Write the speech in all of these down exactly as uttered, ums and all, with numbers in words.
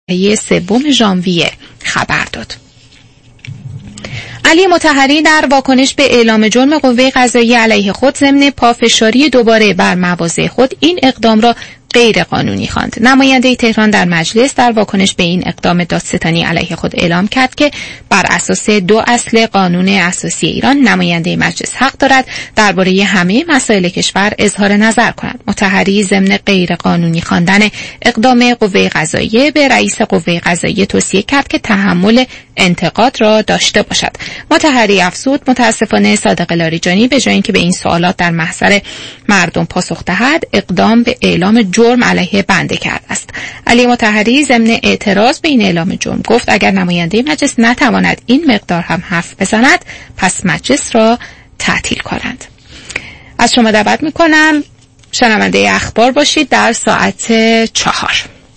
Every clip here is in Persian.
سوم ژانویه خبر داد. علی مطهری در واکنش به اعلام جرم قوه قضاییه علیه خود ضمن پافشاری دوباره بر مواضع خود این اقدام را غیر قانونی خواند. نماینده تهران در مجلس در واکنش به این اقدام دادستانی علیه خود اعلام کرد که بر اساس دو اصل قانون اساسی ایران نماینده مجلس حق دارد درباره همه مسائل کشور اظهار نظر کند. مطهری ضمن غیر قانونی خواندن اقدام قوه قضاییه به رئیس قوه قضاییه توصیه کرد که تحمل انتقاد را داشته باشد. مطهری افزود متاسفانه صادق لاریجانی به جای اینکه به این سوالات در محضر مردم پاسخ دهد اقدام به اعلام جرم علیه بنده کرده است. علی مطهری ضمن اعتراض به این اعلام جرم گفت اگر نماینده مجلس نتواند این مقدار هم حرف بزند پس مجلس را تعطیل کنند. از شما دعوت میکنم شنونده اخبار باشید در ساعت چهار.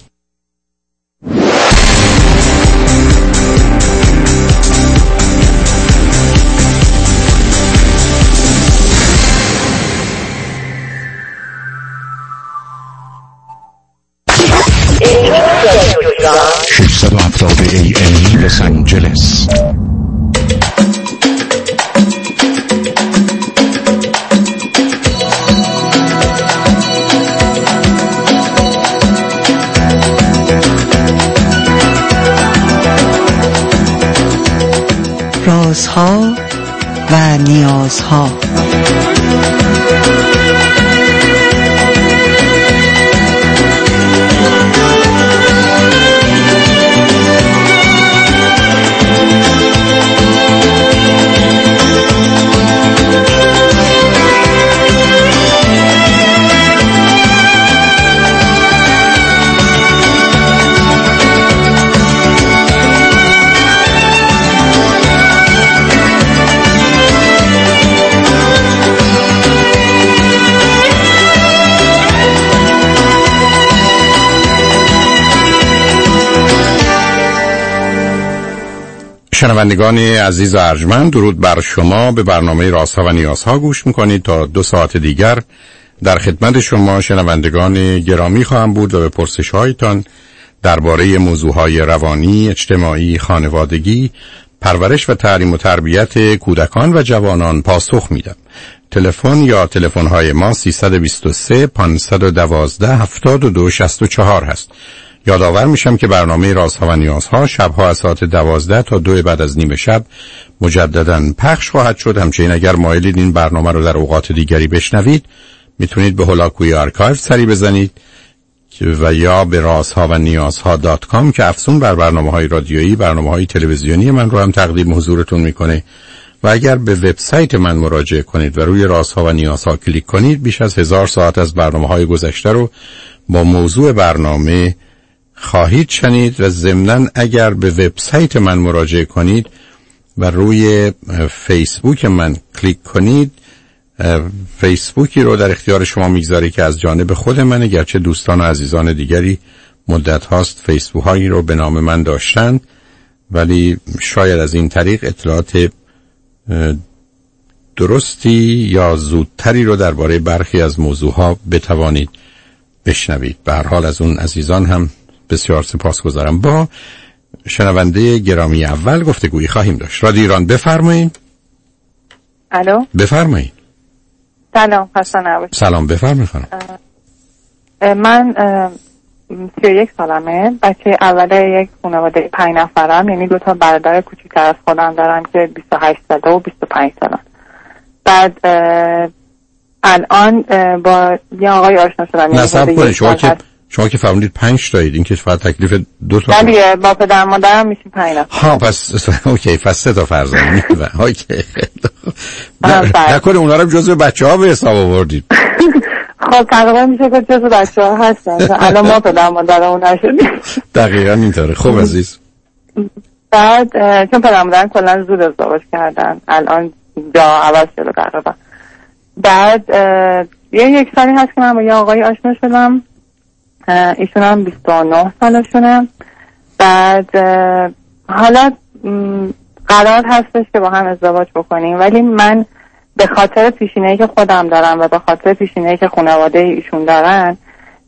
ششصد و هفتاد ای ام لس آنجلس. رازها و نیازها. شنوندگان عزیز و ارجمند، درود بر شما. به برنامه رازها و نیازها گوش میکنید. تا دو ساعت دیگر در خدمت شما شنوندگان گرامی خواهم بود و به پرسش هایتان درباره موضوعهای روانی، اجتماعی، خانوادگی، پرورش و تعلیم و تربیت کودکان و جوانان پاسخ میدم. تلفن یا تلفن های ما سیصد و بیست و سه پانصد و دوازده هفتاد و دو شصت و چهار هست. یادآور میشم که برنامه رازها و نیازها شبها از ساعت دوازده تا دو بعد از نیم شب مجدداً پخش خواهد شد. همچنین اگر مایلید این برنامه رو در اوقات دیگری بشنوید میتونید به هولاکوی آرکایو سری بزنید و یا به رازها و نیازها دات کام که افزون بر برنامه‌های رادیویی، برنامه‌های تلویزیونی من رو هم تقدیم حضورتون میکنه. و اگر به وبسایت من مراجعه کنید و روی رازها و نیازها کلیک کنید بیش از هزار ساعت از برنامه‌های گذشته رو با موضوع برنامه خواهید شنید. و ضمناً اگر به وبسایت من مراجعه کنید و روی فیسبوک من کلیک کنید، فیسبوکی رو در اختیار شما میگذاره که از جانب خود منه، گرچه دوستان و عزیزان دیگری مدت هاست فیسبوک هایی رو به نام من داشتن، ولی شاید از این طریق اطلاعات درستی یا زودتری رو درباره برخی از موضوع ها بتوانید بشنوید. به هر حال از اون عزیزان هم بسیار سپاسگزارم. با شنونده گرامی اول گفتگویی خواهیم داشت. رادیو ایران، بفرمایید. الو، بفرمایید. سلام، خسته نباشید. سلام، بفرمایید خانم. من سی و یک سالمه، بچه اول یک خانواده پنج نفرم، یعنی دو تا برادر کوچیک‌تر از خودم دارم که بیست و هشت ساله و بیست و پنج سالن. بعد الان با یه آقای آشنا شدم. نصب کنید شما که شما که فهمیدید پنج تایید، این که فقط تکلیف دو تا نه با پدر مادرم میشیم پنج نفر. ها پس اوکی، پس سه تا فرزند میشه. اوکی نکنه اونا رو جزو بچه‌ها به حساب آوردید. خب تقریبا میشه که جزو بچه‌ها هستن. الان ما پدر مادرمون نشدیم. دقیقاً اینطوره. خب عزیز، بعد چون پدر مادرم کلا زود ازدواج کردن، الان جا عوض شده تقریبا. بعد یه یک سالی هست که من با یه آقای آشنا شدم، ایشون هم بیست و نه سالشونه. بعد حالا قرار هستش که با هم ازدواج بکنیم، ولی من به خاطر پیشینه‌ای که خودم دارم و به خاطر پیشینه‌ای که خانواده ایشون دارن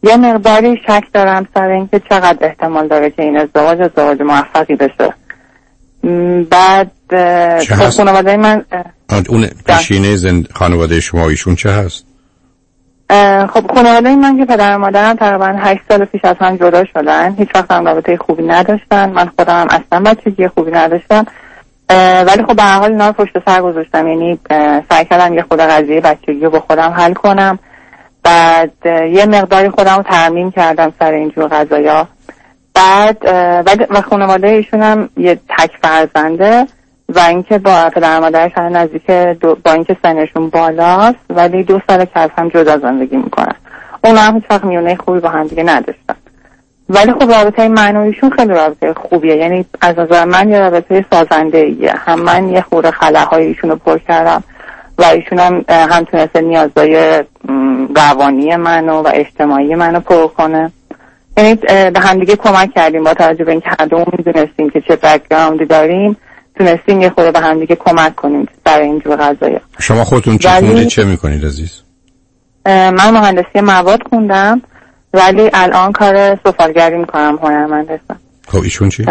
یه مقداری شک دارم سر اینکه چقدر احتمال داره که این ازدواج ازدواج موفقی بشه. بعد خب خانواده من اون پیشینه زند... خانواده شما ایشون چه هست؟ خب خانواده من که پدر و مادرم تقریبا هشت سال پیش از هم جدا شدن، هیچ وقت هم رابطه خوبی نداشتن، من خودم هم اصلا بچگی خوبی نداشتم، ولی خب به هر حال اینا رو پشت سر گذاشتم، یعنی سعی کردم یه خود قضیه بچگی رو با خودم حل کنم. بعد یه مقداری خودم رو ترمیم کردم سر اینجور قضایا. بعد و خانواده ایشون هم یه تک فرزنده و اینکه با پدر مادرش هم نزدیک با اینکه سنشون بالاست ولی دو سال که از هم جدا زندگی میکنن. اونا هم هیچ وقت میونه خوبی با هم دیگه نداشتن، ولی خب رابطه من و ایشون خیلی رابطه خوبیه، یعنی از نظر من یه رابطه سازنده ایه. هم من یه خورده خلاهای ایشون رو پر کردم و ایشون هم هم تونسته نیازهای روانی منو و اجتماعی منو پر کنه، یعنی به هم دیگه کمک کردیم با توجه به اینکه هر دومون میدونستیم که چه بک‌گراندی داریم، تونستیم یه خورده به هم دیگه کمک کنیم برای اینجور قضايا. شما خودتون چه خوندید، چه میکنید عزیز؟ من مهندسی مواد خوندم ولی الان کار سفالگری میکنم، هنرمند هستم. خب ایشون چی؟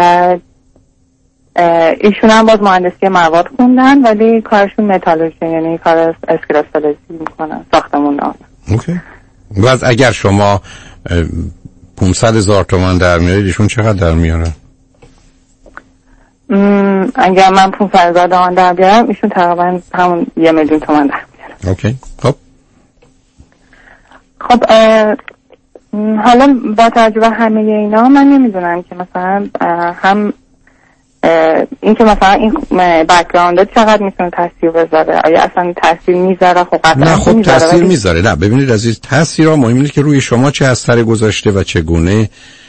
ایشون هم باز مهندسی مواد خوندن ولی کارشون متالورژی، یعنی کار اسکراستالژی میکنن، ساختمون نام. اوکی. باز اگر شما پانصد هزار تومان در میارید ایشون چقدر در میارن؟ اگر من پانصد هزار تومان در بیارم ایشون تقریبا همون یه میلیون تومان در میارن. اوکی. خب خب حالا با توجه به همه اینا من نمیدونم که مثلا هم این که مثلا این بک‌گراند چقدر میتونه تاثیر بذاره، آیا اصلا تاثیر میذاره؟ خب قطعا نه خب تاثیر ولی... میذاره. نه ببینید عزیز، تاثیر ها مهم اینه که روی شما چه اثر گذاشته و چگونه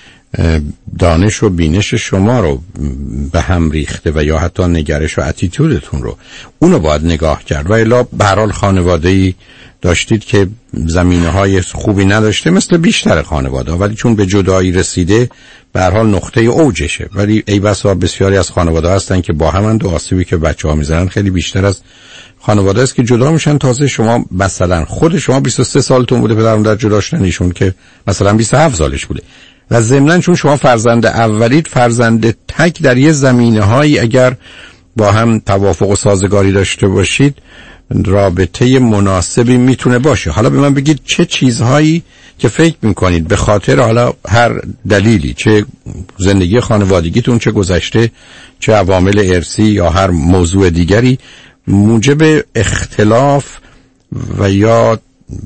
دانش و بینش شما رو به هم ریخته و یا حتی نگرش و اتیتودتون رو، اونو باید نگاه کرد. و الا به هر حال خانواده‌ای داشتید که زمینه‌های خوبی نداشته مثل بیشتر خانواده‌ها، ولی چون به جدایی رسیده به هر حال نقطه اوجشه. ولی ای بسا بسیاری از خانواده‌ها هستن که با همند و آسیبی که بچه‌ها میزنن خیلی بیشتر از خانواده است که جدا میشن. تازه شما مثلا خود شما بیست و سه سالتون بوده پدر مادر جدا شدن، ایشون که مثلا بیست و هفت سالش بوده و ضمناً چون شما فرزند اولید، فرزند تک در یه زمینه‌هایی اگر با هم توافق و سازگاری داشته باشید رابطه مناسبی میتونه باشه. حالا به من بگید چه چیزهایی که فکر میکنید به خاطر حالا هر دلیلی، چه زندگی خانوادگیتون، چه گذشته، چه عوامل ارثی یا هر موضوع دیگری، موجب اختلاف و یا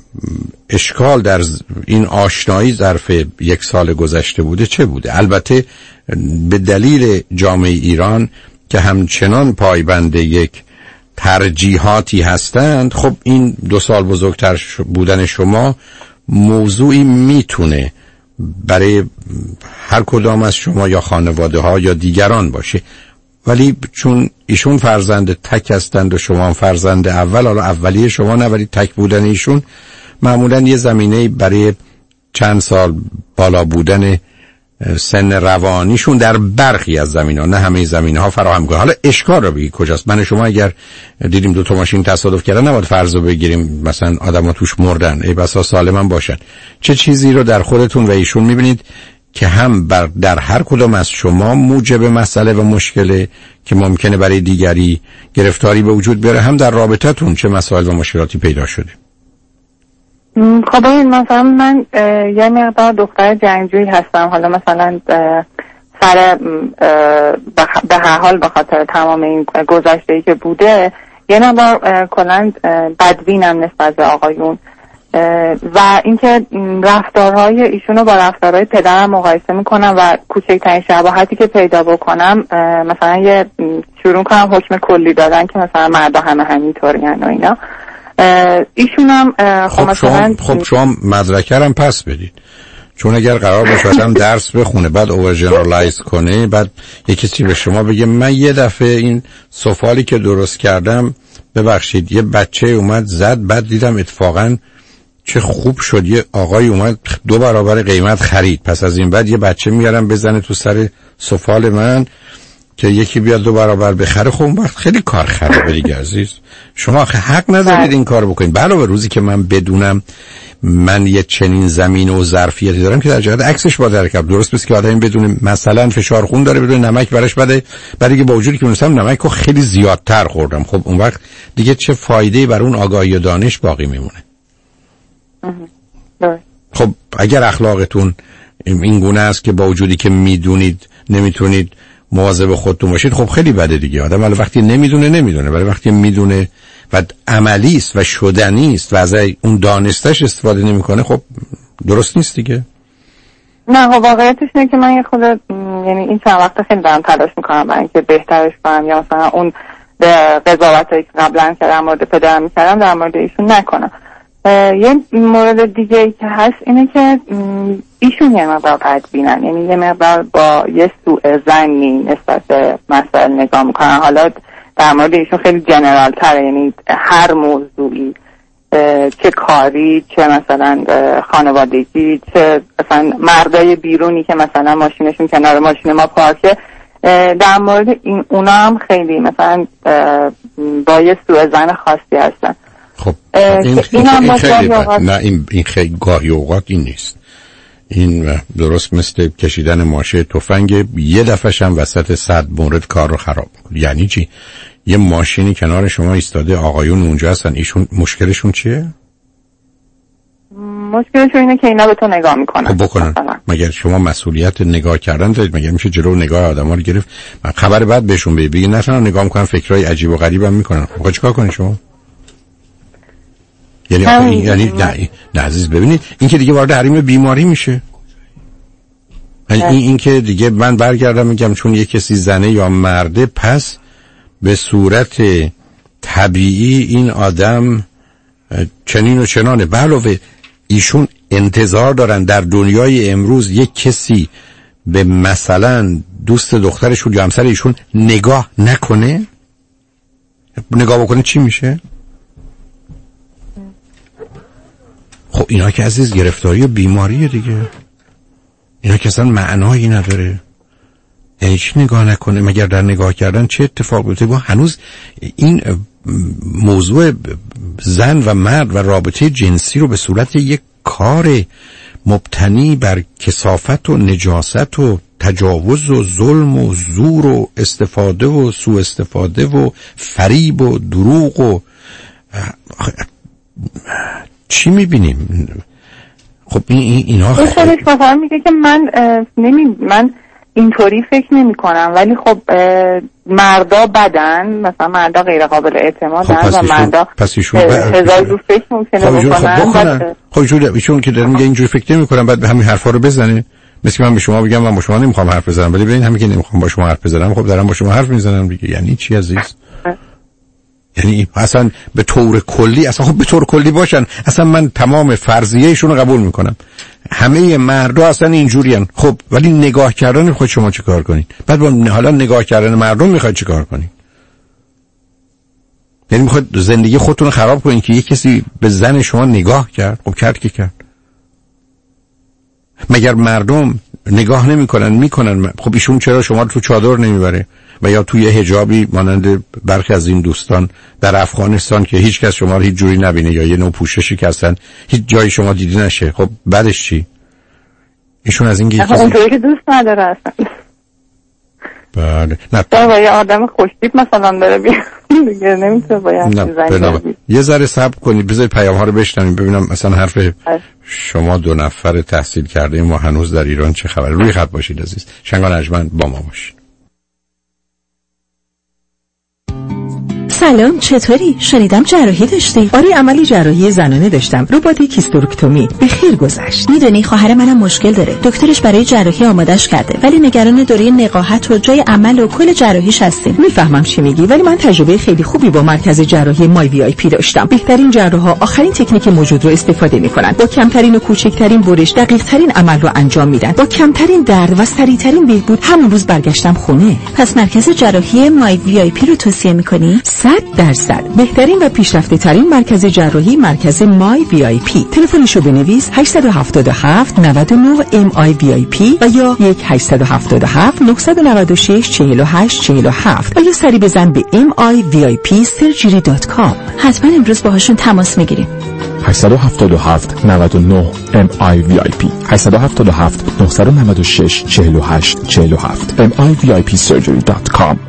اشکال در این آشنایی ظرف یک سال گذشته بوده چه بوده؟ البته به دلیل جامعه ایران که همچنان پایبند یک ترجیحاتی هستند، خب این دو سال بزرگتر بودن شما موضوعی میتونه برای هر کدام از شما یا خانواده ها یا دیگران باشه. ولی چون ایشون فرزند تک هستند و شما فرزند اول، حالا اولیه شما نه ولی تک بودن ایشون معمولا یه زمینه برای چند سال بالا بودن سن روانیشون در برخی از زمینه‌ها، نه همه زمینه‌ها فراهم کنه. حالا اشکال رو بگی کجاست؟ من شما اگر دیدیم دو تا ماشین تصادف کردن نباید فرض رو بگیریم مثلا آدم‌ها توش مردن، ای بسا سالمن باشن. چه چیزی رو در خودتون و ایشون می‌بینید که هم بر در هر کدام از شما موجب مسئله و مشکله که ممکنه برای دیگری گرفتاری به وجود بیاره، هم در رابطتون چه مسائل و مشکلاتی پیدا شده؟ خب این مثلا من یه مقدار دختر جنگجویی هستم، حالا مثلا سر به هر حال به خاطر تمام این گذشته‌ای که بوده یه مقدار کلاً بدبینم نسبت به آقایون و اینکه رفتارهای ایشونو با رفتارهای پدرم مقایسه میکنم و کوچکترین شباهتی که پیدا بکنم مثلا یه شروع کنم حکم کلی دادن که مثلا مردا همه همینطورین و اینا. ایشون هم خب شما خب شما مدرکرم پس بدید، چون اگر قرار باشه هم درس بخونه بعد اوور جنرالایز کنه، بعد یه کسی به شما بگه من یه دفعه این سفالی که درست کردم ببخشید یه بچه اومد زد بعد دیدم اتفاقا چه خوب شد، یه آقای اومد دو برابر قیمت خرید، پس از این بعد یه بچه میارم بزنه تو سر سفال من، که یکی بیاد دو برابر بخره، خب اون وقت خیلی کار خرابه دیگه عزیز. شما حق ندارید این کارو بکنید. علاوه روزی که من بدونم من یه چنین زمین و ظرفیتی دارم که در جهت عکسش با درکب درست بس که آدمی بدونه مثلا فشار خون داره، بدون نمک براش بده، برای که با وجودی که مثلا نمک رو خیلی زیادتر خوردم، خب اون وقت دیگه چه فایده‌ای بر اون آگاهی و دانش باقی میمونه؟ خب اگر اخلاقتون این گونه است که با وجودی که میدونید نمیتونید مواظب خودتون باشید، خب خیلی بده دیگه. آدم ولی وقتی نمیدونه نمیدونه، ولی وقتی میدونه و عملی است و شدنی است و از اون دانستش استفاده نمیکنه، خب درست نیست دیگه. نه خب واقعیتش اینه که من یه خود یعنی این چند وقت خیلی دارم تلاش میکنم برای اینکه بهترش کنم، یا مثلا اون قضاوتایی که قبلا کردم مورد پدرم میکردم در مورد ایشون نکنم. یه مورد دیگه ای که هست اینه که ایشون یه مقدار بدبینن، یعنی یه مقدار با یه سوء ظنی نسبت به مسائل نگاه میکنن. حالا در مورد ایشون خیلی جنرال تره، یعنی هر موضوعی، چه کاری، چه مثلا خانوادگی، چه مثلا مردای بیرونی که مثلا ماشینشون کنار ماشین ما پارکه، در مورد این اونا هم خیلی مثلا با یه سوء ظن خاصی هستن. خب این, این, این خیلی بد. نه این, این خیلی گاهی اوقات این نیست. این درست مثل کشیدن ماشه تفنگ، یه دفعه هم وسط صد مورد کار رو خراب می‌کنه. یعنی چی؟ یه ماشینی کنار شما ایستاده، آقایون اونجا هستن، ایشون مشکلشون چیه؟ مشکلشون اینه که اینا به تو نگاه میکنن. خب بکنن. مگر شما مسئولیت نگاه کردن دارید؟ مگر میشه جلو نگاه آدم‌ها رو گرفت؟ من خبر بعد بهشون بگی نه تنها نگاه میکنن، فکرای عجیب و غریب هم میکنن. خب چیکار کنید شما؟ یعنی آخه این یعنی نه, نه عزیز ببینید این که دیگه وارد حریم بیماری میشه. این این که دیگه من برگردم میگم چون یه کسی زنه یا مرده، پس به صورت طبیعی این آدم چنین و چنانه. به علاوه ایشون انتظار دارن در دنیای امروز یک کسی به مثلا دوست دخترشون یا همسر ایشون نگاه نکنه. نگاه بکنه چی میشه؟ خب اینا که عزیز گرفتاری و بیماریه دیگه. اینا که اصلا معنایی نداره. یعنی چی نگاه نکنه؟ مگر در نگاه کردن چه اتفاق بیفته؟ با هنوز این موضوع زن و مرد و رابطه جنسی رو به صورت یک کار مبتنی بر کثافت و نجاست و تجاوز و ظلم و زور و استفاده و سوء استفاده و فریب و دروغ و چی میبینیم؟ خب این اینا خیلی مثلا میگه که من نمی من اینطوری فکر نمی کنم، ولی خب مردا بدن، مثلا مردا غیر قابل اعتمادن خب و مردا هزار رو فکر ممکنه خب بکنن. خب بکنن. خب ایشون ایشون که داره میگه اینجوری فکر نمی کنم، بعد به همین حرفا رو بزنه. مثل من به شما بگم من با شما نمیخوام حرف بزنم، ولی ببین همین که نمیخوام با شما حرف بزنم، خب دارم با شما حرف میزنم دیگه. یعنی چی عزیز؟ یعنی اصلا به طور کلی، اصلا خب به طور کلی باشن، اصلا من تمام فرضیه‌شون رو قبول میکنم، همه مردا اصلا اینجورین. خب ولی نگاه کردن میخواد شما چه کار کنید؟ بعد با حالا نگاه کردن مردم میخواد چه کار کنید؟ یعنی میخواد زندگی خودتون رو خراب کنید که یک کسی به زن شما نگاه کرد؟ خب کرد که کرد. مگر مردم نگاه نمیکنن؟ میکنن. خب ایشون چرا شما رو تو چادر نمیبره و یا توی حجابی مانند برخی از این دوستان در افغانستان که هیچ کس شما رو هیچ جوری نبینه، یا یه نوع پوششی که اصلا هیچ جای شما دیدی نشه؟ خب بعدش چی؟ ایشون از این که اونطوری که دوست نداره اصلا. بله نه با یه آدم خوشتیپ مثلا داره بیاد دیگه نمیتونه باید زنگ یه ذره صبر کنید، بذارید پیام ها رو بشنویم ببینم مثلا حرف شما دو نفر تحصیل کرده ما هنوز در ایران چه خبره. روی خط باشید عزیز. شنگان ارجمند با ما باشید. سلام، چطوری؟ شنیدم جراحی داشتی؟ آره، عملی جراحی زنانه داشتم، رباتیک هیستروکتومی. به خیر گذشت. میدونی خواهر منم مشکل داره، دکترش برای جراحی آمادش کرده، ولی نگران دوره نقاهت و جای عمل و کل جراحیش هستیم. میفهمم چی میگی، ولی من تجربه خیلی خوبی با مرکز جراحی مای وی آی پی داشتم. بهترین جراحا آخرین تکنیک موجود رو استفاده میکنن، با کمترین و کوچکترین برش دقیق ترین عمل رو انجام میدن، با کمترین درد و سریعترین بهبود. همون روز برگشتم خونه. پس مرکز جراحی مای وی آی پی رو توصیه میکنی؟ صد درصد بهترین و پیشرفته ترین مرکز جراحی مرکز مای وی آی پی. تلفنشو بنویس هشت هفت هفت نه نه ام آی وی آی پی و یا یک هشت هفت هفت نه نه شش چهار هشت چهار هفت و یا سری بزن به ام آی وی آی پی سرجری دات کام. حتما امروز باهاشون تماس میگیریم. هشت هفت هفت نه نه ام آی وی آی پی هشت هفت هفت نه نه شش چهار هشت چهار هفت ام آی وی آی پی سرجری دات کام.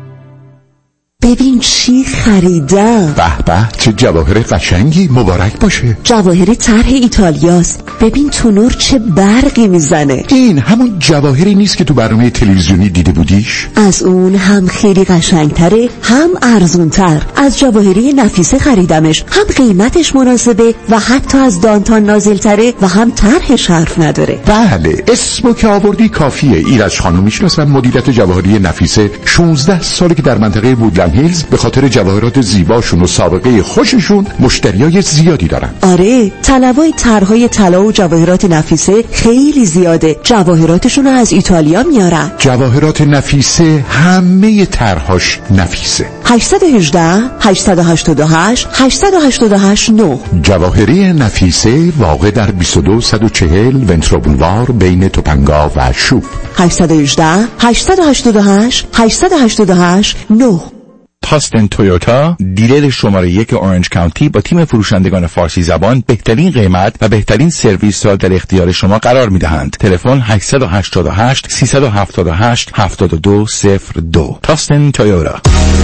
ببین چی خریدم. به به چه جواهر قشنگی، مبارک باشه. جواهر طرح ایتالیاست. ببین تو نور چه برقی میزنه. این همون جواهری نیست که تو برنامه تلویزیونی دیده بودیش؟ از اون هم خیلی قشنگتره هم ارزونتر. از جواهری نفیسه خریدمش، هم قیمتش مناسبه و حتی از دانتان نازلتره و هم طرحش حرف نداره. بله اسمو که آوردی کافیه. ایرج خانم میشناسم، مدیریت جواهری نفیسه. شانزده ساله که در منطقه وودلند هیلز به خاطر جواهرات زیباشون و سابقه خوششون مشتریای زیادی دارن. آره طلبای طرحهای طلا و جواهرات نفیسه خیلی زیاده. جواهراتشون از ایتالیا میارن. جواهرات نفیسه همه طرحاش نفیسه. هشت یک هشت هشت هشت هشت هشت هشت هشت نه. جواهری نفیسه واقع در بیست و دو صد و چهل ونترا بولوار بین توپنگا و شوب. هشت یک هشت هشت هشت هشت هشت هشت هشت نه. تاستن تویوتا، دیلر شماره یک اورنج کانتی، با تیم فروشندگان فارسی زبان بهترین قیمت و بهترین سرویس را در اختیار شما قرار می‌دهند. تلفن هشت هشت هشت سه هفت هشت هفت دو صفر دو. تاستن تویوتا.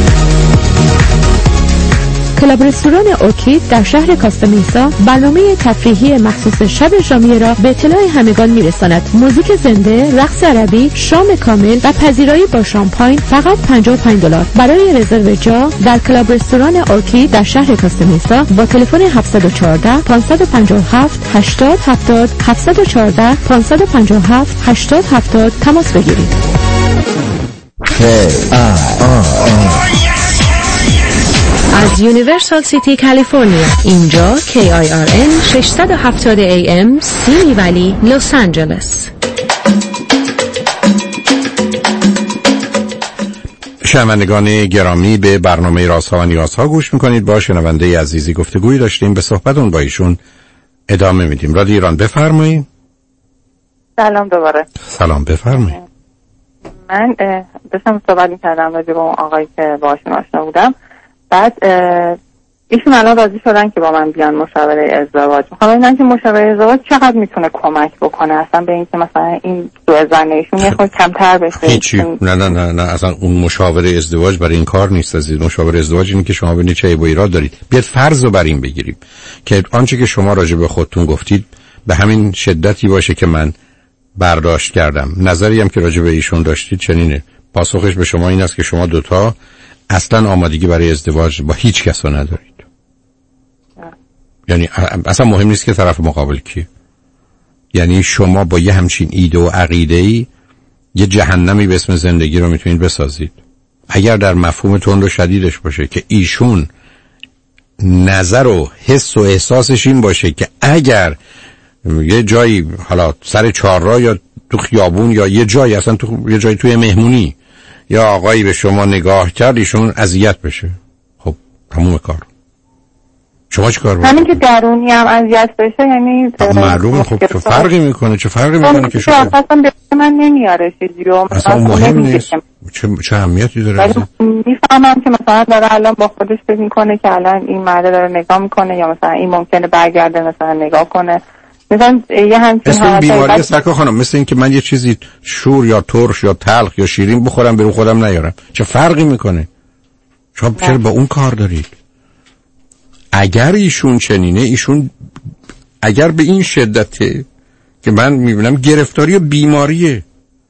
کلاب رستوران ارکید در شهر کاستامینسا برنامه تفریحی مخصوص شب ژانویه را به اطلاع همگان میرساند. موزیک زنده، رقص عربی، شام کامل و پذیرایی با شامپاین فقط پنجاه و پنج دلار. برای رزرو جا در کلاب رستوران ارکید در شهر کاستامینسا با تلفن هفت یک چهار پنج پنج هفت هشتاد هفتاد هفت یک چهار پنج پنج هفت هشتاد هفتاد تماس بگیرید. از یونیورسال سیتی کالیفرنیا، اینجا کی آی آر ان ششصد و هفتاد ای ام سیمی ولی لس آنجلس. شنوندگان گرامی به برنامه رازها و نیازها گوش میکنید. با شنونده عزیزی گفتگویی داشتیم، به صحبتون با ایشون ادامه میدیم. رادیو ایران بفرمایید. سلام دوباره. سلام بفرمایید. من داشتم صحبت میکردم راجع به اون آقایی که باشون آشنا بودم. بعد ایشون الان راضی شدن که با من بیان مشاوره ازدواج. میخوام ببینم که مشاوره ازدواج چقدر میتونه کمک بکنه اصلا به این که مثلا این سوء ظن ایشون یه خود کمتر بشه. هیچی. نه نه نه نه اصلا اون مشاوره ازدواج برای این کار نیست. از این مشاوره ازدواج اینه که شما ببینید چه عیب و ایراد دارید. بیاد فرض رو بر این بگیریم که آنچه که شما راجع به خودتون گفتید به همین شدتی باشه که من برداشت کردم. نظری هم که راجع به ایشون داشتید چنینه. پاسخش به شما این است که شما دوتا اصلا آمادگی برای ازدواج با هیچ کس رو ندارید. یعنی اصلا مهم نیست که طرف مقابل کیه. یعنی شما با یه همچین ایده و عقیده‌ای یه جهنمی به اسم زندگی رو میتونید بسازید. اگر در مفهوم تند و شدیدش باشه که ایشون نظر و حس و احساسش این باشه که اگر یه جایی حالا سر چهارراه یا تو خیابون یا یه جایی اصلا تو یه جایی توی مهمونی یا آقایی به شما نگاه کرد ایشون اذیت بشه، خب تموم کار. شما چی کار همین که درونی هم اذیت بشه یعنی معلومه. خب چه فرقی میکنه چه فرقی میکنه که شما اصلا به من نمیاره چیزی رو اصلا مهم نیست. چه چه اهمیتی داره؟ میفهمم که مثلا داره الان با خودش فکر میکنه که الان این مرد داره نگاه میکنه یا مثلا این ممکنه برگرده مثلا نگاه کنه. مثلا یه همچین مثل بیماری سرکا خانم، مثل این که من یه چیزی شور یا ترش یا تلخ یا شیرین بخورم برو خودم نیارم، چه فرقی میکنه؟ شما چرا با اون کار دارید؟ اگر ایشون چنینه، ایشون اگر به این شدته که من میبینم گرفتاری و بیماریه،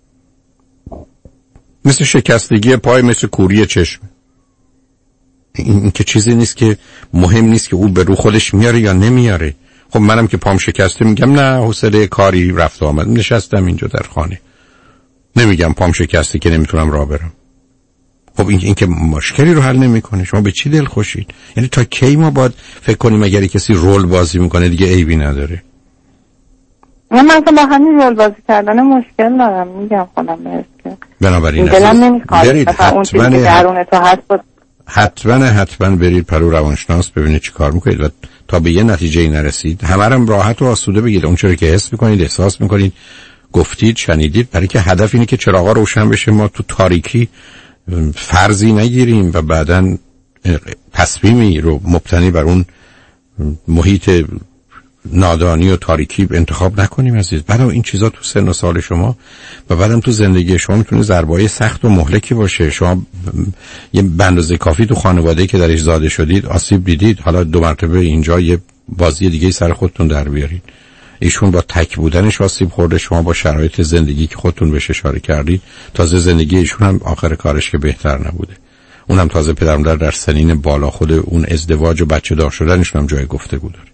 مثل شکستگی پای، مثل کوری چشم، این که چیزی نیست که مهم نیست که او به رو خودش میاره یا نمیاره. خب منم که پام شکسته میگم نه حوصله کاری رفت آمد، نشستم اینجا در خانه، نمیگم پام شکسته که نمیتونم راه برم. خب این, این که مشکلی رو حل نمیکنه. شما به چی دل خوشید؟ یعنی تا کی ما باید فکر کنیم اگر کسی رول بازی میکنه دیگه عیبی نداره؟ من مثلا با همین رول بازی کردن مشکل دارم، میگم خودم مرسکه بنابراین دلم نمیخواد مثلا اون چیزی که درون تو هست حتما حتما برید پرو روانشناس ببینید چی کار میکنید و تا به یه نتیجه ای نرسید همه هم راحت و آسوده بگید اون چیزی که حس میکنید، احساس میکنید، گفتید، شنیدید، برای که هدف اینه که چراغا روشن بشه، ما تو تاریکی فرضی نگیریم و بعداً تصمیمی رو مبتنی بر اون محیط نادانی و تاریکی انتخاب نکنیم عزیز. بعدم این چیزا تو سن و سال شما و بعدم تو زندگی شما میتونه ضربه‌های سخت و مهلکی باشه. شما یه بندازه کافی تو خانواده‌ای که درش زاده شدید آسیب دیدید، حالا دو مرتبه اینجا یه بازی دیگه سر خودتون در بیارید. ایشون با تک بودنش آسیب خورده، شما با شرایط زندگی که خودتون بهش اشاره کردید، تازه زندگی ایشون هم آخر کارش که بهتر نبوده، اونم تازه پدر مادر در سنین بالا خود اون ازدواج و بچه دار شدنشون هم جای گفتگو داره.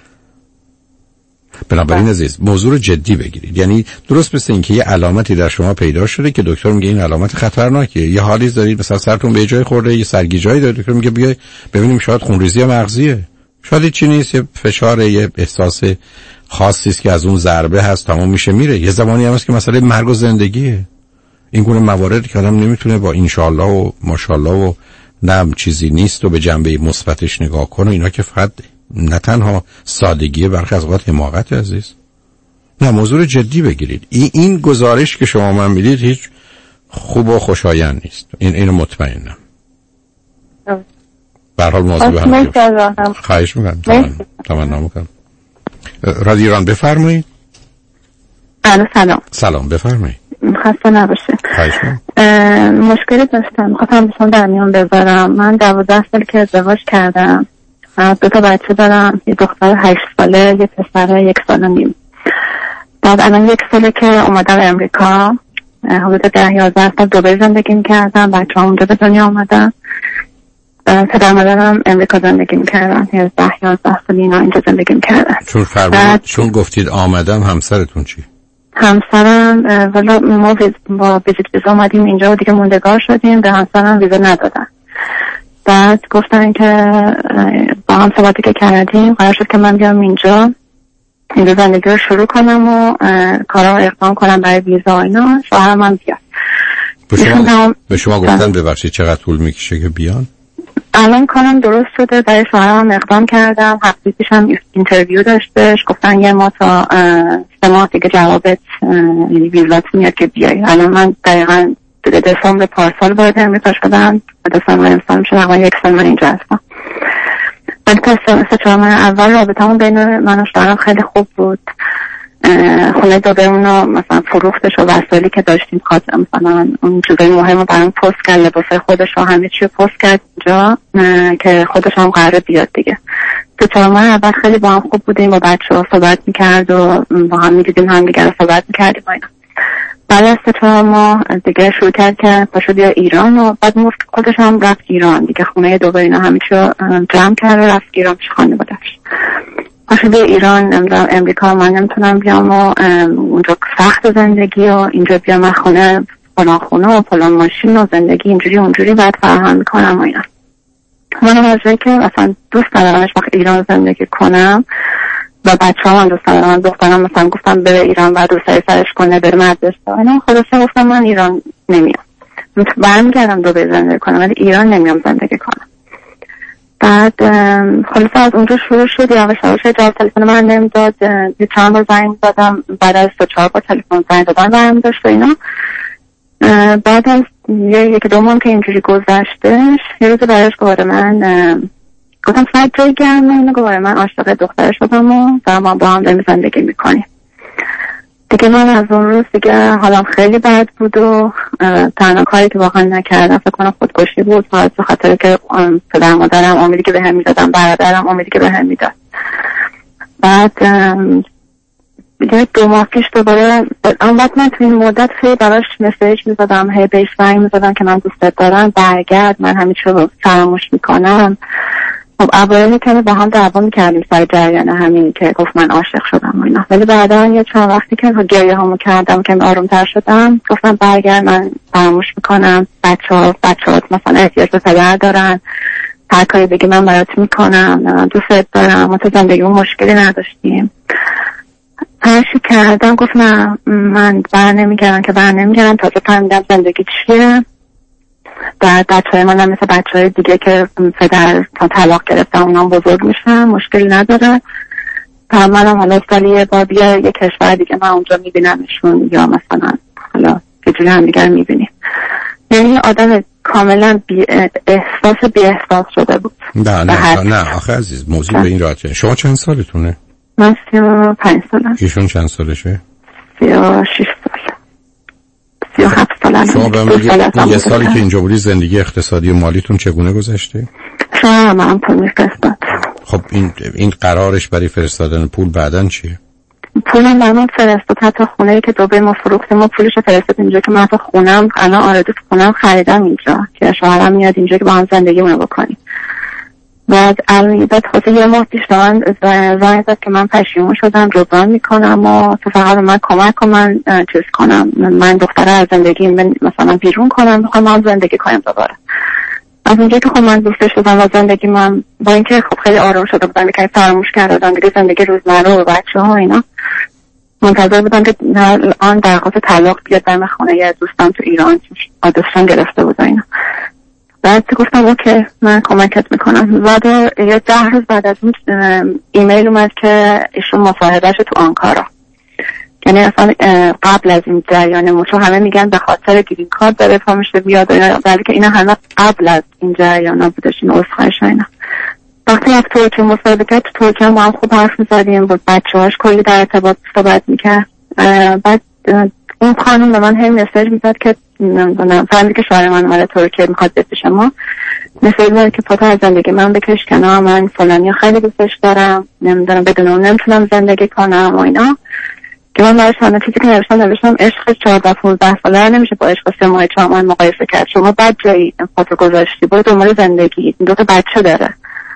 بنابراین عزیز موضوع رو جدی بگیرید. یعنی درست مثل این که یه علامتی در شما پیدا شده که دکتر میگه این علامت خطرناکه، یه حالی دارید مثلا سرتون به جای خورده، یه سرگیجایی داره، دکتر میگه بیای ببینیم شاید خونریزی مغزیه، شاید چی نیست، یه فشار، یه احساس خاصی است که از اون ضربه هست تمام میشه میره. یه زمانی هم هست که مسئله مرگ و زندگیه. این گونه مواردی که آدم نمیتونه با انشالله و ماشاءالله و نه چیزی نیست و به جنبه مثبتش نگاه کنه، اینا که فقط نه تنها سادگیه، برخی از اوقات حماقت عزیز. نه، موضوع جدی بگیرید. این این گزارش که شما من میدید هیچ خوب و خوشایند نیست. این اینو مطمئنم. به هر حال موضوع هم خواهش میکنم. تمنا میکنم. رادیو ایران بفرمایید. الو سلام. سلام بفرمایید. خسته نباشه. خواهش میکنم. مشکلی داشتم، می‌خواستم بهتون در میون بذارم. من دوازده سال که ازدواج کردم، دو تا بچه دارم، یه دختر هشت ساله، یه پسر یک سال و نیم. بعد الان یک ساله که اومدم امریکا، حدود ده یازده سال دبی زندگی می‌کردم، بچه‌ها اونجا به دنیا اومدن. پدر مادرم امریکا زندگی می‌کردن، ده یازده سال اینا اینجا زندگی می‌کردن. چون فرمودید چون گفتید آمدم، همسرتون چی؟ همسرم والا ما با ویزیت ویزا اومدیم اینجا و دیگه موندگار شدیم، به همسرم ویزا ندادن. بعد گفتن که با هم صحبتی که کردیم قرار شد که من بیام اینجا اینجا زندگی رو شروع کنم و کارا رو اقدام کنم برای ویزا اینا، شوهرم من بیاد. به شما, به شما گفتن ببخشید چقدر طول میکشه که بیان؟ الان کارم درست شده، برای شوهرم اقدام کردم، هفته پیشم اینترویو داشتش، گفتن یه ماه تا سه ماه دیگه جوابت یعنی ویزات میاد که بیای. الان من دقیقاً دسامبر پارسال وارد امریکا شدم، دسامبر امسال میشه تقریبا یک سال من اینجا هستم. ولی تا سه چهار ماه اول رابطه‌مون بین من و شوهرم خیلی خوب بود. خونه دو اونو مثلا فروختش و وسایلی که داشتیم خاطر مثلا اون چیزای مهم رو برام پست کرد، لباسای خودش رو همه چی رو پست کرد اینجا که خودش هم قراره بیاد دیگه. تو چهار ماه اول خیلی با هم خوب بودیم، با بچه ها صحبت میکرد و با هم میدیدیم، هم دیگه رو صحبت میکردیم اینا. بعد از سه چهار ماه دیگه شروع کرد که پاشو بیا ایران و بعد مفت خودش هم رفت ایران دیگه، خونه دو اینا همه چی رو جمع کرد و رفت ایران پیش خانواده‌اش. پاشو بیا ایران، نمیدونم امریکا من نمیتونم بیام و اونجا سخت زندگی و اینجا بیام من خونه فلان خونه و فلان ماشین و زندگی اینجوری اونجوری بعد فراهم میکنم و اینا. من از جایی که مثلا دوست ندارم وقت ایران زندگی کنم و بچه هم دوست ندارم، دخترم مثلا گفتم بره ایران بعد دوست سرش کنه بره مدرسه اینا، خلاصه گفتم من ایران نمیام، برمیگردم دو زندگی کنم ولی ایران نمیام زندگی کنم. بعد خلاصه از اونجا شروع شد، یواش یواش جواب تلفن من نمیداد، یه چند بار زنگ دادم، بعد از سه چهار بار تلفن زنگ دادم برمی داشت و اینا. بعد از یک دو ماه که اینجوری گذشتش یه روز برایش گواره من گفتم فقط جای گرمه اینو، گواره من عاشق دختر شدم و دارم با هم داریم زندگی میکنیم دیگه. من از اون روز دیگه حالم خیلی بد بود و تنها کاری که واقعا نکردم فکر کنم خودکشی بود، فقط به خاطر که پدر مادرم امیدی که به هم میدادم، برادرم امیدی که به هم میداد. بعد دیگه دو ماه پیش دوباره اون وقت من توی این مدت خیلی براش مسیج میزدم، هی بهش زنگ میزدم که من دوستت دارم برگرد، من همیشه رو فراموش میکنم. خب اولی که با هم دعوا میکردیم سر جریان همین که گفت من عاشق شدم و اینا، ولی بعدا یه چند وقتی که گریه همو کردم که آرومتر شدم گفتم برگرد، من فراموش میکنم، بچه ها بچه ها مثلا احتیاج به پدر دارن، هر کاری بگی من برات میکنم، دوستت دارم، ما تو زندگیمون مشکلی نداشتیم. هرچی کردم گفت نه من بر نمیگردم که بر نمیگردم، تازه فهمیدم زندگی چیه. بعد بچه‌های منم مثل بچه‌های دیگه که پدر تا طلاق گرفتن اونام بزرگ میشن، مشکلی نداره. تا منم حالا سالی یه بار بیا یه کشور دیگه من اونجا میبینمشون یا مثلا حالا یه جوری هم دیگر میبینیم. یعنی آدم کاملا بی احساس بی احساس شده بود. نه نه نه آخه عزیز موضوع به این راحته. شما چند سالتونه؟ من سی و پنج سالم. ایشون چند سالشه؟ سی و شش سال. سی و هفت سالم. شما به من یه سالی که اینجا بودی زندگی اقتصادی و مالیتون چگونه گذشته؟ شما من پول میفرستاد. خب این این قرارش برای فرستادن پول بعدن چیه؟ پولم برام فرستاد، حتی خونه‌ای که دو به ما فروختیم ما پولش رو فرستاد اینجا که من حتی خونم الان آرزو خونم خریدم اینجا که شوهرم میاد اینجا که با هم زندگیمون رو بکنیم. بعد الان بعد خود یه ماه پیش من زنگ زد که من پشیمون شدم، جبران میکنم و تو فقط من کمک کن من چیز کنم، من دختره از زندگی من مثلا بیرون کنم، میخوام هم زندگی کنم دوباره. از اونجایی که خب من دوستش شدم و زندگی من با اینکه خب خیلی آروم شده بودم که فراموش کردم دیگه زندگی روزمره و بچه ها اینا، منتظر بودم که آن درخواست طلاق بیاد در خونه یه دوستم تو ایران آدرسشون گرفته بود اینا. بعد گفتم اوکی من کمکت میکنم. بعد یه ده روز بعد از اون ایمیل اومد که ایشون مصاحبهش تو آنکارا، یعنی اصلا قبل از این جریان موچو همه میگن به خاطر گرین کارت داره پا میشه بیاد، ولی که اینا همه قبل از این جریان ها بودش، این اصخایش اینا. وقتی از ترکیه مصاحبه کرد تو ترکیه ما هم خوب حرف میزدیم بود، بچه هاش کلی در ارتباط صحبت میکرد. بعد اون خانم به من هم مسیج میزد که نمیدونم فهمیدی که شوهر من اومده ترکیه میخواد بیاد پیش ما، مسیج میزد که پاتو از زندگی من بکش کنار، من فلانی خیلی دوستش دارم، نمیدونم بدون اون نمیتونم زندگی کنم و اینا. که من برای شما چیزی که نوشتم نوشتم عشق چهارده پانزده ساله نمیشه با عشق سه ماه چهار ماه مقایسه کرد. شما بد جایی پاتو گذاشتی، برو دنبال زندگی، دو تا بچه داره.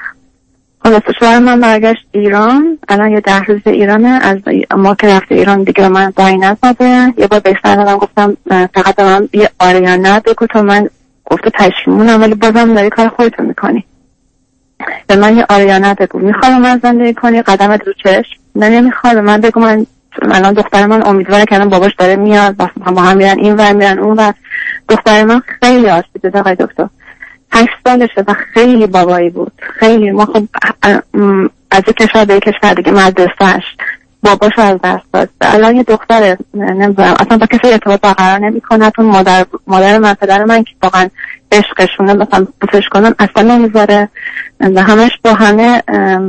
خلاص شوهر من برگشت ایران، الان یه ده روز ایرانه. از ما که رفته ایران دیگه من دایی نزده. یه بار بهش دادم گفتم فقط من یه آره یا نه بگو، تو من گفته پشیمونم ولی بازم داری کار خودتو میکنی، به من یه آره یا نه بگو، میخوام من زندگی کنی قدمت رو چشم، نه نمیخوام من بگو من الان دختر من امیدواره که الان باباش داره میاد با هم میرن این ور میرن اون ور. دختر من خیلی آسیب دیده آقای دکتر، هشت سالشه و خیلی بابایی بود، خیلی. ما خب از یک کشور به یک کشور دیگه مدرسهش باباشو از دست داد. الان یه دختره نمیدونم اصلا با کسی ارتباط برقرار نمیکنه، اون مادر مادر من پدر من که واقعا عشقشونه مثلا بوسش کنن اصلا نمیذاره و همش با همه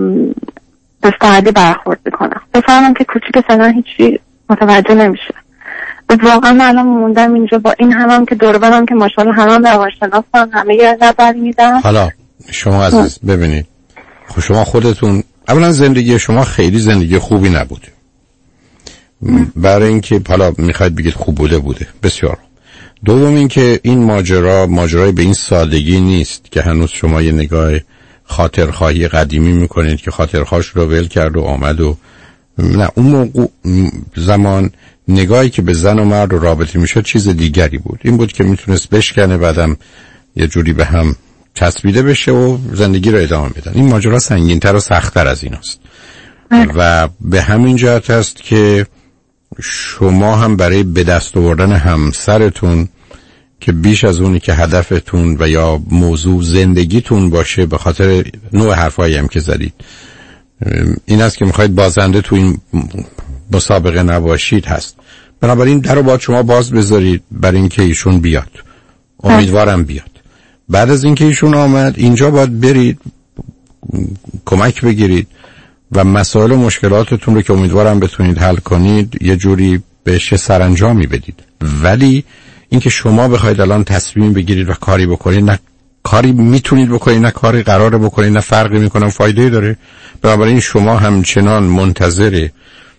دستاردی برخورد میکنه. بفهمم که کوچیک سنن هیچی متوجه نمیشه. واقعا من الان موندم اینجا با این همم هم که دور برم که ماشاءالله همم روانشناسن، همه یه نظر میدن. حالا شما عزیز ببینید، خب شما خودتون اولا زندگی شما خیلی زندگی خوبی نبوده، برای اینکه حالا میخواید بگید خوب بوده بوده بسیار. دوم اینکه این ماجرا ماجرای به این سادگی نیست که هنوز شما یه نگاه خاطرخواهی قدیمی میکنید که خاطرخواهش رو ول کرد و آمد و نه، اون موقع زمان نگاهی که به زن و مرد و رابطه میشد چیز دیگری بود. این بود که میتونست بشکنه بعدم یه جوری به هم چسبیده بشه و زندگی رو ادامه بدن. این ماجرا سنگین‌تر و سخت‌تر از این است و به همین جهت است که شما هم برای به دست آوردن همسرتون که بیش از اونی که هدفتون و یا موضوع زندگیتون باشه، به خاطر نوع حرفایی هم که زدید این است که میخواید بازنده تو این مسابقه نباشید هست. بنابراین در رو باید شما باز بذارید برای اینکه ایشون بیاد، امیدوارم بیاد. بعد از اینکه ایشون آمد اینجا باید برید کمک بگیرید و مسائل و مشکلاتتون رو که امیدوارم بتونید حل کنید یه جوری بهش سرانجامی بدید. ولی اینکه شما بخواید الان تصمیم بگیرید و کاری بکنید، نه کاری میتونید بکنید نه کاری قراره بکنید، نه فرقی میکنه فایده داره. بنابراین شما همچنان منتظر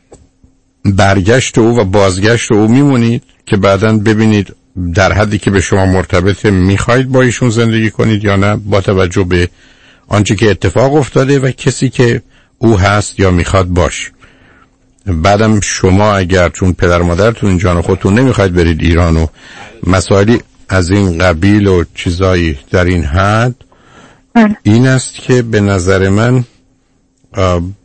برگشت او و بازگشت او میمونید که بعداً ببینید در حدی که به شما مرتبطه میخواید با ایشون زندگی کنید یا نه، با توجه به آنچه که اتفاق افتاده و کسی که او هست یا میخواد باش. بعدم شما اگر چون پدر مادرتون این جان خودتون نمیخواید برید ایران و مسائلی از این قبیل و چیزایی در این حد، این است که به نظر من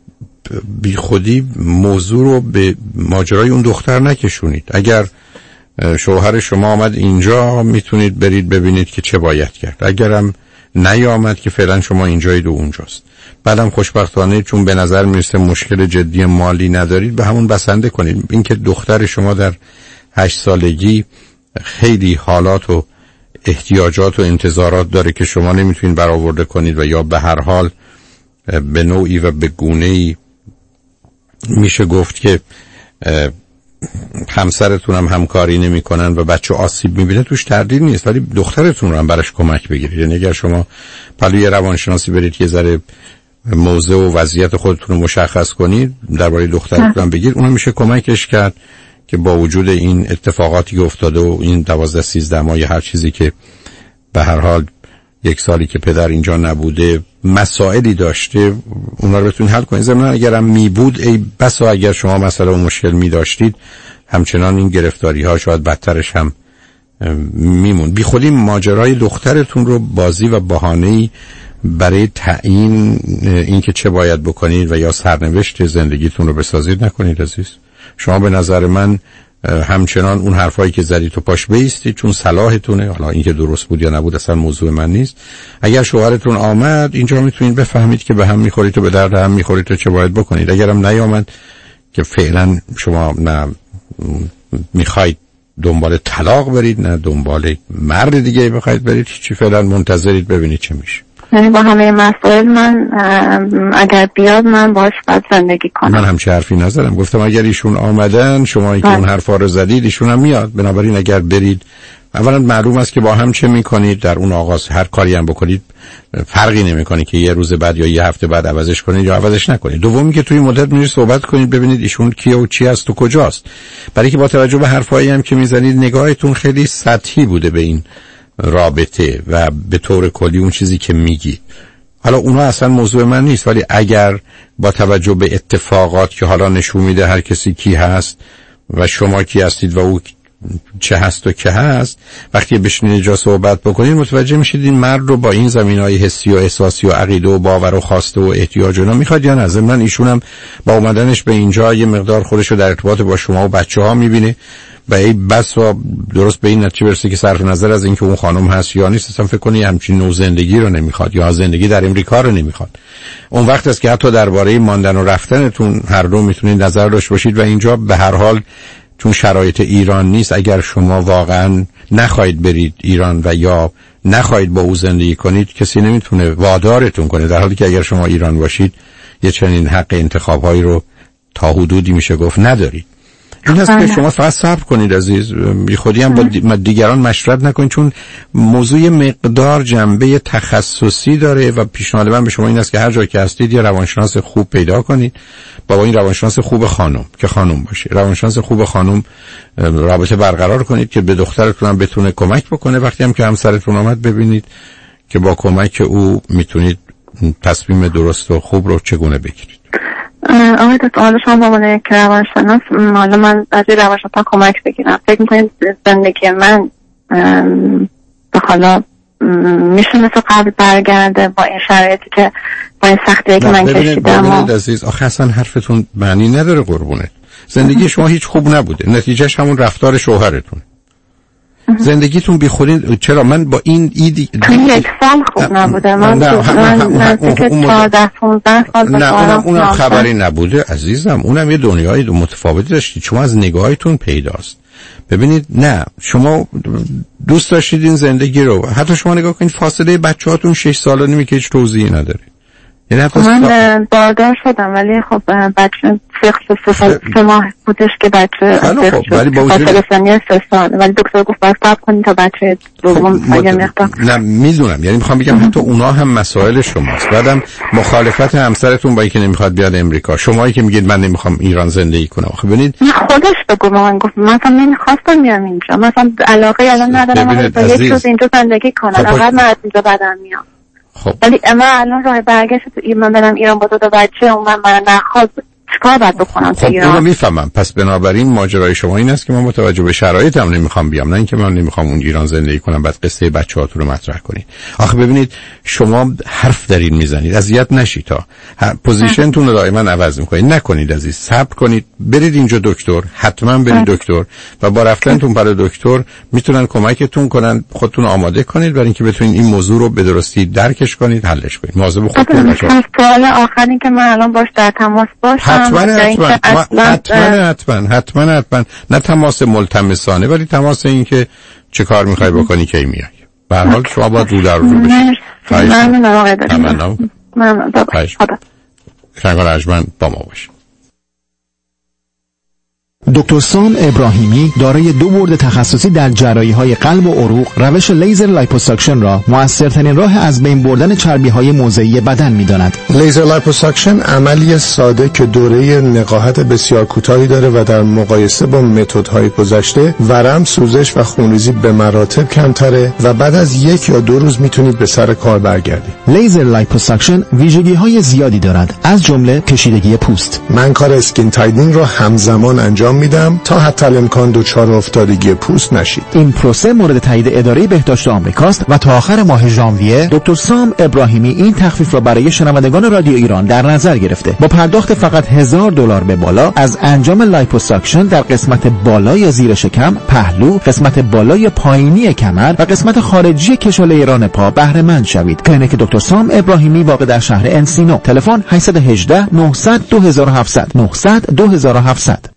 بی خودی موضوع رو به ماجرای اون دختر نکشونید. اگر شوهر شما آمد اینجا، میتونید برید ببینید که چه باید کرد. اگرم نیامد که فعلا شما اینجایید و اونجاست. بعدم خوشبختانه چون به نظر میرسه مشکل جدی مالی ندارید، به همون بسنده کنید. اینکه دختر شما در هشت سالگی خیلی حالات و احتیاجات و انتظارات داره که شما نمیتونید برآورده کنید و یا به هر حال به نوعی و به گونه‌ای میشه گفت که همسرتون هم همکاری نمی‌کنن و بچه آسیب می‌بینه، توش تردید نیست. ولی دخترتون رو هم براش کمک بگیرید. یعنی اگر شما پلوی روانشناسی برید که ذره موضوع و وضعیت خودتون رو مشخص کنید، درباره دخترتون هم بگید، اونم میشه کمکش کرد که با وجود این اتفاقاتی که افتاده و این دوازده سیزده ماه هر چیزی که به هر حال یک سالی که پدر اینجا نبوده مسائلی داشته، اونا رو بتونید حل کنید. ضمن اگرم می بود ای بسا اگر شما مسئله و مشکل می داشتید همچنان این گرفتاری ها شاید بدترش هم میمون. بی خودی ماجرای دخترتون رو بازی و بهانه‌ای برای تعیین اینکه چه باید بکنید و یا سرنوشت زندگیتون رو بسازید نکنید عزیز. شما به نظر من همچنان اون حرفایی که زدید تو پاش بیستید، چون صلاحتونه. حالا اینکه درست بود یا نبود اصلا موضوع من نیست. اگر شوهرتون آمد اینجا میتونید بفهمید که به هم میخورید و به درد هم میخورید و چه باید بکنید. اگرم نیامد که فعلا شما نه میخواید دنبال طلاق برید نه دنبال مرد دیگه بخواید برید، چی فعلا منتظرید ببینید چه میشه. یعنی با همه مسائل من اگر بیاد من باش باید زندگی کنم. من همچه حرفی نزدم، گفتم اگر ایشون آمدن شما که اون حرفا رو زدید ایشون هم میاد. بنابراین اگر برید اولا معلوم است که با هم چه میکنید در اون آغاز. هر کاری هم بکنید فرقی نمیکنه که یه روز بعد یا یه هفته بعد عوضش کنید یا عوضش نکنید. دومی که توی مدت میرید صحبت کنید ببینید ایشون کیه و چی است و کجاست. برای که با توجه به حرفایی هم که میزنید نگاهتون خیلی سطحی بوده به این رابطه و به طور کلی اون چیزی که میگی. حالا اونا اصلا موضوع من نیست، ولی اگر با توجه به اتفاقات که حالا نشون میده هر کسی کی هست و شما کی هستید و او چه هست و که هست، وقتی بشینید جا صحبت بکنید متوجه میشید این مرد رو با این زمینهای حسی و احساسی و عقیده و باور و خواسته و احتیاج اونا میخواد یا نه. ضمن ایشون هم با اومدنش به اینجا یه مقدار خودش رو در ارتباط با شما و بچه‌ها میبینه و ای بس و درست به این نتیجه برسه که صرف نظر از اینکه اون خانم هست یا نیست اصلا فکر کنی همچین نوع زندگی رو نمیخواد یا زندگی در امریکا رو نمیخواد. اون وقت است که حتی درباره ماندن و رفتنتون هر دو میتونید نظر داشته باشید و اینجا به هر حال چون شرایط ایران نیست، اگر شما واقعا نخواهید برید ایران و یا نخواهید با او زندگی کنید کسی نمیتونه وادارتون کنه، در حالی که اگر شما ایران باشید یه چنین حق انتخاب‌هایی رو تا حدودی میشه گفت ندارید. این هست که شما فقط صبر کنید عزیز، بی خودی هم با دیگران مشورت نکنید، چون موضوع مقدار جنبه تخصصی داره و پیشنهاد من به شما این است که هر جایی که هستید یه روانشناس خوب پیدا کنید. با این روانشناس خوب خانم که خانم باشه، روانشناس خوب خانم رابطه برقرار کنید که به دخترتون هم بتونه کمک بکنه. وقتی هم که همسرتون آمد ببینید که با کمک او میتونید تصمیم درست و خوب رو چگونه بگیرید. آقای دکتر، حالا شما با من که روانشناس، حالا من از این روانشناس کمک بگیرم، فکر میکنید زندگی من به حالا میشه مثل قبل برگرده با این شرایطی که با این سختیه که من کشیدم؟ ببینید عزیز، آخه اصلا حرفتون معنی نداره قربونه. زندگی شما هیچ خوب نبوده، نتیجهش همون رفتار شوهرتون. زندگیتون بی خودین. چرا من با این ایدی تو یک سال خوب نبوده، من نزدیک چهارده پانزده سال نه اونم, اونم خبری نبوده عزیزم، اونم یه دنیای دو متفاوتی داشتید. شما از نگاهتون پیداست. ببینید نه شما دوست داشتید این زندگی رو، حتی شما نگاه کنید فاصله بچه‌هاتون شش ساله نمی که هیچ توضیحی نداره. من سا... باردار شدم ولی خب بچه سه سال سه ماه بودش که بچه خب ولی با وجود سنی سه سال، ولی دکتر گفت باید صبر کنید تا بچه دوم خب مد... مقدار. نه میدونم، یعنی میخوام بگم حتی اونا هم مسائل شماست. بعدم مخالفت همسرتون با اینکه نمیخواد بیاد امریکا، شمایی که میگید من نمیخوام ایران زندگی کنم. خب ببینید نه خودش بگو، من گفت من اصلا نمیخواستم بیام اینجا، مثلا علاقه الان ندارم من با یک روز اینجا زندگی کنم، انقدر من از اینجا بدم میاد. خب ولی من الان راه برگشت تو ایران، من برم ایران با دو تا بچه اون من من نخواست چیکار باید بکنم تو خب ایران؟ اونو میفهمم. پس بنابراین ماجرای شما این است که من متوجه به شرایطم نمیخوام بیام، نه اینکه من نمیخوام اون ایران زندگی کنم بعد قصه بچه‌هاتون رو مطرح کنید. آخه ببینید شما حرف دارین میزنید، اذیت نشید تا پوزیشنتون رو دائما عوض میکنید. نکنید عزیز، صبر کنید، برید اینجا دکتر، حتما برید دکتر و با رفتنتون برای دکتر میتونن کمکتون کنن. خودتون آماده کنید برای اینکه بتونید این موضوع رو به درستی درکش کنید، حلش کنید. مواظب خودتون باشید. سوال آخری که من الان باش در تماس باشم، حتما حتما حتما حتما حتما حتما نه تماس ملتمسانه ولی تماس این که چه کار میخوای بکنی کی میای. به هر حال شما باید رو در رو بشید. ممنون آقای دکتر. ممنون. ممنون. خدا. شنگار ارجمند با ما باشید. دکتر سام ابراهیمی دارای دو بورد تخصصی در جراحی‌های قلب و عروق، روش لیزر لایپوساکشن را مؤثرترین راه از بین بردن چربی‌های موضعی بدن می‌داند. لیزر لایپوساکشن عملی ساده که دوره نقاهت بسیار کوتاهی داره و در مقایسه با متدهای گذشته ورم، سوزش و خونریزی به مراتب کمتره و بعد از یک یا دو روز میتونید به سر کار برگردید. لیزر لایپوساکشن ویژگی‌های زیادی دارد، از جمله کشیدگی پوست. من کار اسکین تایدنینگ را همزمان انجام میدم تا حتی الامکان دچار افتادگی پوست نشید. این پروسه مورد تایید اداره بهداشت آمریکاست و تا آخر ماه ژانویه دکتر سام ابراهیمی این تخفیف را برای شنوندگان رادیو ایران در نظر گرفته. با پرداخت فقط هزار دلار به بالا از انجام لایپوساکشن در قسمت بالای زیر شکم، پهلو، قسمت بالای پایینی کمر و قسمت خارجی کشاله ران پا بهره مند شوید. کلینیک دکتر سام ابراهیمی واقع در شهر انسینو. تلفن هشت یک هشت نه صفر صفر دو هفت صفر صفر نه صفر صفر دو هفت صفر.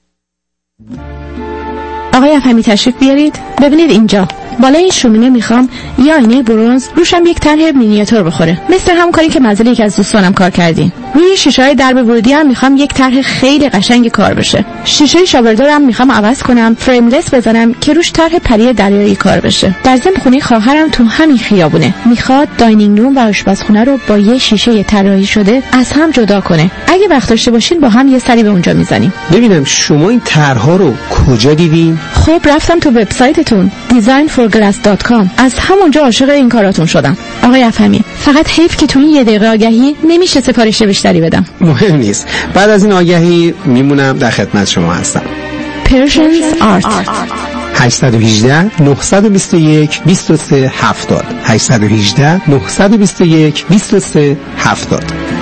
آقای افهمی تشریف بیارید. ببینید اینجا بالای این شومینه میخوام یه آینه برنز روشم یک طرح مینیاتور بخوره، مثل هم کاری که منزل یک از دوستانم کار کردین. روی شیشه‌های درب ورودی هم میخوام یک طرح خیلی قشنگ کار بشه. شیشه شاوردارم میخوام عوض کنم، فریملس بزنم که روش طرح پری دریایی کار بشه. در ضمن خونه خواهرم تو همین خیابونه میخواد داینینگ روم و آشپزخونه رو با یه شیشه طراحی شده از هم جدا کنه. اگه وقت داشته باشین با هم یه سری به اونجا میزنیم. ببینم شما این طرح‌ها رو کجا دیدین؟ خب رفتم تو وبسایتتون دیزاین فور گلاس دات کام، از همونجا عاشق این کاراتون شدم. آقای افهمی فقط حیف که تو این یه دقیقه آگهی نمیشه سفارش بیشتری بدم. مهم نیست، بعد از این آگهی میمونم در خدمت شما هستم. Persian's Art هشت یک هشت نه دو یک دو سه هفتاد هشت یک هشت نه دو یک دو سه هفتاد.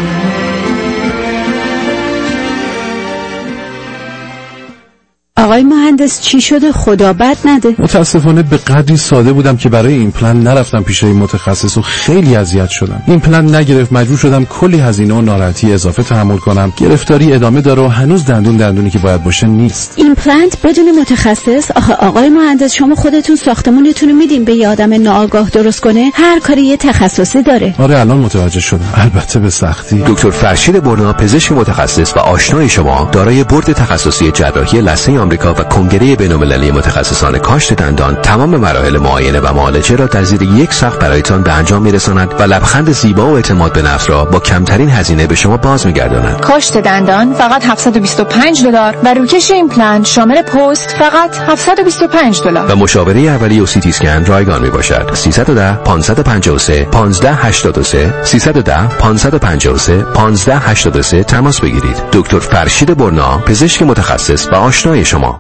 آقای مهندس چی شده؟ خدا بد نده. متاسفانه به قدری ساده بودم که برای این پلن نرفتم پیش این متخصص و خیلی اذیت شدم. این پلن نگرفت، مجبور شدم کلی هزینه و ناراحتی اضافه تحمل کنم. گرفتاری ادامه داره و هنوز دندون دندونی که باید باشه نیست. این پلنت بدون متخصص؟ آخه آقای مهندس شما خودتون ساختمونتون رو میدین به یه آدم ناآگاه درست کنه؟ هر کاری یه تخصصی داره. آره الان متوجه شدم، البته به سختی. دکتر فرشید برنا، پزشک متخصص و آشنای شما، دارای بورد تخصصی جراحی لثه آمریکا و کنگره بین‌المللی متخصصان کاشت دندان، تمام مراحل معاینه و معالجه را در زیر یک سقف برایتان به انجام میرساند و لبخند زیبا و اعتماد به نفس را با کمترین هزینه به شما باز می‌گرداند. کاشت دندان فقط هفتصد و بیست و پنج دلار و روکش ایمپلنت شامل پست فقط هفتصد و بیست و پنج دلار و مشاوره اولیه و سی تی اسکن رایگان میباشد. سیصد و ده پانصد و پنجاه و سه پانزده هشتاد و سه سیصد و ده پانصد و پنجاه و سه پانزده هشتاد و سه تماس بگیرید. دکتر فرشید برنا، پزشک متخصص و آشنای شما.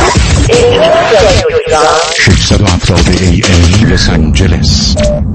ششصد و هفتاد ای ام لس آنجلس.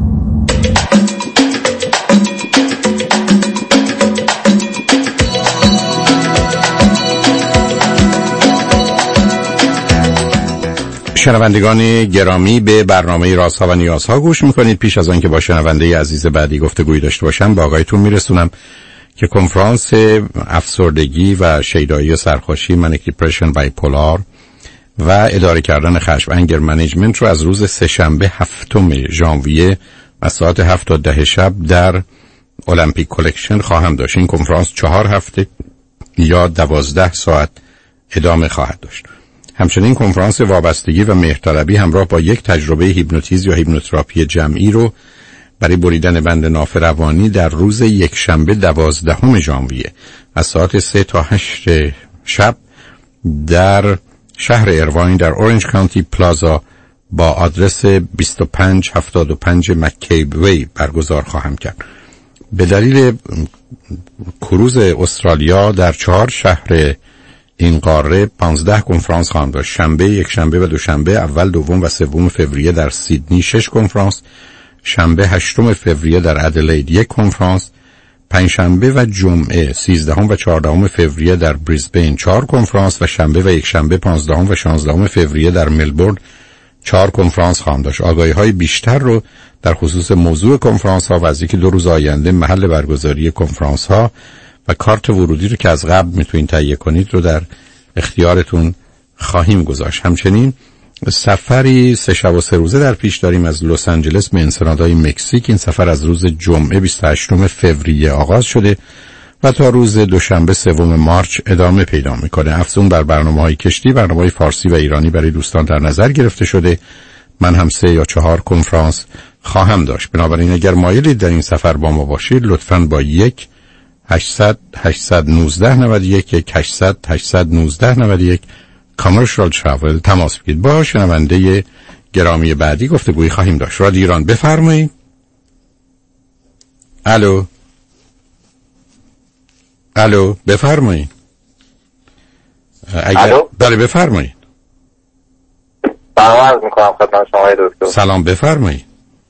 شنوندگان گرامی، به برنامه رازها و نیازها گوش میکنید. پیش از آن که با شنونده عزیز بعدی گفتگویی داشته باشم با آقایتون میرسونم که کنفرانس افسردگی و شیدایی و سرخوشی منیک دیپرشن بایپولار و اداره کردن خشم انگر منیجمنت رو از روز سه‌شنبه هفتم ژانویه از ساعت هفت تا ده شب در المپیک کلکشن خواهم داشت. این کنفرانس چهار هفته یا دوازده ساعت ادامه خواهد داشت. همچنین کنفرانس وابستگی و مهرطلبی همراه با یک تجربه هیپنوتیزم یا هیپنوتراپی جمعی رو برای بریدن بند ناف روانی در روز یک شنبه دوازدهم ژانویه از ساعت سه تا هشت شب در شهر ایرواین در اورنج کانتی پلازا با آدرس بیست و پنج هفتاد و پنج مکیب وی برگزار خواهم کرد. به دلیل کروز استرالیا در چهار شهر این قاره پانزده کنفرانس خواهم داشت. شنبه، یک شنبه و دوشنبه، اول، دوم و سوم فوریه در سیدنی شش کنفرانس، شنبه هشتم فوریه در ادلید یک کنفرانس، پنجشنبه و جمعه سیزدهم و چهاردهم فوریه در بریزبین چهار کنفرانس و شنبه و یک شنبه پانزدهم و شانزدهم فوریه در ملبورن چهار کنفرانس خواهم داشت. آگاهی‌های بیشتر رو در خصوص موضوع کنفرانس ها و از یکی دو روز آینده محل برگزاری کنفرانس ها و کارت ورودی رو که از قبل میتونید تهیه کنید رو در اختیارتون خواهیم گذاشت. همچنین سفری سه شب و سه روزه در پیش داریم از لس آنجلس به انسنادای مکزیک. این سفر از روز جمعه بیست و هشتم فوریه آغاز شده و تا روز دوشنبه سوم مارچ ادامه پیدا میکنه. افزون بر برنامه‌های کشتی، برنامه‌های فارسی و ایرانی برای دوستان در نظر گرفته شده. من هم سه یا چهار کنفرانس خواهم داشت. بنابراین اگر مایلید در این سفر با ما باشید، لطفاً با یک هشتصد هشتصد و نوزده نود و یک یک هشتصد هشتصد و نوزده نود و یک کامرشال ترافل تماس بگیرید. با شنونده گرامی بعدی گفتگویی خواهیم داشت. رادیو ایران، بفرمایید. الو الو بفرمایید. اگر بله بفرمایید. سلام عرض میکنم خدمت شما دکتر. سلام بفرمایید.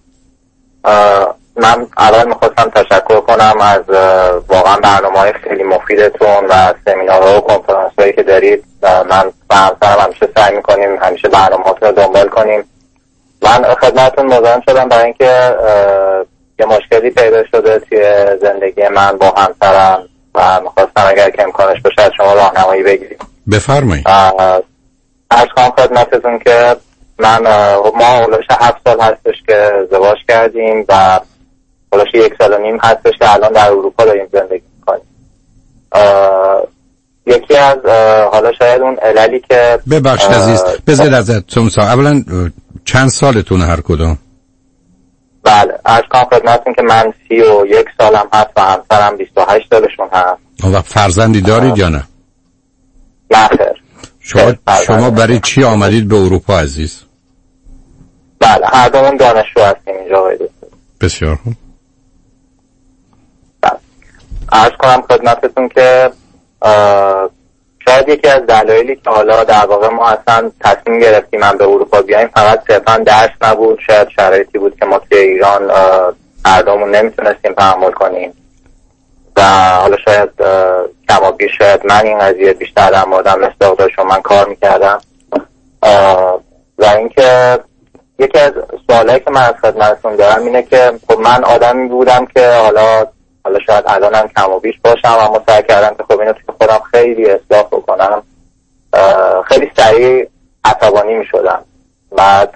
من اول میخواستم تشکر کنم از واقعا برنامه‌های خیلی مفیدتون و سمینارها و کنفرانس‌هایی که دارید. من و همسرم همیشه سعی میکنیم همیشه برنامه‌هاتون رو دنبال کنیم. من خدمتتون مزاحم شدم برای اینکه یه مشکلی پیدا شده توی زندگی من با همسرم و میخواستم اگر که امکانش باشه از شما راهنمایی بگیریم. بفرمایید. عرض کنم خدمتتون که من ما اولش هفت سال هستش که ازدواج کردیم و اولش یک سال و نیم هستش که الان در اروپا داریم زندگی میکنیم. یکی از حالا شاید اون عللی که ببخشید عزیز بذارید ازتون سا اولا چند سالتونه هر کدوم؟ بله عرض کنم خدمتتون که من سی و یک سالم هست و همسرم بیست و هشت سالشون هست. و فرزندی دارید یا نه؟ نه خیر. شما, شما برای چی آمدید به اروپا عزیز؟ بله هر دومون دانشجو هستیم اینجا آقای دکتر. بسیار خوب. بله عرض کنم خدمتتون که شاید یکی از دلایلی که حالا در واقع ما اصلا تصمیم گرفتیم من به اروپا بیاییم فقط صرفا درس نبود، شاید شرایطی بود که ما توی ایران هر دومون نمیتونستیم تحمل کنیم و حالا شاید کم و بیش شاید من این قضیه بیشتر در موردم مثل دکترشون من کار میکردم و اینکه یکی از سوالایی که من از خدمتتون دارم اینه که خب من آدمی بودم که حالا حالا شاید الانم کم و بیش باشم اما سعی کردم که خب اینو توی خودم خیلی اصلاح بکنم. خیلی سریع عصبانی میشدم بعد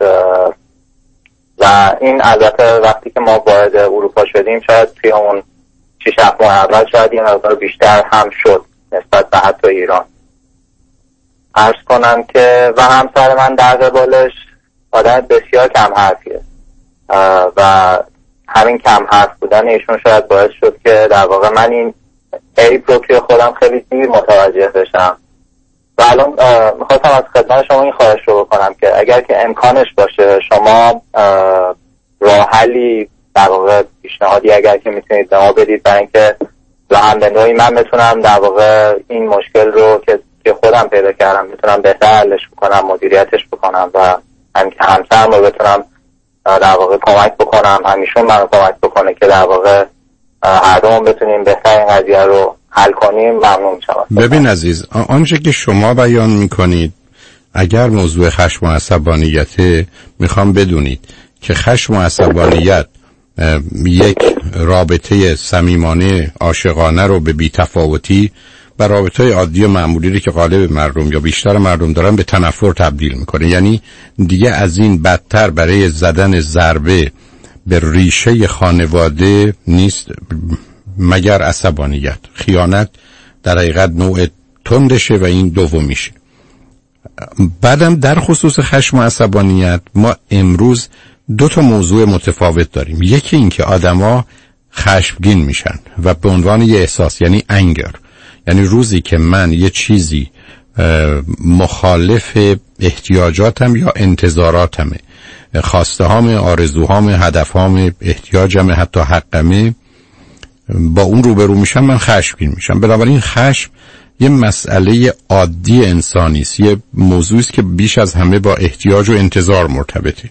و این البته وقتی که ما وارد اروپا شدیم شاید توی اون شش هفت ماه اول شاید این مقدار بیشتر هم شد نسبت به حتی ایران. عرض کنم که و همسر من در قبالش آدم بسیار کم حرفیه و همین کم حرف بودن ایشون شاید باعث شد که در واقع من این عیب رو که خودم خیلی دیر متوجه بشم و الان میخواستم از خدمت شما این خواهش رو بکنم که اگر که امکانش باشه شما راه حلی در واقع پیشنهادی اگر که میتونید به ما بدید برای اینکه و هم به نوعی من بتونم در واقع این مشکل رو که که خودم پیدا کردم بتونم بهتر حلش بکنم، مدیریتش بکنم و هم که همسرم رو بتونم در واقع کمک بکنم، همیشون منو کمک بکنه که در واقع هر دومون بتونیم بهتر این قضیه رو حل کنیم. ممنون میشم. ببین عزیز، آنچه که شما بیان میکنید اگر موضوع خشم و عصبانیت، میخوام بدونید که خشم و عصبانیت یک رابطه صمیمانه عاشقانه رو به بی‌تفاوتی و رابطه‌های عادی و معمولی رو که غالب مردم یا بیشتر مردم دارن به تنفر تبدیل میکنه. یعنی دیگه از این بدتر برای زدن ضربه به ریشه خانواده نیست مگر عصبانیت. خیانت در حقیقت نوع تندشه و این دومیشه. بعدم در خصوص خشم و عصبانیت ما امروز دو تا موضوع متفاوت داریم. یکی این که آدما خشمگین میشن و به عنوان یه احساس، یعنی انگر، یعنی روزی که من یه چیزی مخالف احتیاجاتم یا انتظاراتمه، خواسته هام، آرزوهام، هدف هام، احتیاجم، حتی حقمه، با اون روبرو میشم من خشمگین میشم. بنابراین خشم یه مسئله عادی انسانی است، یه موضوعی است که بیش از همه با احتیاج و انتظار مرتبطه.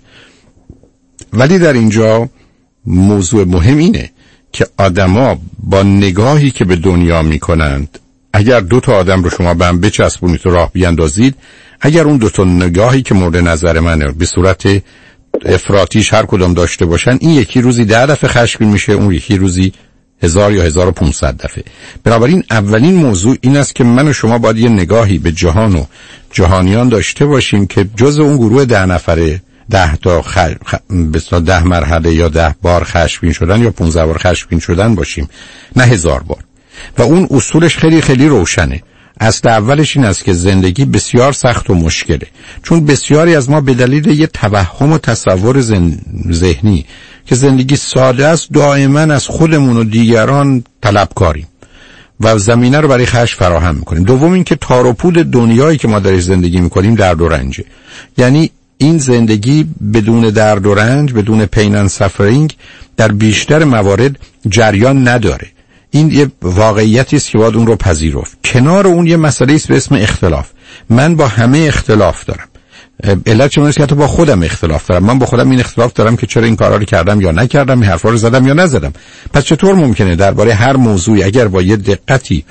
ولی در اینجا موضوع مهم اینه که آدما با نگاهی که به دنیا میکنند، اگر دو تا آدم رو شما به هم بچسبونید و راه بیاندازید، اگر اون دو تا نگاهی که مورد نظر منه به صورت افراطیش هر کدام داشته باشن، این یکی روزی ده دفعه خشمگین میشه، اون یکی روزی هزار یا هزار و پونصد دفعه. بنابراین اولین موضوع این است که من و شما باید یه نگاهی به جهان و جهانیان داشته باشیم که جز اون گروه ده نفره ده تا خ... خ... بسیار ده مرحله یا ده بار خشمگین شدن یا پونزده بار خشمگین شدن باشیم، نه هزار بار. و اون اصولش خیلی خیلی روشنه. اصل اولش این است که زندگی بسیار سخت و مشکله، چون بسیاری از ما به دلیل یه توهم و تصور زن... ذهنی که زندگی ساده است دائما از خودمون و دیگران طلبکاریم و زمینه رو برای خشم فراهم میکنیم. دوم این که تار و پود دنیایی که ما درش زندگی میکنیم درد و رنجه. یعنی این زندگی بدون درد و رنج، بدون پین اند سافرینگ، در بیشتر موارد جریان نداره. این یه واقعیتی است که باید اون رو پذیرفت. کنار اون یه مسئله است به اسم اختلاف. من با همه اختلاف دارم. علت چه که حتی با خودم اختلاف دارم. من با خودم این اختلاف دارم که چرا این کارا رو کردم یا نکردم، این حرفا رو زدم یا نزدم. پس چطور ممکنه درباره هر موضوعی اگر با یه دقتی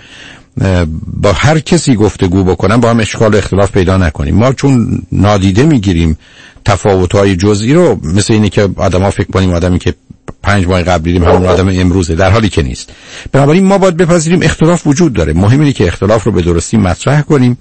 با هر کسی گفتگو بکنم با هم اشکال و اختلاف پیدا نکنیم؟ ما چون نادیده میگیریم تفاوت‌های جزئی رو، مثل اینه که آدما فکر کنیم آدمی که پنج ماه قبل دیدیم همون آدم امروزه، در حالی که نیست. بنابراین ما باید بپذیریم اختلاف وجود داره. مهم اینه که اختلاف رو به درستی مطرح کنیم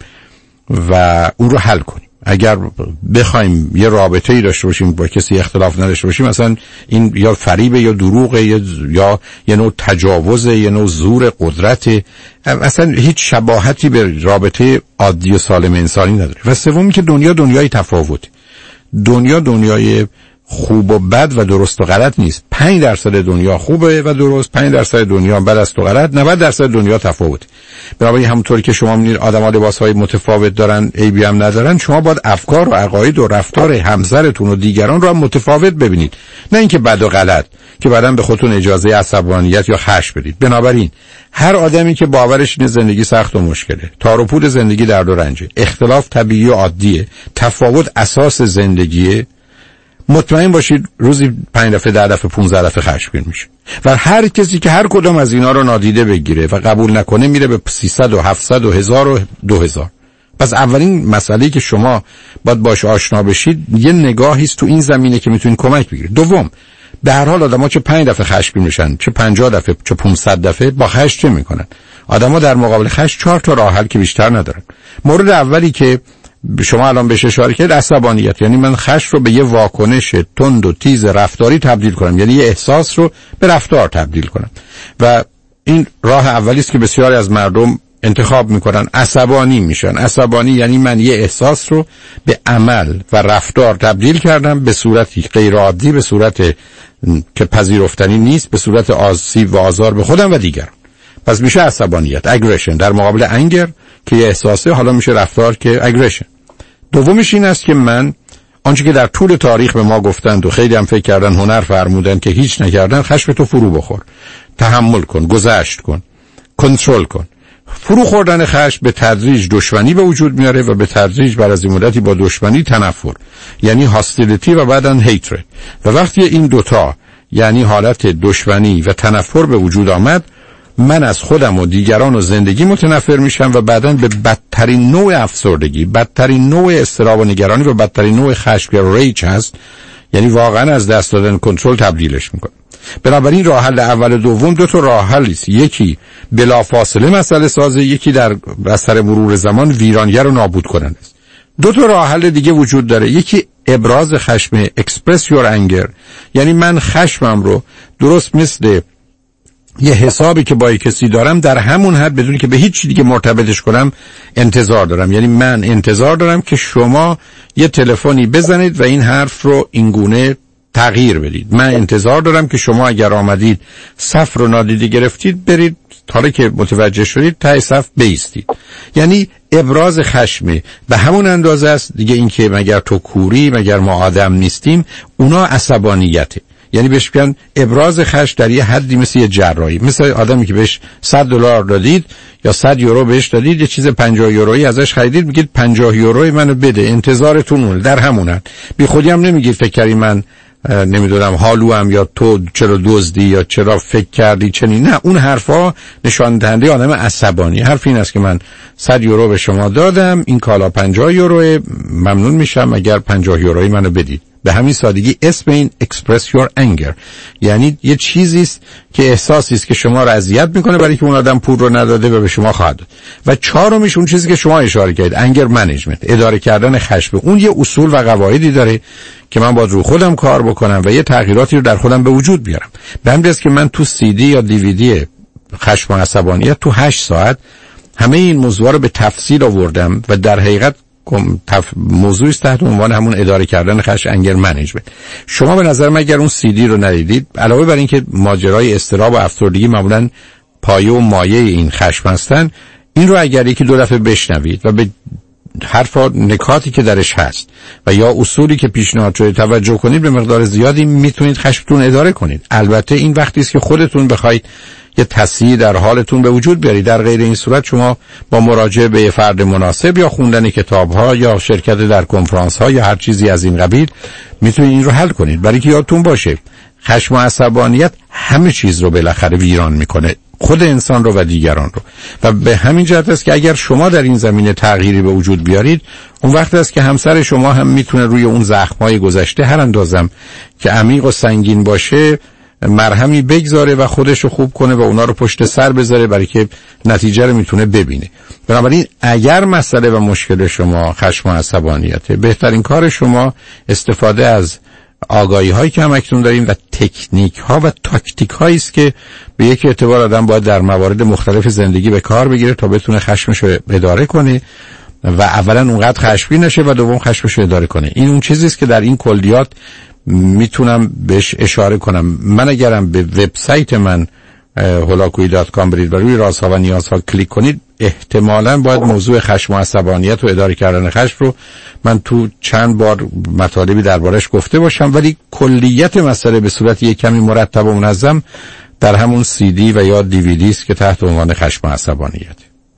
و اون رو حل کنیم. اگر بخوایم یه رابطه‌ای داشته باشیم با کسی اختلاف نداشته باشیم، مثلا این یا فریب یا دروغ یا یا یه نوع تجاوز، یه نوع زور قدرت، اصلا هیچ شباهتی به رابطه عادی و سالم انسانی نداره. و سومی که دنیا دنیای تفاوت، دنیا دنیای خوب و بد و درست و غلط نیست. پنج درصد دنیا خوبه و درست، پنج درصد دنیا بد است و غلط، نود درصد دنیا تفاوت. بنابراین همونطوری که شما می‌بینید آدم‌ها لباس‌های متفاوت دارن، عیبی هم ندارن، شما باید افکار و عقاید و رفتار همسرتون و دیگران رو هم متفاوت ببینید، نه اینکه بد و غلط که بعداً به خودتون اجازه عصبانیت یا خشم بدید. بنابراین هر آدمی که باورش اینه زندگی سخت و مشکله، تار و پود زندگی درد و رنجه، اختلاف طبیعی و عادیه، تفاوت اساس زندگیه، مطمئن باشید روزی پنج دفعه، ده دفعه، پونزده دفعه خشمگین میشه. و هر کسی که هر کدام از اینا رو نادیده بگیره و قبول نکنه میره به سیصد و هفتصد و هزار و دو هزار. پس اولین مسئله‌ای که شما باید باش آشنا بشید یه نگاهی است تو این زمینه که میتونید کمک بگیرید. دوم، به هر حال آدم‌ها چه پنج دفعه خشمگین میشن، چه پنجاه دفعه، چه پانصد دفعه، با خشم چه میکنن؟ آدم‌ها در مقابل خشم چهار تا راه حل که بیشتر ندارن. مورد اولی که شما الان بهش اشاره کردید عصبانیت، یعنی من خشم رو به یه واکنش تند و تیز رفتاری تبدیل کنم، یعنی یه احساس رو به رفتار تبدیل کنم. و این راه اولی است که بسیاری از مردم انتخاب میکنن، عصبانی میشن. عصبانی یعنی من یه احساس رو به عمل و رفتار تبدیل کردم به صورتی غیر عادی، به صورت که پذیرفتنی نیست، به صورت آسیب و آزار به خودم و دیگران. پس میشه عصبانیت، اگریشن. در مقابل انگر که یه احساسه، حالا میشه رفتار که اگریشن. دومش این است که من آنچه که در طول تاریخ به ما گفتند و خیلی هم فکر کردن هنر فرمودن که هیچ نکردن، خشم تو فرو بخور، تحمل کن، گذشت کن، کنترل کن. فرو خوردن خشم به تدریج دشمنی به وجود میاره و به تدریج بعد از این مدتی با دشمنی تنفر، یعنی هاستیلیتی و بعداً هیترد. و وقتی این دوتا یعنی حالت دشمنی و تنفر به وجود آمد، من از خودم و دیگران و زندگی متنفر میشم و بعداً به بدترین نوع افسردگی، بدترین نوع اضطراب و نگرانی و بدترین نوع خشم که ریج هست، یعنی واقعا از دست دادن کنترل، تبدیلش میکنه. بنابراین راه حل اول و دوم دو تا راه حل است، یکی بلافاصله مسئله سازه، یکی در اثر مرور زمان ویرانگر و نابود کننده است. دو تا راه حل دیگه وجود داره، یکی ابراز خشم، express your anger، یعنی من خشمم رو درست مثل یه حسابی که با کسی دارم در همون حد بدون که به هیچ چیزی دیگه مرتبطش کنم انتظار دارم. یعنی من انتظار دارم که شما یه تلفنی بزنید و این حرف رو اینگونه تغییر بدید. من انتظار دارم که شما اگر آمدید صف رو نادیده گرفتید برید، حالا که متوجه شدید ته صف بایستید. یعنی ابراز خشم به همون اندازه است دیگه. این که مگر تو کوری، مگر ما آدم نیستیم، اونا عصبانیته. یعنی بهش میگن ابراز خشم در یه حدی مثل یه جراحی، مثل آدمی که بهش صد دلار دادید یا صد یورو بهش دادید، یه چیز پنجاه یورویی ازش خریدید، میگید پنجاه یوروی منو بده، انتظارتون اون در همونن. بی خودی هم نمیگید فکر کردی من نمیدونم حالو هم یا تو چرا دزدی یا چرا فکر کردی چنین. نه، اون حرفا نشان دهنده آدم عصبانی. حرف این است که من صد یورو به شما دادم، این کالا پنجاه یورو، ممنون میشم اگر پنجاه یورویی منو بدید. به همین سادگی اسم این express your anger، یعنی یه چیزی است که احساسی است که شما رو اذیت میکنه برای که اون آدم پول رو نداده و به شما خواهد داد. و چهارمیش اون چیزی که شما اشاره کردید، anger management، اداره کردن خشم. اون یه اصول و قواعدی داره که من باید رو خودم کار بکنم و یه تغییراتی رو در خودم به وجود بیارم. به همین است که من تو سی دی یا دی وی دی خشم و عصبانیت تو هشت ساعت همه این موضوع رو به تفصیل آوردم و در حقیقت موضوعی است تحت عنوان همون اداره کردن خشم، انگر منیجمنت. شما به نظر من اگر اون سی دی رو ندیدید، علاوه بر اینکه ماجرای اضطراب و افسردگی معمولاً پایه و مایه این خشم هستن، این رو اگر یکی دو دفعه بشنوید و به حرفا نکاتی که درش هست و یا اصولی که پیشنهاد شده توجه کنید، به مقدار زیادی میتونید خشمتون اداره کنید. البته این وقتی است که خودتون بخواید یه تصحیح در حالتون به وجود بیارید. در غیر این صورت شما با مراجعه به فرد مناسب یا خوندن کتاب‌ها یا شرکت در کنفرانس‌ها یا هر چیزی از این قبیل میتونید این رو حل کنید. برای که یادتون باشه خشم و عصبانیت همه چیز رو بالاخره ویران میکنه، خود انسان رو و دیگران رو. و به همین جهت است که اگر شما در این زمینه تغییری به وجود بیارید، اون وقت است که همسر شما هم میتونه روی اون زخم‌های گذشته هر اندازم که عمیق و سنگین باشه مرهمی بگذاره و خودشو خوب کنه و اونا رو پشت سر بذاره، برای که نتیجه رو میتونه ببینه. بنابراین اگر مسئله و مشکل شما خشم و عصبانیته، بهترین کار شما استفاده از آگاهی هایی که هم اکنون داریم و تکنیک ها و تاکتیک هایی است که به یک اعتبار آدم باید در موارد مختلف زندگی به کار بگیره تا بتونه خشمش رو اداره کنه و اولا اونقدر خشمگین نشه و دوم خشمش رو اداره کنه. این اون چیزی است که در این کلیات میتونم بهش اشاره کنم. من اگرم به وبسایت من هولاکویی دات کام برید و روی رازها و نیازها کلیک کنید، احتمالاً باید موضوع خشم و عصبانیت و اداره کردن خشم رو من تو چند بار مطالبی دربارش گفته باشم، ولی کلیت مسئله به صورت یک کمی مرتب و منظم در همون سی دی و یا دی وی دی است که تحت عنوان خشم و عصبانیت.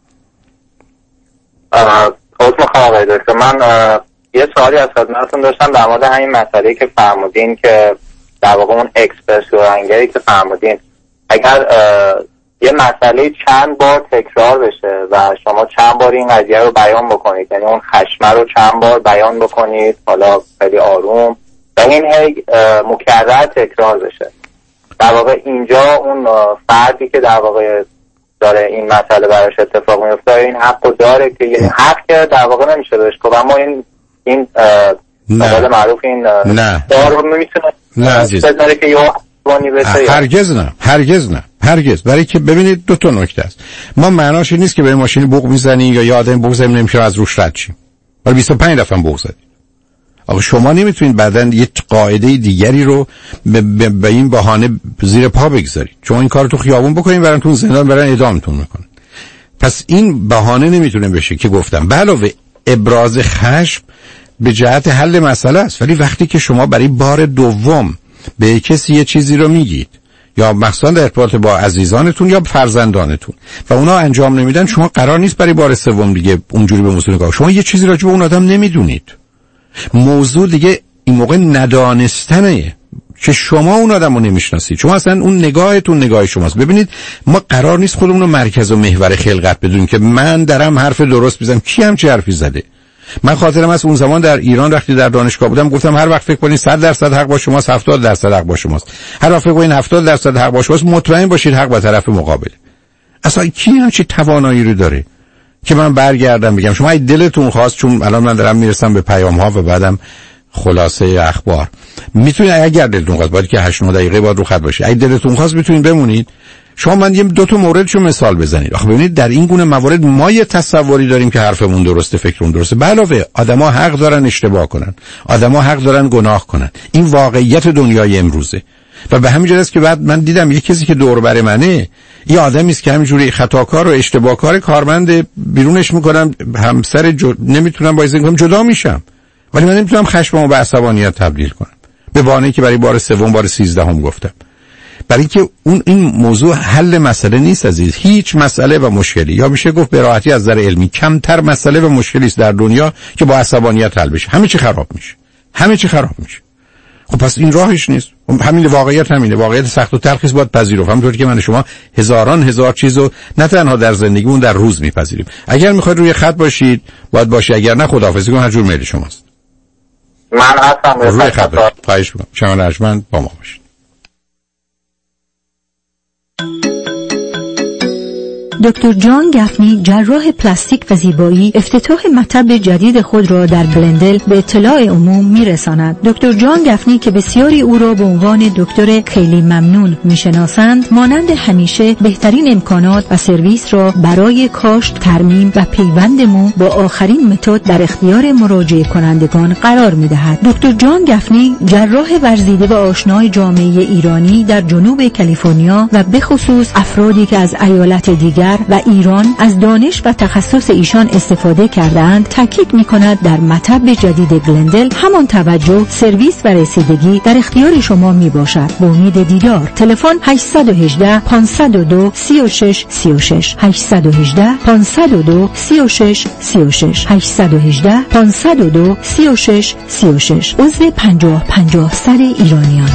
خود مخواهم آقای دکتر، من یه سوالی از خدمتتون داشتم در مورد همین مسئله که فرمودین که در واقع اون اکسپرسیونگری که فرمودین، اگر یه مسئله چند بار تکرار بشه و شما چند بار این قضیه رو بیان بکنید، یعنی اون خشمه رو چند بار بیان بکنید، حالا خیلی آروم و این هی مکرر تکرار بشه، در واقع اینجا اون فردی که در واقع داره این مسئله براش اتفاق میفته این حقو داره که یعنی حق که در واقع نمیشه بهش گفت، اما این این مقاله معروف این نه دارو میتونه نه عزیز بذاره که یا هرگز نه هرگز نه هرگز. برای که ببینید دو تا نکته است. ما معناش این نیست که به ماشین بوق میزنی یا یه آدم بوق زنیم نمیشه از روش رد شیم، ولی بیست و پنج دفعه بوق زدی. آقا شما نمیتونید بعدن یه قاعده دیگری رو به این بهانه زیر پا بگذارید. شما این کارو تو خیابون بکنید برن تو زندان برن اعدامتون میکنن. پس این بهانه نمیتونه بشه که گفتم. به علاوه ابراز خشم به جهت حل مسئله است، ولی وقتی که شما برای بار دوم به کسی یه چیزی رو میگید یا مثلا در ارتباط با عزیزانتون یا فرزندانتون و اونا انجام نمیدن، شما قرار نیست برای بار سوم دیگه اونجوری به موضوع نگاه. شما یه چیزی راجع به اون آدم نمیدونید. موضوع دیگه این موقع ندانستنه که شما اون آدم رو نمیشناسید. شما اصلا اون نگاهتون نگاه شماست. ببینید ما قرار نیست خودمون رو مرکز و محور خلقت بدونیم که من دارم حرف درست میزنم. کی هم چه حرفی زده؟ من خاطرم از اون زمان در ایران وقتی در دانشگاه بودم گفتم هر وقت فکر کنید صد درصد حق با شماست، هفتاد درصد حق با شماست. هر وقت فکر کنید هفتاد درصد حق با شماست، مطمئن باشید حق با طرف مقابل. اصلا کی همچی توانایی رو داره که من برگردم بگم شما دلتون خواست، چون الان من دارم میرسم به پیام ها و بعدم خلاصه اخبار، میتونید اگر دلتون خواست باید که هشت نه دقیقه باید رو خط باشید، اگه دلتون خواست میتونید بمونید. شما من یه دو تا موردشو مثال بزنید. آخه ببینید در این گونه موارد ما یه تصوری داریم که حرفمون درسته، فکرمون درسته. به علاوه آدما حق دارن اشتباه کنن، آدما حق دارن گناه کنن. این واقعیت دنیای امروزه. و به همین جهت است که بعد من دیدم یه کسی که دور بر منه یه آدمی است که همینجوری خطاکار و اشتباهکار، کارمند، بیرونش میکنم همسر جو... نمیتونم با این کنم جدا میشم، ولی من نمیتونم خشممو به عصبانیت تبدیل کنم. به بهانه‌ای که برای بار سوم بار سیزدهم گفتم. برای اینکه اون این موضوع حل مسئله نیست عزیز. هیچ مسئله و مشکلی، یا میشه گفت به راحتی از نظر علمی کمتر مسئله و مشکلی است در دنیا که با عصبانیت حل بشه. همه چی خراب میشه. همه چی خراب میشه. خب پس این راهش نیست. همین واقعیت همینه. واقعیت سخت و تلخی باید پذیرفت. همونطوری که من شما هزاران هزار چیزو نه تنها در زندگیمون در روز میپذیریم. اگر میخواید روی خط باشید باید باشید، اگر نه خداحافظی کنید، هر جور میل شماست. من هستم روی خط باشید. خواهش می‌کنم. شما ارجمند با ما باشید. دکتر جان گفنی، جراح پلاستیک و زیبایی، افتتاح مطب جدید خود را در بلندل به اطلاع عموم میرساند. دکتر جان گفنی که بسیاری او را به عنوان دکتر خیلی ممنون میشناسند، مانند همیشه بهترین امکانات و سرویس را برای کاشت، ترمیم و پیوند مو با آخرین متد در اختیار مراجعه کنندگان قرار میدهد. دکتر جان گفنی جراح ورزیده و آشنای جامعه ایرانی در جنوب کالیفرنیا و به خصوص افرادی که از ایالت دیگر و ایران از دانش و تخصص ایشان استفاده کردند، تاکید می‌کند در مطب جدید گلندل همان توجه، سرویس و رسیدگی در اختیار شما میباشد. با امید دیدار. تلفن هشت یک هشت پانصد و دو سی و شش سی و شش هشت یک هشت پانصد و دو سی و شش سی و شش هشت یک هشت پانصد و دو سی و شش سی و شش. عضو پنجاه پنجاه سر ایرانیان.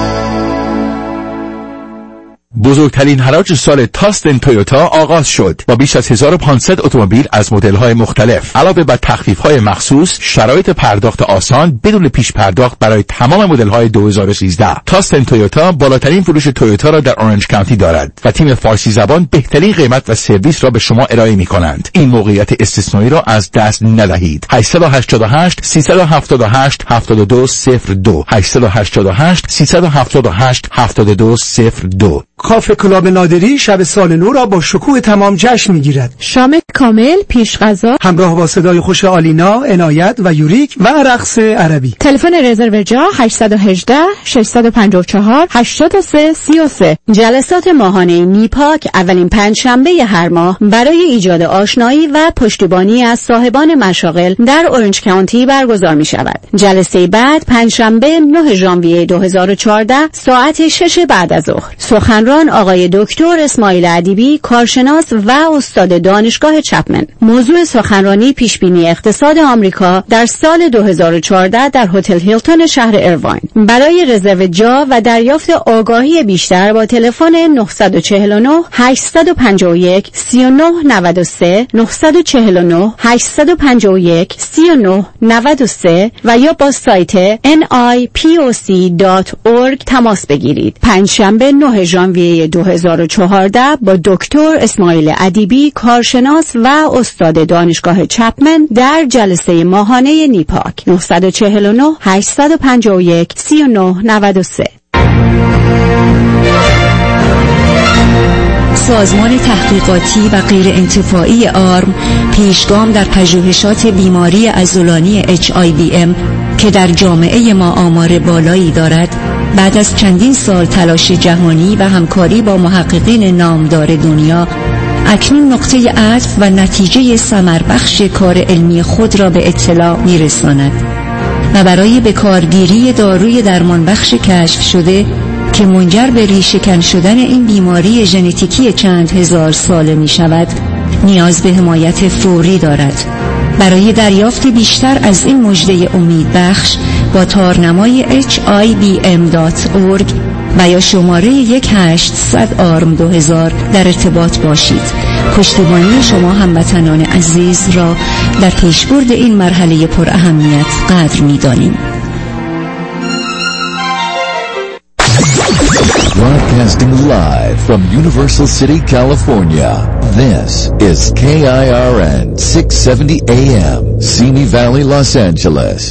بزرگترین حراج سال تاستن تویوتا آغاز شد با بیش از هزار و پانصد اتومبیل از مدل‌های مختلف. علاوه بر تخفیف‌های مخصوص، شرایط پرداخت آسان بدون پیش پرداخت برای تمام مدل‌های دو هزار و سیزده. تاستن تویوتا بالاترین فروش تویوتا را در اورنج کانتی دارد و تیم فارسی زبان بهترین قیمت و سرویس را به شما ارائه می‌کنند. این موقعیت استثنایی را از دست ندهید. هشت هشت هشت سه هفت هشت هفت دو صفر دو هشت هشت هشت سه هفت هشت هفت دو صفر دو. کافه کلاب نادری شب سال نو را با شکوه تمام جشن میگیرد. شام کامل، پیش غذا، همراه با صدای خوش آلینا، عنایت و یوریک و رقص عربی. تلفن رزرو جا هشت یک هشت شش پنج چهار هشت سه سه سه. جلسات ماهانه نیپاک اولین پنجشنبه هر ماه برای ایجاد آشنایی و پشتیبانی از صاحبان مشاغل در اورنج کانتی برگزار می شود. جلسه بعد پنجشنبه نه ژانویه دو هزار و چهارده ساعت شش بعد از ظهر. سخنران آقای دکتر اسماعیل ادیبی، کارشناس و استاد دانشگاه چپمن. موضوع سخنرانی پیشبینی اقتصاد آمریکا در سال دو هزار و چهارده در هتل هیلتون شهر ایرواین. برای رزرو جا و دریافت آگاهی بیشتر با تلفن نه چهار نه هشت پنج یک سه نه نه سه نه چهار نه هشت پنج یک سه نه نه سه و یا با سایت ان آی پی او سی دات اورگ تماس بگیرید. پنجشنبه نه ژانویه دو هزار و چهارده با دکتر اسماعیل ادیبی، کارشناس و استاد دانشگاه چپمن در جلسه ماهانه نیپاک. نه چهار نه هشت پنج یک سه نه نه سه. سازمان تحقیقاتی و غیر انتفاعی آرم پیشگام در پژوهشات بیماری عضلانی اچ آی وی ام که در جامعه ما آمار بالایی دارد، بعد از چندین سال تلاش جهانی و همکاری با محققین نامدار دنیا، اکنون نقطه عطف و نتیجه ثمربخش کار علمی خود را به اطلاع می‌رساند و برای بکارگیری داروی درمانبخش کشف شده که منجر به ریشه‌کن شدن این بیماری ژنتیکی چند هزار ساله می شود، نیاز به حمایت فوری دارد. برای دریافت بیشتر از این مژده امیدبخش با تارنمای اچ آی وی ام دات اورگ و یا شماره یک هشتصد آرم دو هزار در ارتباط باشید. پشتیبانی شما هموطنان عزیز را در پیشبرد این مرحله پر اهمیت قدر می دانیم. Broadcasting live from Universal City, California. This is K I R N six seventy A M, Simi Valley, Los Angeles.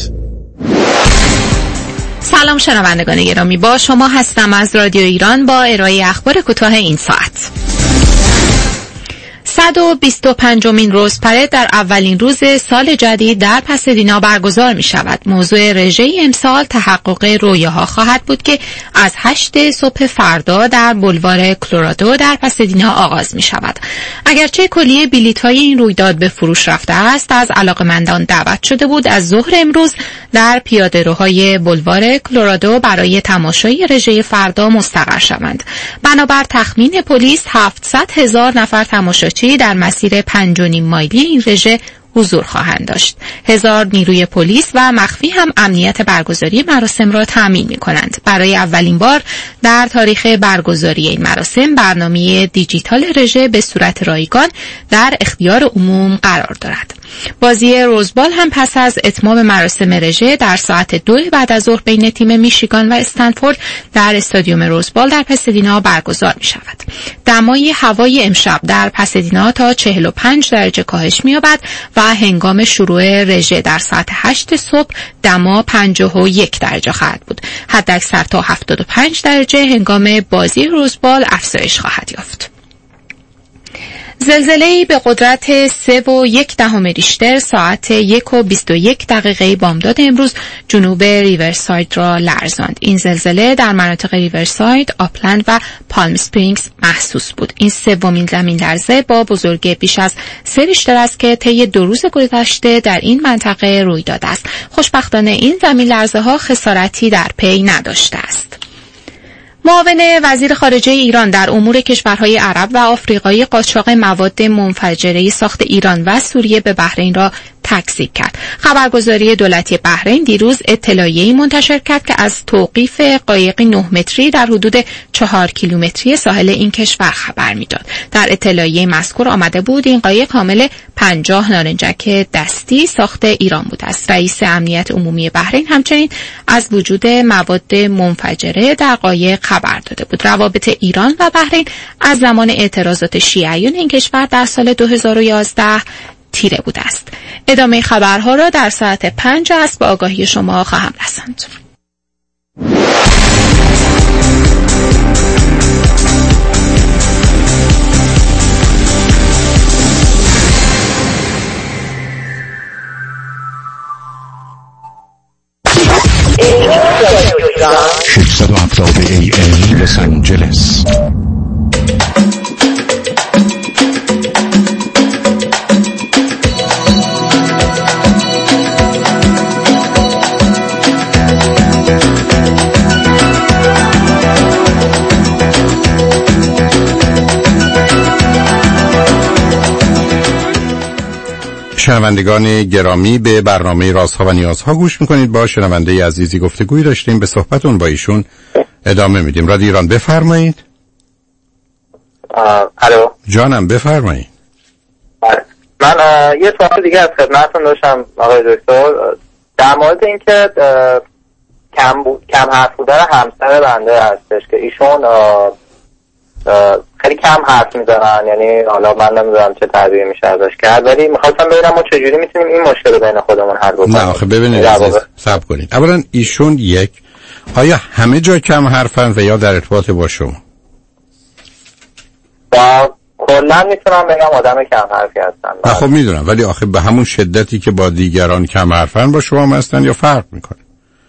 سلام شنوندگان گرامی، با شما هستم از رادیو ایران با ارائه اخبار کوتاه این ساعت. صد و بیست و پنجمین روز پرد در اولین روز سال جدید در پاسادینا برگزار می شود. موضوع رژه امسال تحقق رویاها خواهد بود که از هشت صبح فردا در بولوار کلرادو در پاسادینا آغاز می شود. اگرچه کلیه بلیط های این رویداد به فروش رفته است، از علاقه‌مندان دعوت شده بود از ظهر امروز در پیاده‌روهای بولوار کلرادو برای تماشای رژه فردا مستقر شوند. بنابر تخمین پلیس هفتصد هزار نفر تماشاچی در مسیر پنج و نیم مایلی این رژه حضور خواهند داشت. هزار نیروی پلیس و مخفی هم امنیت برگزاری مراسم را تامین می کنند. برای اولین بار در تاریخ برگزاری این مراسم برنامه دیجیتال رژه به صورت رایگان در اختیار عموم قرار دارد. بازی روزبال هم پس از اتمام مراسم رژه در ساعت دو بعد از ظهر بین تیم میشیگان و استنفورد در استادیوم روزبال در پاسادینا برگزار می شود. دمای هوای امشب در پاسادینا تا چهل و پنج درجه کاهش می یابد و هنگام شروع رژه در ساعت هشت صبح دما پنجاه و یک درجه خواهد بود. حداکثر تا هفتاد و پنج درجه هنگام بازی روزبال افزایش خواهد یافت. زلزله‌ای به قدرت سه و یک دهم ریشتر ساعت یک و بیست و یک دقیقه بامداد امروز جنوب ریورساید را لرزاند. این زلزله در مناطق ریورساید، آپلند و پالم اسپرینگز محسوس بود. این سومین زمین لرزه با بزرگی بیش از سه ریشتر است که طی دو روز گذشته در این منطقه روی داده است. خوشبختانه این زمین لرزه ها خسارتی در پی نداشته است. معاون وزیر خارجه ایران در امور کشورهای عرب و آفریقایی قاچاق مواد منفجره ساخت ایران و سوریه به بحرین را تکذیب کرد. خبرگزاری دولتی بحرین دیروز اطلاعیه‌ای منتشر کرد که از توقیف قایقی نه متری در حدود چهار کیلومتری ساحل این کشور خبر میداد. در اطلاعیه مذکور آمده بود این قایق حامل پنجاه نارنجک دستی ساخت ایران بود است. رئیس امنیت عمومی بحرین همچنین از وجود مواد منفجره در قایق خبر داده بود. روابط ایران و بحرین از زمان اعتراضات شیعیان این کشور در سال دو هزار و یازده تیره بوده است. ادامه خبرها را در ساعت پنج است به آگاهی شما خواهم رساند. ششصد و هفتاد ای ام لس آنجلس. شنوندگان گرامی، به برنامه رازها و نیازها گوش میکنید. با شنونده عزیزی گفتگوی داشتیم، به صحبتون با ایشون ادامه میدیم. رادیو ایران بفرمایید. الو جانم بفرمایید. من یه سوال دیگه از خدمتتون داشتم آقای دکتر، در مورد اینکه کم بود کم حرف بودن همسر بنده هستش که ایشون آه آه خیلی کم حرف میزنن، یعنی حالا من نمیدونم چه تعبیری میشه ازش کرد، ولی میخواستم ببینم ما چجوری میتونیم این مشکل رو بین خودمون حل بکنیم. نه آخه ببینید صبر کنید. اولا ایشون یک آیا همه جا کم حرفن و یا در ارتباط با شما؟ با کلا میتونم بگم آدم کم حرفی هستن. نه خب میدونم، ولی آخه به همون شدتی که با دیگران کم حرفن با شما هستن یا فرق میکنه؟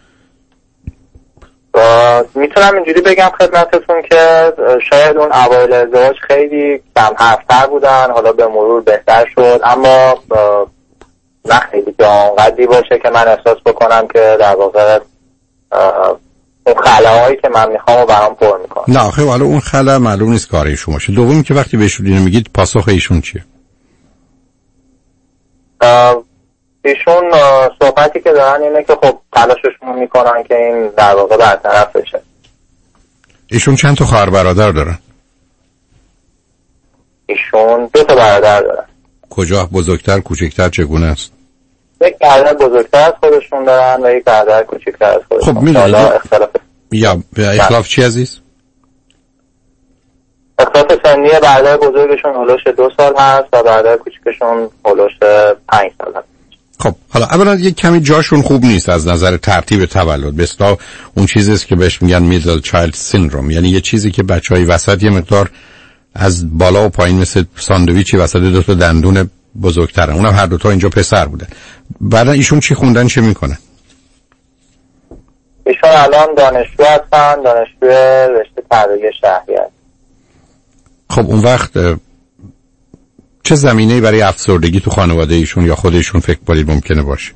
میتونم اینجوری بگم خدمتتون که شاید اون اوایل ازدواج خیلی کم حرفتر بودن، حالا به مرور بهتر شد، اما نه خیلی که آنقدری باشه که من احساس بکنم که در واقع اون خلاهایی که من میخوام و برام پر میکنم. نه آخه حالا اون خلا معلوم نیست کار ایشون باشه. دومی که وقتی بهشون اینو میگید پاسخ ایشون چیه؟ ایشون صحبتی که دارن اینه که خب تلاششون میکنن که این در واقع برطرف بشه. ایشون چند تا خواهر برادر دارن؟ ایشون دو تا برادر دارن. کجا؟ بزرگتر کوچکتر چگونه است؟ یک برادر بزرگتر از خودشون دارن و یک برادر کوچکتر از خودشون. خب میدونید اختلاف یا اختلاف چی عزیز؟ اختلاف سنی برادر بزرگشون هولوش دو سال هست و برادر کوچکشون هولوش پنج سال هست. خب حالا اولا یک کمی جاشون خوب نیست از نظر ترتیب تولد. به اصطلاح اون چیزی است که بهش میگن میدل چایلد سیندروم، یعنی یه چیزی که بچهای وسط یه مقدار از بالا و پایین مثل ساندویچی وسط دو تا دندون بزرگترن، اونم هر دو تا اینجا پسر بودن. بعدا ایشون چی خوندن، چه میکنن؟ ایشون الان دانشجو هستن، دانشجو رشته طراحی شهری هستن. خب اون وقت چه زمینه‌ای برای افسردگی تو خانواده ایشون یا خودشون فکر کنید ممکنه باشه؟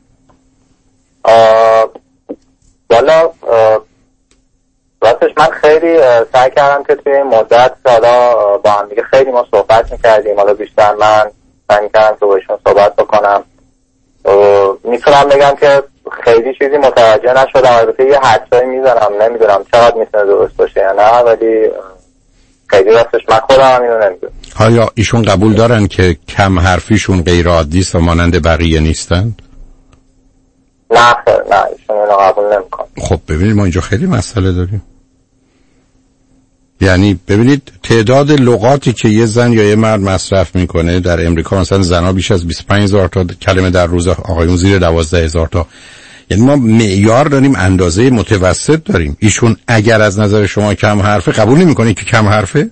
والا راستش من خیلی سعی کردم که توی این مدت حالا با هم دیگه خیلی ما صحبت میکردیم، حالا بیشتر من سعی میکردم که با ایشون صحبت بکنم. میتونم بگم که خیلی چیزی متوجه نشدم، البته یه حدسایی میزنم، نمیدونم چقدر میتونه درست باشه یا نه، ولی خیلی راستش من خودم هم اینو نمیدونم. آیا ایشون قبول دارن که کم حرفیشون غیر عادی است و مانند بقیه نیستند؟ نه خیر، نه ایشون اینو قبول نمیکنه. خب ببینید ما اینجا خیلی مسئله داریم. یعنی ببینید تعداد لغاتی که یه زن یا یه مرد مصرف میکنه در امریکا، مثلا زنها بیش از بیست و پنج هزار تا کلمه در روز، آقایون زیر دوازده هزار تا. یعنی ما معیار داریم، اندازه متوسط داریم. ایشون اگر از نظر شما کم حرفه، قبول نمیکنه که کم حرفه؟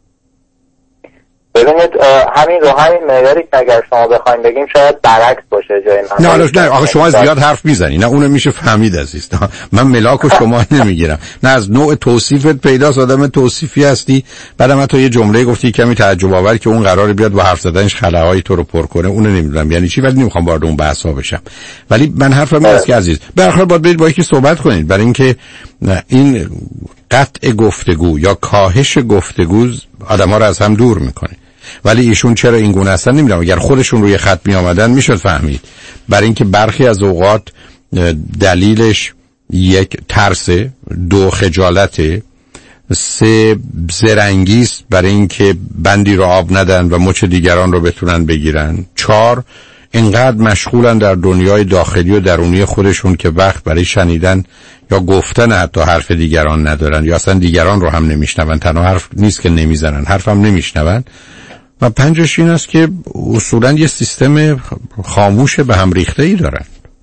ببینید همین رو همین معیاری که اگر شما بخواید بگیم شاید برعکس باشه جای من. نه نه آقا شما زیاد حرف میزنی، نه اونو میشه فهمید عزیز. من ملاک و شما نمیگیرم، نه از نوع توصیفت پیداست آدم توصیفی هستی. بعدم تو یه جمله گفتی کمی تعجب آور که اون قراره بیاد با حرف زدنش خلاهای تو رو پر کنه، اونو نمیدونم یعنی چی، ولی نمیخوام وارد اون بحثا بشم. ولی من حرفم این است که عزیز به هر حال باید برید با یکی صحبت کنید، برای اینکه این قطع گفتگو یا کاهش گفتگو آدم‌ها رو از هم دور میکنه. ولی ایشون چرا این گونه هستن نمیدونم. اگر خودشون روی خط می آمدن میشد فهمید. برای اینکه برخی از اوقات دلیلش یک ترس، دو خجالت، سه زرنگیست برای اینکه بندی رو آب ندن و مچ دیگران رو بتونن بگیرن، چهار اینقدر مشغولن در دنیای داخلی و درونی خودشون که وقت برای شنیدن یا گفتن حتی حرف دیگران ندارن، یا اصلا دیگران رو هم نمیشنون. تنها حرف نیست که نمیزنن، حرف هم نمیشنون. و پنجش این است که اصولا یه سیستم خاموش به هم ریخته ای دارن.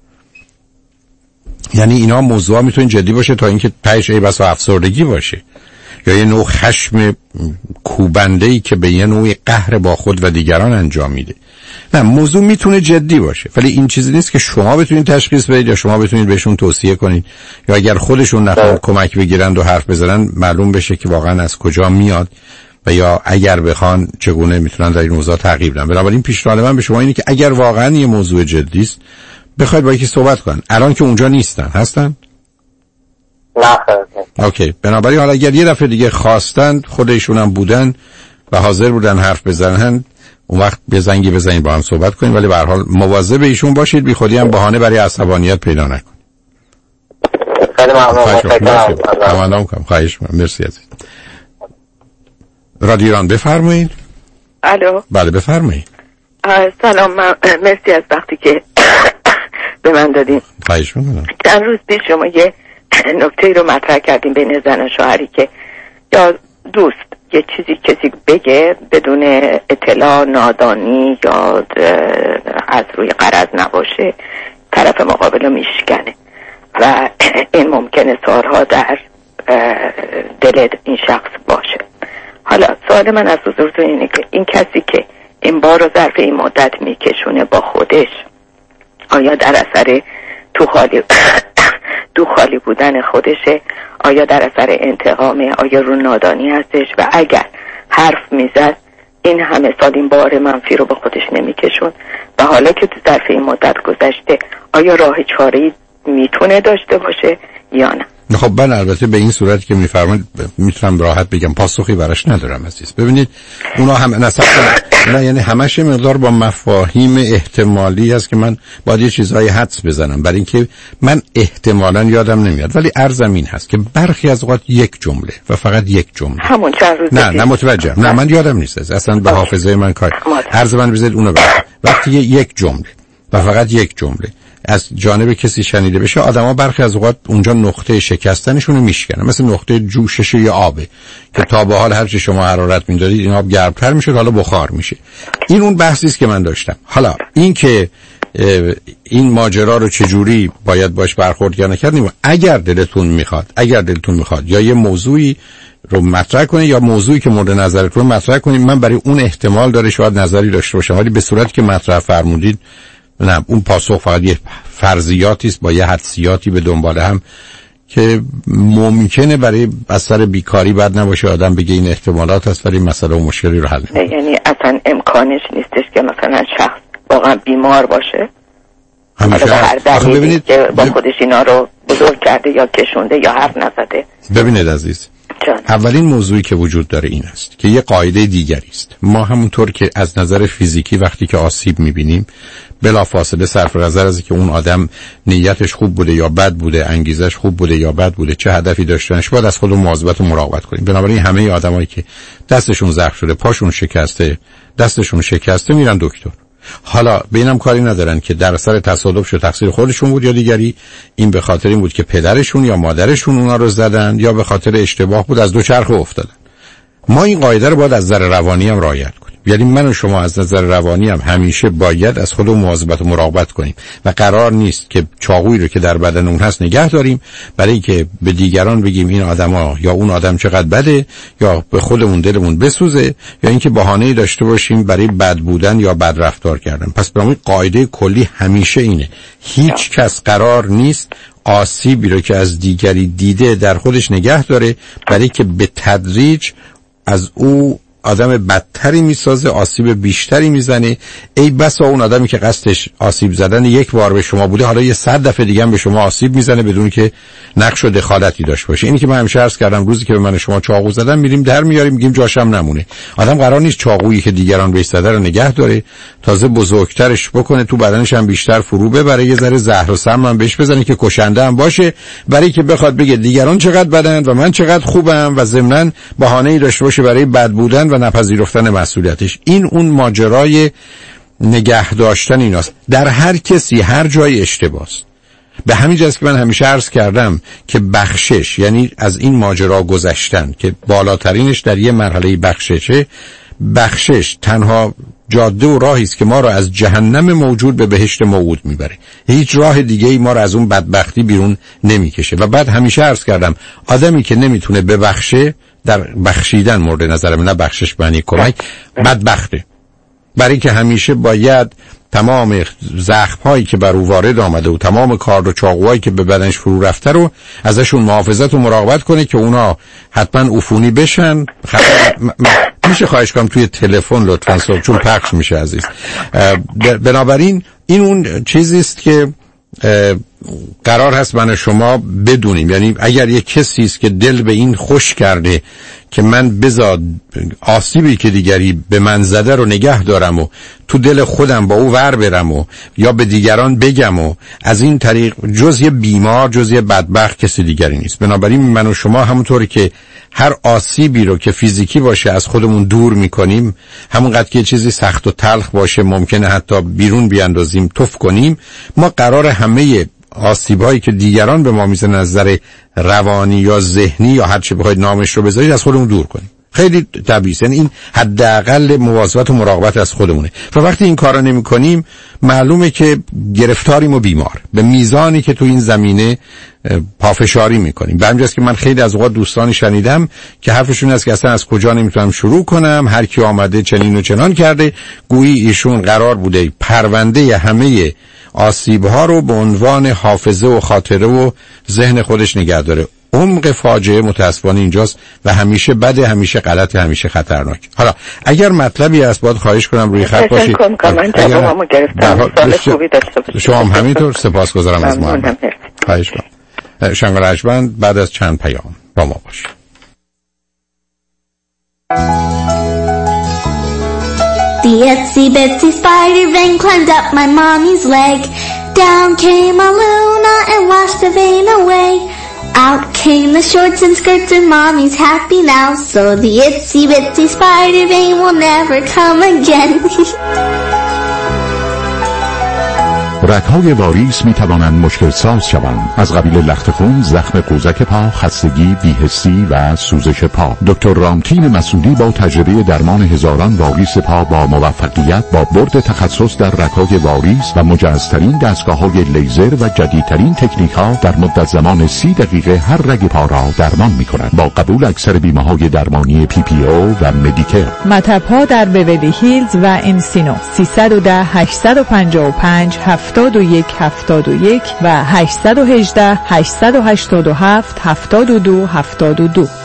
یعنی اینا موضوع میتونه جدی باشه تا اینکه پش ای بس افسردگی باشه، یا یه نوع خشم کوبنده ای که به یه نوع قهر با خود و دیگران انجام میده. نه موضوع میتونه جدی باشه، ولی این چیزی نیست که شما بتونید تشخیص بدید یا شما بتونید بهشون توصیه کنید، یا اگر خودشون نخوان کمک بگیرند و حرف بزنن معلوم بشه که واقعا از کجا میاد و یا اگر بخوان چگونه میتونن در این موضوع تغییر بدن. بنابراین پیشنهاد من به شما اینه که اگر واقعا یه موضوع جدی است بخواید با یکی صحبت کنن. الان که اونجا نیستن، هستن؟ نه خیر. اوکی. بنابراین حالا اگر یه دفعه دیگه خواستند، خودشون هم بودن و حاضر بودن حرف بزنن، اون وقت به زنگی بزنید با هم صحبت کنید، ولی به هر حال مواظب ایشون باشید، بی خودی هم بهانه برای عصبانیت پیدا نکنید. خیلی ممنون. تمام کنم. خواهش می‌کنم. مرسی عزیز. رادیو ایران بفرمایید. الو. بله بفرمایید. سلام، مرسی از وقتی که به من دادین. خواهش می‌کنم. چند روز پیش شما یه نکته رو مطرح کردیم بین زن و شوهری که یا دوست یه چیزی کسی بگه بدون اطلاع، نادانی یا از روی غرض نباشه، طرف مقابل رو میشکنه و این ممکنه سالها در دل این شخص باشه. حالا سوال من از حضورتون اینه که این کسی که این بار رو ظرف این مدت میکشونه با خودش، آیا در اثر تو خالی تو خالی بودن خودشه، آیا در اثر انتقامه، آیا رو نادانی هستش، و اگر حرف میزد این همه سال این بار منفی رو با خودش نمیکشون و حالا که تو ظرف این مدت گذشته آیا راه چاره‌ای میتونه داشته باشه یا نه؟ خب من البته به این صورتی که میفرمایید میتونم راحت بگم پاسخی براش ندارم عزیز. ببینید اونا هم نصب نه، یعنی همش مقدار با مفاهیم احتمالی است که من باید یه چیزای حدس بزنم، برای اینکه من احتمالاً یادم نمیاد، ولی عرضم این هست که برخی از اوقات یک جمله و فقط یک جمله همون چند روز نه نه متوجهم، نه من یادم نیست اصلا، به حافظه من کار. عرض من بذارید اونو بگم. وقتی یک جمله و فقط یک جمله از جانب کسی شنیده بشه، آدما برخی از اوقات اونجا نقطه شکستنشون رو میشکنن، مثل نقطه جوشش یه آبه که تا به حال هر چی شما حرارت میدادید این آب گرمتر میشه، حالا بخار میشه. این اون بحثی است که من داشتم. حالا این که این ماجرا رو چجوری باید باش برخورد یا نکرد، اگر دلتون میخواد اگر دلتون میخواد یا یه موضوعی رو مطرح کنید یا موضوعی که مورد نظرتون رو مطرح کنید. من برای اون احتمال داره شاید نظری داشته باشم، ولی به صورتی که مطرح فرمودید نه، اون پاسخ فقط یه فرضیاتی است با یه حدسیاتی به دنبال هم که ممکنه برای اثر بیکاری بد نباشه آدم بگه این احتمالات هست ولی مسئله و مشکلی رو حل نمی‌کنه. یعنی اصلا امکانش نیستش که مثلا شخص واقعا بیمار باشه همیشه هر دلیلی ببینید که با خودش اینا رو بزرگ کرده یا کشونده یا حرف نزده. ببینید عزیز جان. اولین موضوعی که وجود داره این است که یه قاعده دیگری است. ما همونطور که از نظر فیزیکی وقتی که آسیب می‌بینیم بلافاصله صرف نظر از که اون آدم نیتش خوب بوده یا بد بوده، انگیزش خوب بوده یا بد بوده، چه هدفی داشتنش، باید از خودمون مواظبت و مراقبت کنیم. بنابراین همه آدمایی که دستشون زخم شده، پاشون شکسته، دستشون شکسته میرن دکتر. حالا به اینم کاری ندارن که در اثر تصادف شد تقصیر خودشون بود یا دیگری، این به خاطر این بود که پدرشون یا مادرشون اونا رو زدن یا به خاطر اشتباه بود از دو چرخ افتادن. ما این قاعده رو باید از نظر روانی هم رعایت کنیم. یعنی من و شما از نظر روانی هم همیشه باید از خودمون مواظبت و مراقبت کنیم و قرار نیست که چاقویی رو که در بدن اون هست نگه داریم برای اینکه به دیگران بگیم این آدما یا اون آدم چقدر بده یا به خودمون دلمون بسوزه یا اینکه بهانه‌ای داشته باشیم برای بد بودن یا بد رفتار کردن. پس برای قاعده کلی همیشه اینه، هیچ کس قرار نیست آسیبی رو که از دیگری دیده در خودش نگه داره برای که به تدریج از او آدم بدتری میسازه، آسیب بیشتری میزنه. ای بسا اون آدمی که قصدش آسیب زدن یک بار به شما بوده حالا یه صد دفعه دیگه هم به شما آسیب میزنه بدون که نقش و دخالتی داشته باشه. اینی که من همیشه عرض کردم روزی که به من شما چاقو زدن میریم در میاریم میگیم جاشم نمونه. آدم قرار نیست چاقویی که دیگران بهش زده رو نگه داره، تازه بزرگترش بکنه، تو بدنش هم بیشتر فرو ببره، یه ذره زهر و سم هم بهش بزنه که کشنده هم باشه برای که بخواد بگه دیگران چقدر بدن و من چقدر خوبم و ضمناً بهانه‌ای داشته باشه برای بد بودن و نپذیرفتن مسئولیتش. این اون ماجرای نگه داشتن ایناست. در هر کسی هر جای اشتباهه. به همین جاست که من همیشه عرض کردم که بخشش، یعنی از این ماجرا گذشتن که بالاترینش در یه مرحله بخششه، بخشش تنها جاده و راهی است که ما را از جهنم موجود به بهشت موعود میبره. هیچ راه دیگه ای ما را از اون بدبختی بیرون نمیکشه. و بعد همیشه عرض کردم آدمی که نمیتونه ببخشه، در بخشیدن مورد نظرم نه بخشش معنی کمک، بدبخته. برای که همیشه باید تمام زخم‌هایی که بر او وارد آمده و تمام کار و چاقوهایی که به بدنش فرو رفته رو ازشون محافظت و مراقبت کنه که اونا حتما عفونی بشن. خطر م... م... میشه خواهش کنم توی تلفن لطفاً صبح چون پخش میشه عزیز. بنابراین این اون چیزی است که قرار هست من و شما بدونیم. یعنی اگر یک کسی است که دل به این خوش کرده که من بذار آسیبی که دیگری به من زده رو نگه دارم و تو دل خودم با او ور برم و یا به دیگران بگم و از این طریق جز یه بیمار، جز یه بدبخت کسی دیگری نیست. بنابراین من و شما همونطوری که هر آسیبی رو که فیزیکی باشه از خودمون دور میکنیم، همونقدر که یه چیزی سخت و تلخ باشه ممکنه حتی بیرون بیاندازیم، تف کنیم، ما قرار همه آسیب‌هایی که دیگران به ما میزنن از نظر روانی یا ذهنی یا هر چه بخواید نامش رو بذارید از خودمون دور کنیم. خیلی طبیعیه. یعنی این حداقل مواظبت و مراقبت از خودمونه. و وقتی این کارا نمی‌کنیم معلومه که گرفتاریم و بیمار به میزانی که تو این زمینه پافشاری میکنیم. به همینجاست که من خیلی از اوقات دوستانی شنیدم که حرفشون است که اصلا از کجا نمیتونم شروع کنم، هر کی آمده چنین و چنان کرده، گویی ایشون قرار بوده پرونده همه آسیب‌ها رو به عنوان حافظه و خاطره و ذهن خودش نگه داره. عمق فاجعه متاسفانه اینجاست و همیشه بده، همیشه غلط، همیشه خطرناک. حالا اگر مطلبی هست باید خواهش کنم روی خط باشید. من جوابمو گرفتم. سال خوبی داشته باشید. شما هم همینطور. سپاسگزارم از محبت. خواهش کنم. شنگ رجمند بعد از چند پیام با ما باشید. The itsy bitsy spider vein climbed up my mommy's leg. Down came a Luna and washed the vein away. Out came the shorts and skirts and mommy's happy now. So the itsy bitsy spider vein will never come again. رگ‌های واریس می توانند مشکل ساز شوند، از قبیل لخت خون، زخم قوزک پا، خستگی، بی‌حسی و سوزش پا. دکتر رامتین مسعودی با تجربه درمان هزاران واریس پا با موفقیت با برد تخصص در رگ‌های واریس و مجهزترین دستگاه‌های لیزر و جدیدترین تکنیک‌ها در مدت زمان سی دقیقه هر رگ پا را درمان می‌کنند با قبول اکثر بیمه‌های درمانی پی پی او و مدیکر. مطب‌ها در بیولی هیلز و انسینو سیصد و ده هشتصد و پنجاه و پنج هفتاد و یک هفتاد و یک و هشتصد و هجده هشتصد و هشتاد و هفت هفتاد و دو هفتاد و دو.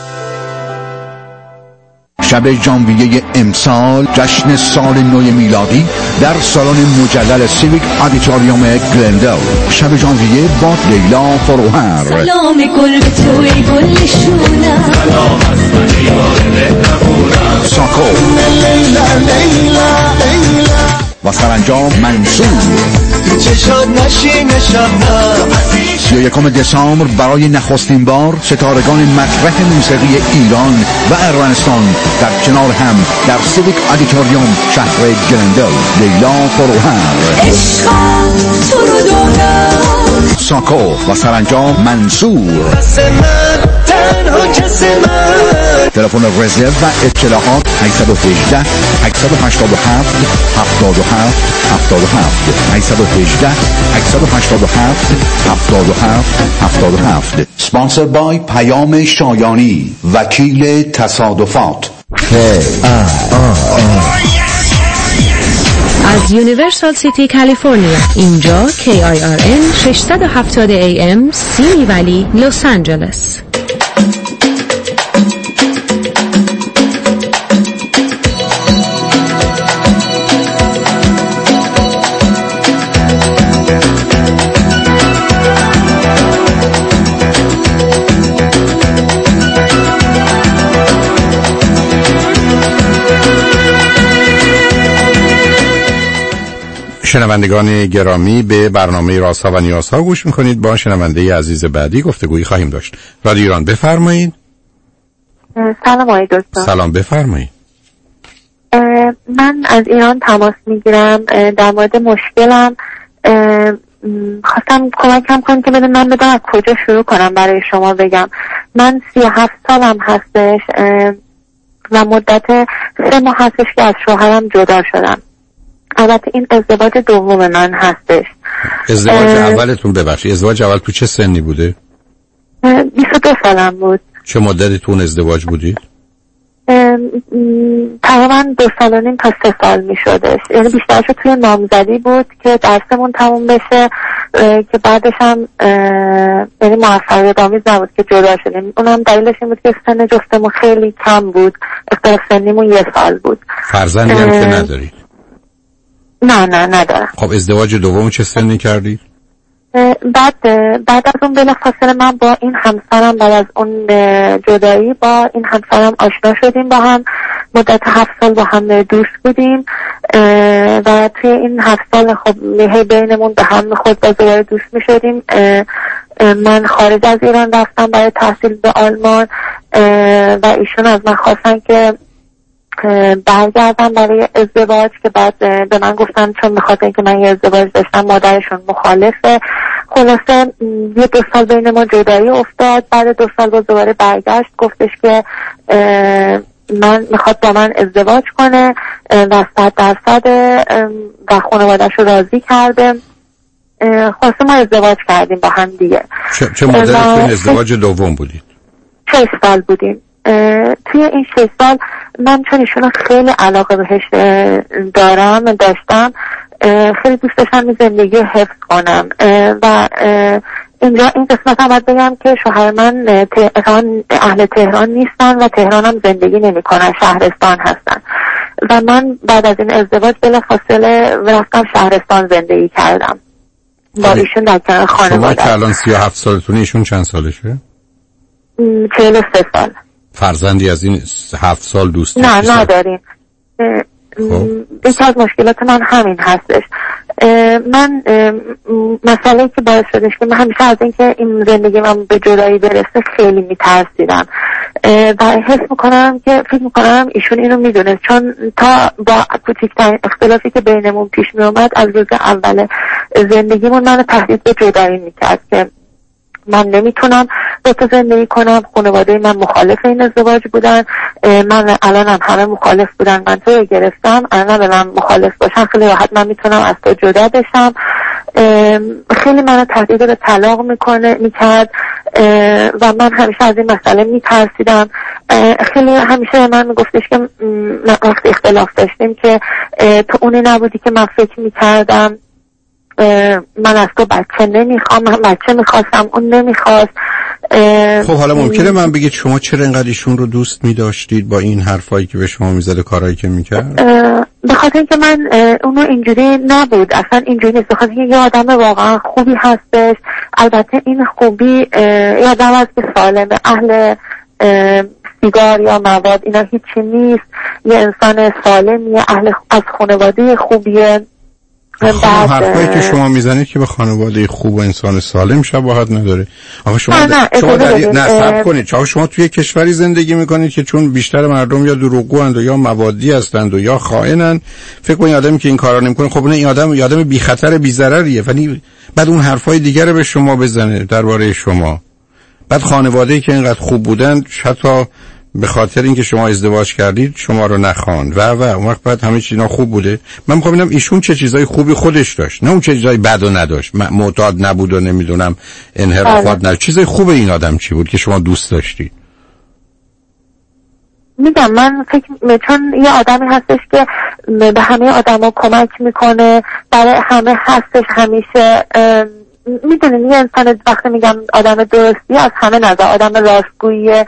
شب ژانویه امسال جشن سال نو میلادی در سالن مجلل سیویک آدیتوریوم گلندل. شب ژانویه با لیلا فروهر. سلام گل به توی گل شونم، سلام از من یار مهربونم، ساکو لیلا لیلا لیلا و سرانجام منصور. چشات نشین شبنم. سی و یکم دسامبر برای نخستین بار ستارگان مطرح موسیقی ایران و ارمنستان در کنار هم در سیویک آدیتوریوم شهر گلندل. لیلا فروهر، عشقم تو رو دارم، ساکو و سرانجام منصور. کس من تنها کس من. تلفن رزرو و اطلاعات هشت یک هشت هشت هشت هفت هفتاد و هفت هفتاد و هفت هشت یک هشت هشت هشت هفت هفتاد و هفت هفتاد و هفت. سپانسر بای پیام شایانی، وکیل تصادفات. از یونیورسال سیتی کالیفرنیا، اینجا کی آی آر ان ششصد و هفتاد ای ام سیمی ولی لس آنجلس. شنوندگان گرامی، به برنامه رازها و نیازها گوش میکنید. با شنونده عزیز بعدی گفتگویی خواهیم داشت. رادیو ایران، بفرمایید. سلام آقای دکتر. سلام، بفرمایید. من از ایران تماس میگیرم در مورد مشکلم. خواستم کمکم کنید که بدون من بدونم از کجا شروع کنم برای شما بگم. من سی و هفت سالم هستش و مدت سه ماه هستش که از شوهرم جدا شدم. البته این ازدواج دوم من هستش. ازدواج اولتون، ببخشید، ازدواج اول تو چه سنی بوده؟ بیست و دو سالم بود. چه مدتی تو اون ازدواج بودید؟ تقریبا دو سال و نیم تا سه سال می شدش. یعنی بیشترش توی نامزدی بود که درسمون تموم بشه، که بعدش هم یعنی موفقیت آمیز نبود که جدا شدیم. اونم دلیلش این بود که سن جفتمون خیلی کم بود، اختلاف سنیمون یه سال بود. فرزندی هم که ندارید؟ نه نه ندارم. خب ازدواج دوم چه سنی کردید؟ بعد بعد از اون بلافاصله من با این همسرم بعد از اون جدایی با این همسرم آشنا شدیم، با هم مدت هفت سال با هم دوست بودیم و توی این هفت سال خب هی بینمون به هم خود با دوباره دوست می شدیم. من خارج از ایران رفتم برای تحصیل به آلمان و ایشون از من خواستن که برگردم برای ازدواج، که بعد به من گفتن چون به خاطر اینکه من یه ازدواج داشتم مادرشون مخالفه. خلاصه یه دو سال بین ما جدایی افتاد. بعد دو سال باز دوباره برگشت، گفتش که من میخواد با من ازدواج کنه و صد درصد و خانواده‌اش رو راضی کرده. خلاصه ما ازدواج کردیم با هم دیگه. چه, چه مدتی تو این ازدواج دوم بودید؟ شش سال بودیم. توی این شش سال من چون ایشونو خیلی علاقه بهش دارم داشتم، خیلی دوست داشتم زندگی رو حفظ کنم و اینجا این قسمت هم باید بگم که شوهر من اهل تهران نیستن و تهران هم زندگی نمی کنن، شهرستان هستن و من بعد از این ازدواج بلافاصله رفتم شهرستان زندگی کردم با ایشون در کنار خانواده. شما که الان سی و هفت سالتونه، ایشون چند سالشه؟ چهل و سه سال. فرزندی از این هفت سال دوست نه نداریم. یکی از مشکلات من همین هستش. من مسئله که باعث شدش که من همیشه از اینکه این زندگی من به جدایی برسه خیلی میترسیدم و حس میکنم که فکر میکنم ایشون اینو میدونه، چون تا با کوچکترین اختلافی که بینمون پیش میومد از روز اول زندگیمون منو تهدید به جدایی میکرد که من نمیتونم با تو زندگی کنم. خانواده من مخالف این ازدواج بودن، من الانم همه مخالف بودن، من تو رو گرفتم، الان به من مخالف باشن خیلی راحت من میتونم از تو جدا بشم. خیلی منو تهدید به طلاق میکنه میکرد و من همیشه از این مسئله میترسیدم. خیلی همیشه من میگفتش که وقتی اختلاف داشتیم که تو اونی نبودی که من فکر میکردم، من از تو بچه نمیخوام، من بچه میخواستم اون نمیخواست. خب حالا ممکنه من بگید شما چرا اینقدر ایشون رو دوست میداشتید با این حرفایی که به شما میزده، کارهایی که میکرد؟ به خاطر اینکه من اونو اینجوری نبود، اصلا اینجوری نیست. به خاطر اینکه یه آدم واقعا خوبی هستش. البته این خوبی یه آدم هست که سالمه، اهل سیگار یا مواد اینا هیچی نیست، یه انسان سالمیه، اهل از خانواده خوبیه. خب حرفایی که شما میزنید که به خانواده خوب و انسان سالم شباهت نداره. آخه شما نه در... نه شما در نه نه صبر کنید. چرا شما توی کشوری زندگی میکنید که چون بیشتر مردم یا دروغگوند و یا موادی هستند و یا خائنن، فکر کنید آدمی که این کارا نمیکنه خب نه این آدم یه آدم بی خطر بی ضرریه، ولی بعد اون حرفای دیگه رو به شما بزنه درباره شما. بعد خانواده‌ای که اینقدر خوب بودن حتی به خاطر اینکه شما ازدواج کردید شما رو نخواند و و اون وقت بعد همه چیزا خوب بوده. من میخوام ببینم ایشون چه چیزای خوبی خودش داشت، نه اون چه چیزای بدو نداشت، معتاد نبود و نمیدونم انحرافات نداشت. چیزای خوب این آدم چی بود که شما دوست داشتید؟ میگم من فکر چون یه آدمی هستش که به همه آدما کمک میکنه، برای همه هستش همیشه. میدونین یه انسان وقتی میگم آدم درستی از همه نظر آدم راستگویی،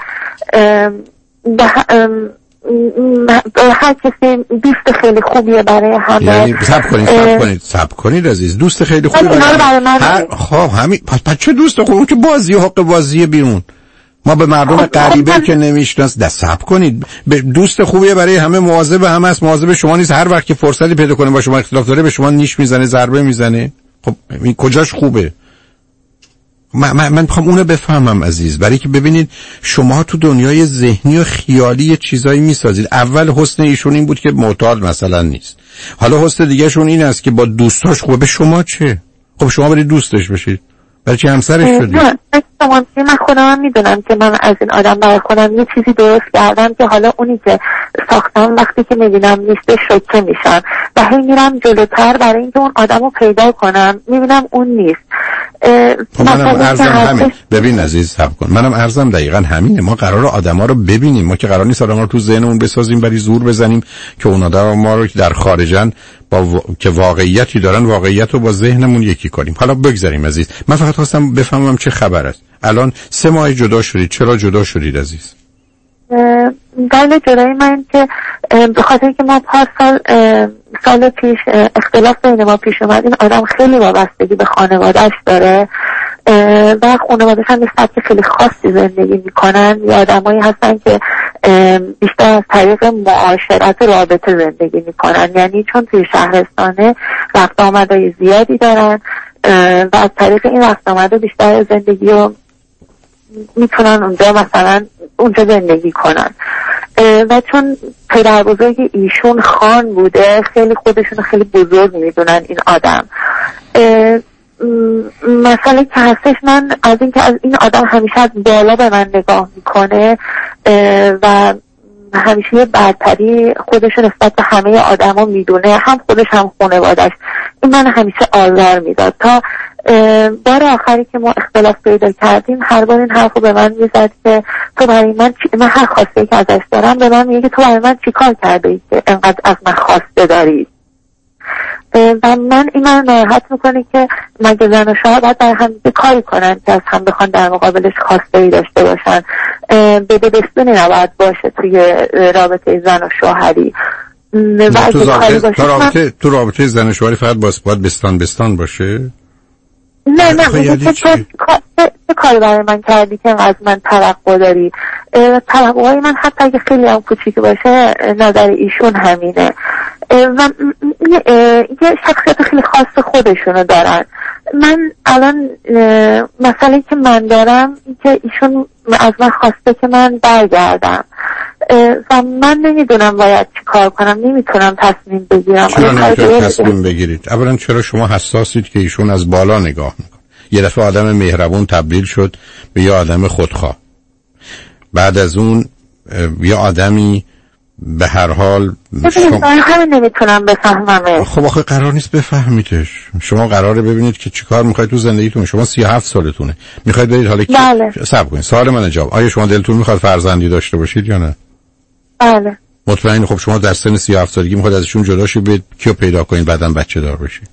هر کسی دوست خیلی خوبیه برای همه. یعنی صبر کنید صبر کنید صبر کنید عزیز، دوست خیلی خوبی برای, برای من هر... خب همین پس پس چه دوست خوبی؟ اون که بازی حق بازی بیرون. ما به مردم خب غریبه خب که نمیشناس دست صبر کنید. دوست خوبیه برای همه، مواظب همه است، مواظب شما نیست. هر وقت که فرصتی پیدا کنه با شما اختلاف داره به شما نیش میزنه، ضربه میزنه. خب این کجاش خوبه؟ من من میخوام اونو بفهمم عزیز، برای که ببینید شما تو دنیای ذهنی و خیالی یه چیزایی میسازید. اول حسن ایشون این بود که معتاد مثلا نیست، حالا حسن دیگه شون این است که با دوستاش خوبه. به شما چه؟ خب شما برید دوستش بشید، برای چه همسرش شدید؟ نه من خودم میدونم که من از این آدم برای خودم یه چیزی درست کردم که حالا اونی که ساختم وقتی که میبینم نیست شوکه میشم و هی میرم جلوتر برای اینکه اون آدم رو پیدا کنم، میبینم اون نیست. خب منم عرضم همین. ببین عزیز صبر کن، منم عرضم دقیقاً همینه. ما قراره آدما رو ببینیم، ما که قرار نیست آدما رو تو ذهنمون بسازیم برای زور بزنیم که اون آدم ما رو که در خارجن با و... که واقعیتی دارن واقعیت رو با ذهنمون یکی کنیم. حالا بگذاریم عزیز، من فقط خواستم بفهمم چه خبر است. الان سه ماه جدا شدید، چرا جدا شدید عزیز؟ دلیل جدایی من که به خاطر اینکه ما پارسال سال پیش اختلاف بین ما پیش اومد. این آدم خیلی وابستگی به خانوادهش داره و خانوادهش هم نیست که خیلی خاصی زندگی میکنن. یه آدمایی هستن که بیشتر از طریق معاشرت رابطه زندگی میکنن، یعنی چون توی شهرستانه رفت آمدهای زیادی دارن و از طریق این رفت آمده بیشتر زندگی رو میتونن اونجا مثلا اونجا زندگی کنن و چون پدر بزرگ ایشون خان بوده خیلی خودشون خیلی بزرگ میدونن این آدم. مسئله که هستش من از اینکه از این آدم همیشه از بالا به من نگاه میکنه و همیشه یه برتری خودش نسبت به همه آدما میدونه، هم خودش هم خانواده‌اش. این من همیشه آزار میداد تا بار آخری که ما اختلاف پیدا کردیم هر بار این حرفو به من میزد که تو برای من چی... من هر خواسته که ازش دارم به من میگه که تو برای من چی کار کرده ای که انقدر از من خواسته داری. و من این من ناراحت میکنه که مگه زن و شوهر باید برای هم کاری کنن که از هم بخوان در مقابلش خواسته ای داشته باشن. بده بستونی نباید باشه توی رابطه زن و شوهری. و تو, رابطه, تو, رابطه, من... تو رابطه زن و شوهری فقط باید بستان بستان باشه؟ نه نه چه چه کاری برای من کردی که از من توقع داری؟ توقعای من حتی اگه خیلی هم کوچیک باشه نظر ایشون همینه و یه شخصیت خیلی خاص خودشونو دارن. من الان مسئله که من دارم این که ایشون از من خواسته که من برگردم و من نمیدونم باید چی کار کنم، نمیتونم تصمیم بگیرم. چرا نمیتونید تصمیم بگیرید؟ اولا چرا شما حساسید که ایشون از بالا نگاه میکنه؟ یه دفعه آدم مهربون تبدیل شد به یه آدم خودخواه، بعد از اون یه آدمی به هر حال شما... همین نمیتونم بفهممش. خب آخه قرار نیست بفهمیدش. شما قراره ببینید که چیکار میخواید تو زندگیتون. شما سی و هفت سالتونه، میخواید برید حالا بله. صبر کنید. سوال من جواب، آیا شما دلتون میخواد فرزندی داشته باشید یا نه؟ بله. مطمئن؟ خب شما در سن سی و هفت سالگی میخواید ازشون جدا شید، برید کیو پیدا کنید بعداً بچه دار بشید؟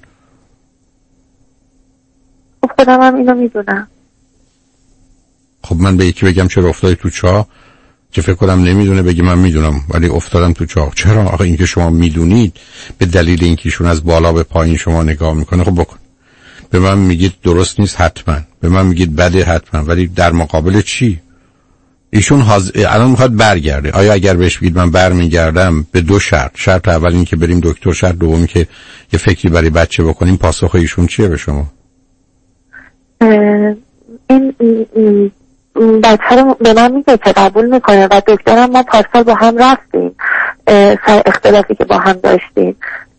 خب خودم هم اینو میدونم. خب من به یکی بگم چرا افتادی تو چاه که فکر کنم نمیدونه، بگی من میدونم ولی افتادم تو چاه. چرا؟ آخه اینکه شما میدونید به دلیل اینکه ایشون از بالا به پایین شما نگاه میکنه. خب بکن. به من میگید درست نیست حتما، به من میگید بده حتما، ولی در مقابل چی؟ ایشون حاضر الان میخواد برگرده. آیا اگر بهش بگید من برمیگردم به دو شرط، شرط اول این که بریم دکتر، شرط دوم که یه فکری برای بچه بکنیم، پاسخ ایشون چیه به شما؟ این بچه رو به من میگه که قبول میکنه و دکترم ما پارسال با هم رفتیم سر اختلافی که با هم داشتیم،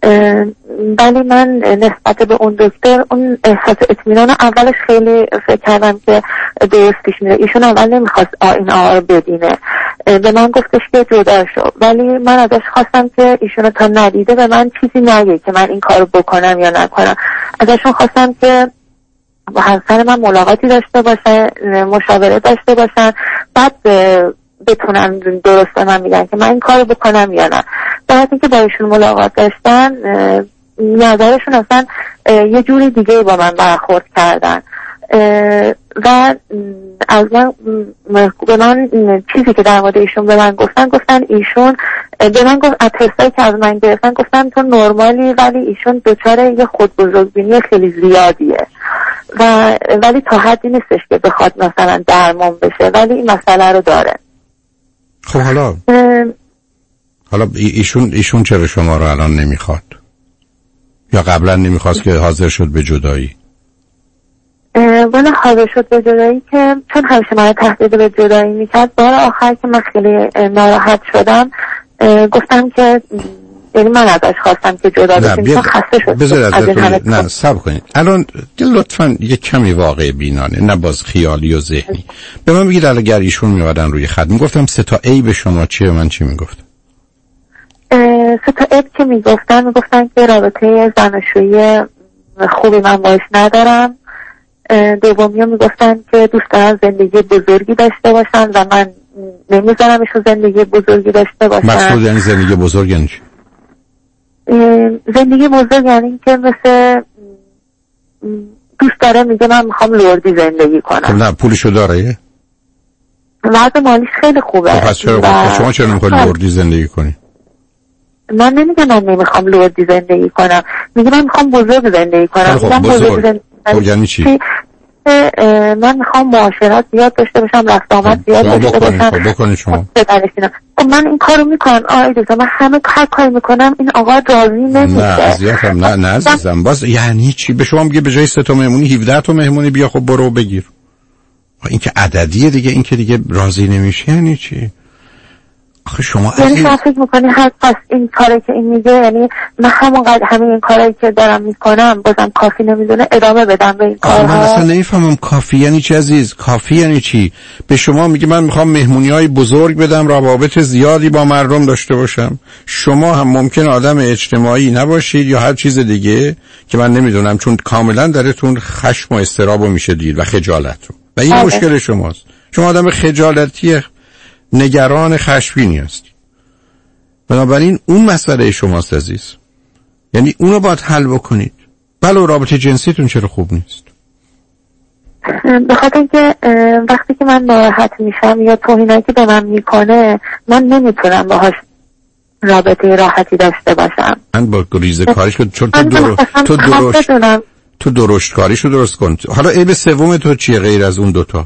ولی من نسبت به اون دکتر اون احساس اطمینان اولش خیلی فکر کردم که درست پیش میره. ایشون اول نمیخواست این آقا رو ببینه، به من گفتش که جدا شو، ولی من ازش خواستم که ایشون تا ندیده به من چیزی نگه که من این کارو بکنم یا نکنم. ازشون خواستم که با همسر من ملاقاتی داشته باشن، مشاوره داشته باشن، بعد بتونن درست من میگن که من این کارو بکنم یا نه. بعد اینکه با ایشون ملاقات داشتن نظرشون اصلا یه جوری دیگه با من برخورد کردن و از من به من چیزی که در مورد ایشون به من گفتن گفتن ایشون به من گفت اتستایی که از من گرفتن گفتن تو نرمالی، ولی ایشون دچار یه خودبزرگبینی خیلی زیادیه و ولی تا حدی نیستش که بخواد مثلا درمان بشه، ولی این مسئله رو داره. خب حالا حالا ایشون ایشون چرا شما رو الان نمیخواد یا قبلا نمیخواست که حاضر شد به جدایی؟ والا حاضر شد به جدایی که چون همیشه من تهدید به جدایی میکرد، بار آخر که من خیلی ناراحت شدم گفتم که یعنی من ازش خواستم که جدا بشیم چون خسته شد. بذار ازتون نه صبر کنید الان لطفاً یه کمی واقع بینانه، نه باز خیالی و ذهنی. به من بگید اگر ایشون میادن روی خط میگفتم سه تا ای به شما چیه، من چی میگفتم؟ سه تا ای که میگفتن میگفتن که رابطه زناشویی خوبی من باش ندارم، دومی میگفتن که دوست دارن زندگی بزرگی داشته باشن و من نمیذارم ایشون زندگی بزرگی داشته باشن. مقصود یعنی زندگی بزرگ یعنی چی؟ زندگی بزرگ یعنی این که مثل دوست داره میگه من میخوام لوردی زندگی کنم. خب نه پولشو داره؟ وضع مالیش خیلی خوبه. خب پس چرا و... شما چرا نمیخواد لوردی زندگی کنی؟ من نمیگم من نمیخوام لوردی زندگی کنم، میگه من میخوام بزرگ زندگی کنم. خب بزرگ زندگی... خب یعنی چی؟ من میخوام معاشرت زیاد داشته باشم، رفت آمد زیاد داشته باشم. خب بکنید شما. خب من این کارو میکنم آقای دکتر، من همه هر کاری میکنم این آقا راضی نمیشه. نه عزیزم نه نه عزیزم باز یعنی چی؟ به شما میگه به جای سه تا مهمونی هفده تا مهمونی بیا خب برو بگیر. این که عددیه دیگه، این که دیگه راضی نمیشه یعنی چی؟ آخه شما یعنی شما فکر میکنی هر پس این کاری که این میگه یعنی من همونقدر همین این کاری که دارم میکنم بازم کافی نمیدونه ادامه بدم به این کارها؟ من اصلا نمیفهمم کافی یعنی چی عزیز. کافی یعنی چی؟ به شما میگه من میخوام مهمونی‌های بزرگ بدم، روابط زیادی با مردم داشته باشم. شما هم ممکن آدم اجتماعی نباشید یا هر چیز دیگه که من نمیدونم، چون کاملا درتون خشم و اضطراب میشه دید و خجالت رو. و این مشکل شماست. شما آدم خجالتیه، نگران، خشمگینی هستی. بنابراین اون مسئله شماست عزیز، یعنی اونو باید حل بکنید. بله رابطه جنسیتون چرا خوب نیست؟ به خاطر اینکه وقتی که من ناراحت میشم یا توهینایی که به من میکنه من نمیتونم باهاش رابطه راحتی داشته باشم. من با ریزه کاریش چون تو درو... تو درشت تو درشت کاریشو درست کن. حالا عیب سوم تو چیه غیر از اون دوتا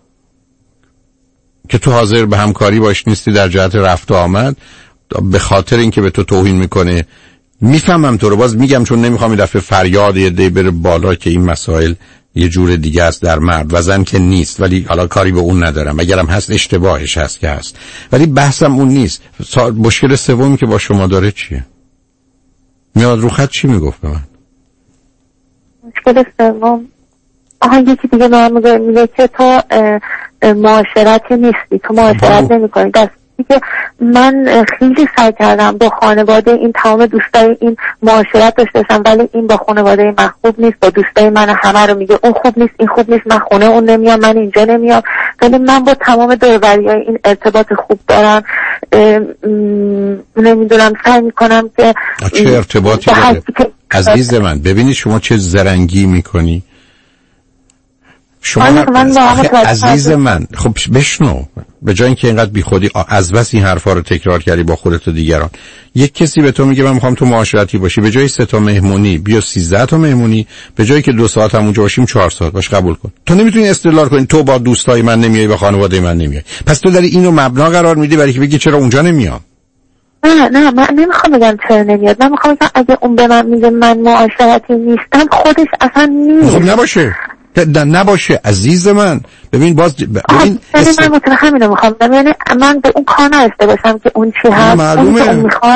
که تو حاضر به همکاری باش نیستی در جهت رفت و آمد به خاطر اینکه به تو توهین میکنه؟ میفهمم تو رو، باز میگم چون نمیخوام این دفعه فریاد یه دی بره بالا که این مسائل یه جور دیگه است در مرد و زن که نیست، ولی حالا کاری به اون ندارم، اگرم هست اشتباهش هست که هست، ولی بحثم اون نیست. مشکل سومی که با شما داره چیه؟ میاد رو خط چی میگفت به من؟ مشکل سوم آها یکی دیگه به من میگه میگه که تو معاشرتی نیستی، تو معاشرت نمی‌کنی. دستی که من خیلی سعی کردم با خانواده این تمام دوستای این معاشرت داشتم، ولی این با خانواده من خوب نیست، با دوستای من همه رو میگه اون خوب نیست، این خوب نیست، من خونه اون نمیام، من اینجا نمیام، ولی من با تمام دور و بریای این ارتباط خوب دارم. نمیدونم سعی میکنم که چه ارتباطی داره؟ عزیز من ببینید شما چه زرنگی میکنی. شما من عزیز من خب بشنو، به جای اینکه اینقدر بیخودی از بس این حرفا رو تکرار کردی با خودت و دیگران، یک کسی به تو میگه من میخوام تو معاشرتی باشی، به جای سه تا مهمونی بیا سیزده تا مهمونی، به جایی که دو ساعت همونجا باشیم چهار ساعت باش، قبول کن. تو نمیتونی استدلال کنی تو با دوستای من نمیای، با خانواده من نمیای، پس تو داری اینو مبنا قرار میدی برای که بگی چرا اونجا نمیام. نه نه من نمیخوام بگم چرا نمیاد، من میخوام بگم اگه اون به من میگه من معاشرتی نیستم خودش اصلا نیست. خب نباشه نباشه عزیز من. ببین باز ببین است... من مطمئن همینو میخوام، یعنی من به اون کار نرسیده باشم که اون چی هست معلومه. اون میخواد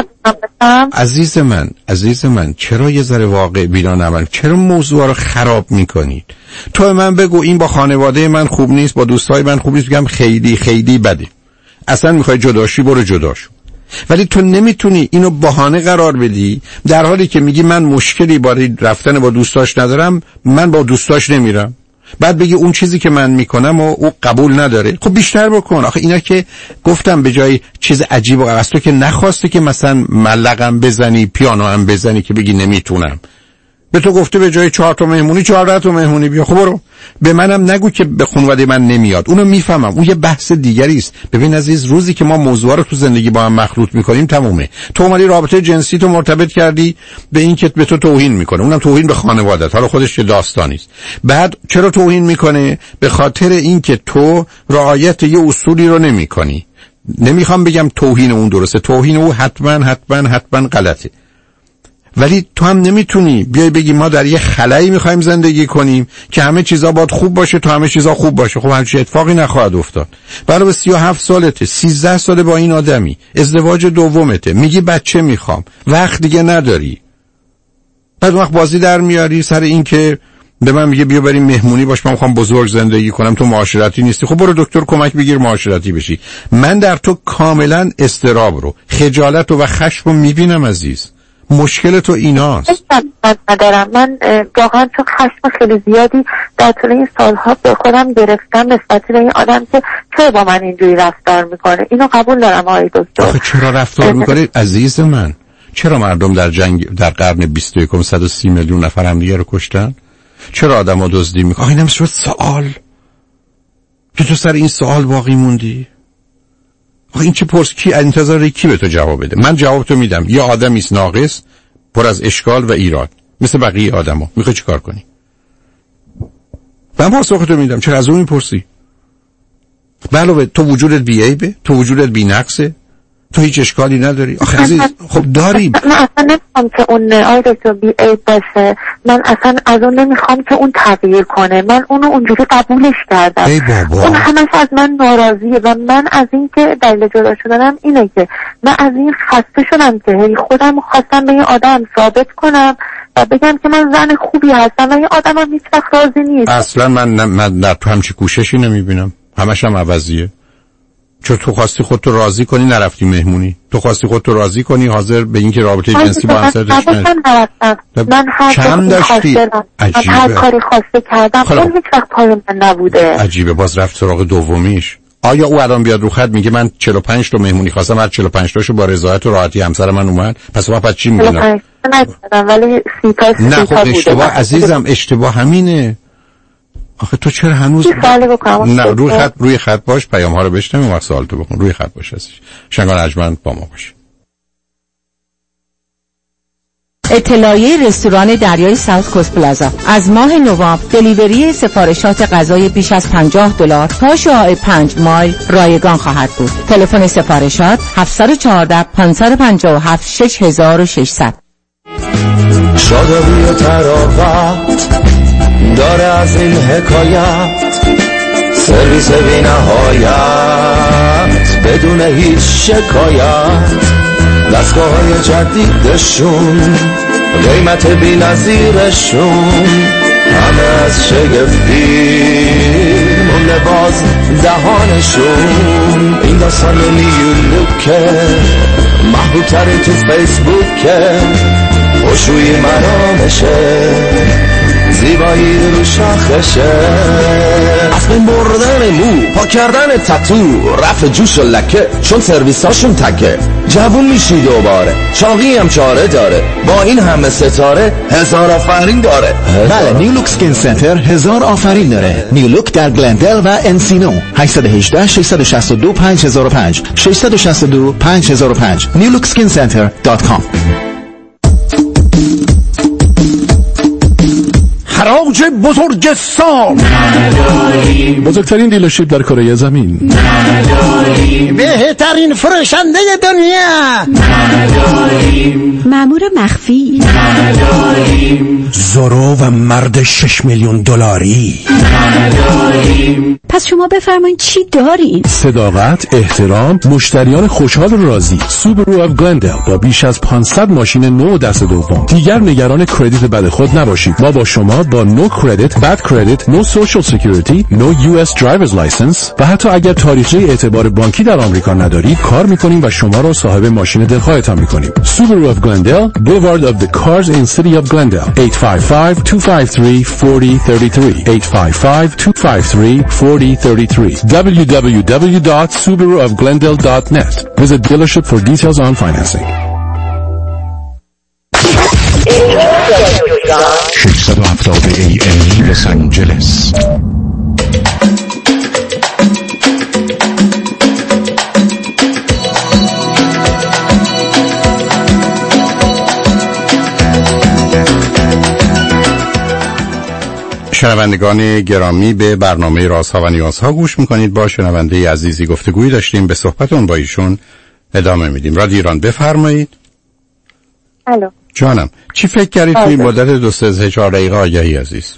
عزیز من عزیز من چرا یه ذره واقع بینا نمال، چرا موضوع رو خراب میکنید؟ تو من بگو این با خانواده من خوب نیست، با دوستای من خوب نیست، بگم خیلی خیلی بده، اصلا میخوای جداشی برو جداشو. ولی تو نمیتونی اینو بهانه قرار بدی در حالی که میگی من مشکلی برای رفتن با دوستاش ندارم، من با دوستاش نمیرم، بعد بگی اون چیزی که من میکنم و او قبول نداره. خب بیشتر بکن. آخه اینا که گفتم به جای چیز عجیب و از تو که نخواسته که مثلا ملقم بزنی پیانو هم بزنی که بگی نمیتونم، به تو گفته به جای چهار تا مهمونی چهارده تا مهمونی بیا. خب برو. به منم نگو که به خانواده من نمیاد، اونو میفهمم، اون یه بحث دیگری است. ببین عزیز، روزی که ما موضوع رو تو زندگی با هم مخلوط میکنیم تمومه. تو اومدی رابطه جنسی تو مرتبط کردی به این که به تو توهین میکنه، اونم توهین به خانواده‌ات، حالا خودش یه داستانی است. بعد چرا توهین میکنه؟ به خاطر اینکه تو رعایت یه اصولی رو نمیکنی. نمیخوام بگم توهین اون درسته، توهین او حتما حتما حتما غلطه، ولی تو هم نمیتونی بیای بگی ما در یه خلایی میخوایم زندگی کنیم که همه چیزا باید خوب باشه تو همه چیزا خوب باشه. خب همچین اتفاقی نخواهد افتاد. برای سی و هفت سالته، سیزده ساله با این آدمی، ازدواج دومته، میگی بچه میخوام، وقت دیگه نداری، بعد وقت بازی در میاری سر این که به من میگه بیا بریم مهمونی باش، من میخوام بزرگ زندگی کنم، تو معاشرتی نیستی. خب برو دکتر کمک بگیر معاشرتی بشی. من در تو کاملا اضطراب رو، خجالت رو و خشم رو میبینم عزیز. مشکل تو ایناست. ندارم من واقعا چون خشم خیلی زیادی در طول این سالها به خودم گرفتم نسبت به این آدم که چرا با من اینجوری رفتار میکنه. اینو قبول دارم آقای دکتر. آخه چرا رفتار میکنه عزیز من؟ چرا مردم در جنگ در قرن بیست و یکم صد و سی میلیون نفر هم دیگه رو کشتن؟ چرا آدم‌ها دزدی میکنن؟ آخه اینم شد سوال که تو سر این سوال باقی موندی. آخه این چه پرس کی انتظار کی به تو جواب بده؟ من جواب تو میدم. یه آدمی است ناقص، پر از اشکال و ایراد، مثل بقیه آدما. میخوای چیکار کنی؟ من پاسخ تو میدم. چرا از اون میپرسی؟ علاوه تو وجودت بی‌عیبه، تو وجودت بی‌نقصه، تو هیچ اشکالی نداری. آخه عزیز خب داری. من اصلا نمیخوام که اون آی دکتر بی‌عیب باشه، من اصلا از اون نمیخوام که اون تغییر کنه، من اونو اونجوری قبولش کردم. ای بابا. اون همش از من ناراضیه و من از این که دلیل جدا شدنم اینه که من از این خسته شدم که خودم خواستم به این آدم ثابت کنم و بگم که من زن خوبی هستم و این آدم هم هیچ وقت راضی نیست. اصلا من من در تو همچی کوششی نمیبینم، همش هم عوضیه. چون تو خواستی خودتو راضی کنی نرفتی مهمونی، تو خواستی خودتو راضی کنی حاضر به اینکه رابطه جنسی با همسر داشتی. من هر چند داشتی؟ عجیبه. هر کاری خواسته کردم اون هیچ وقت پای من نبوده. عجیبه. باز رفت سراغ دومیش. آیا او الان بیاد رو خط میگه من چهل و پنج تا مهمونی خواستم، هر چهل و پنج تاشو با رضایت و راحتی همسر من اومد، پس من بعد چی میدونم؟ ولی سی تا سی نه خب اشتباه عزیزم، اشتباه همینه. آخه تو چرا هنوز نه روی خط روی خط باش، پیام ها رو بشنویم و سوال تو بکن. روی خط باش هستش. شنگان ارجمند با ما باش. اطلاعیه رستوران دریای ساوت کوست پلازا از ماه نوامبر دلیوری سفارشات غذای بیش از پنجاه دلار تا شعاع پنج مایل رایگان خواهد بود. تلفن سفارشات هفت یک چهار پنج پنج هفت شش شش صفر صفر. شادابی و تراوت داره از این حکایت سرویس بی نهایت بدون هیچ شکایت، دستگاه های جدیدشون قیمت بی نظیرشون همه از شگفتی مونده باز دهانشون. این داستان نیو لوکه محبوب ترین تو فیسبوکه، خوشویی مرامشه زیبایی رو شاخشه، از بین بردن مو پا کردن تتو رفع جوش و لکه چون سرویساشون تکه. جوون میشی دوباره چاقی هم چاره داره، با این همه ستاره هزار آفرین داره. بله نیولوک سکین سنتر هزار آفرین داره. نیولوک در گلندل و انسینو. هشت یک هشت شش شش دو پنج صفر صفر پنج شش شش دو پنج صفر صفر پنج نیولوک سکین سنتر دات کام. حراج بزرگ سال، بزرگترین دیلرشیپ در کره زمین، بهترین فروشنده دنیا، مأمور مخفی، زورو و مرد شش میلیون دلاری. پس شما بفرمایید چی دارین؟ صداقت، احترام، مشتریان خوشحال و راضی. سوبرو اف گلندل با بیش از پانصد ماشین نو دست دوم. دیگر نگران کردیت بد خود نباشید. ما با شما با نو کردیت، بد کردیت، نو سوشال سکیوریتی، نو یو اس درایورز لایسنس و حتی اگر تاریخچه اعتبار بانکی در آمریکا ندارید کار میکنیم و شما را صاحب ماشین دلخواهتان میکنیم. Subaru of Glendale, Boulevard of the Cars in City of Glendale. eight five five, two five three, four zero three three eight five five, two five three, four zero three three w w w dot subaru of glendale dot net. Visit dealership for details on financing. ششصد و هفتاد ای ام لس آنجلس. شنوندگان گرامی به برنامه رازها و نیازها گوش میکنید. با شنونده عزیزی گفتگویی داشتیم، به صحبتون با ایشون ادامه میدیم. رادیو ایران بفرمایید. الو جانم، چی فکر کردید توی مدت دو سه چهار دقیقه آگهی عزیز؟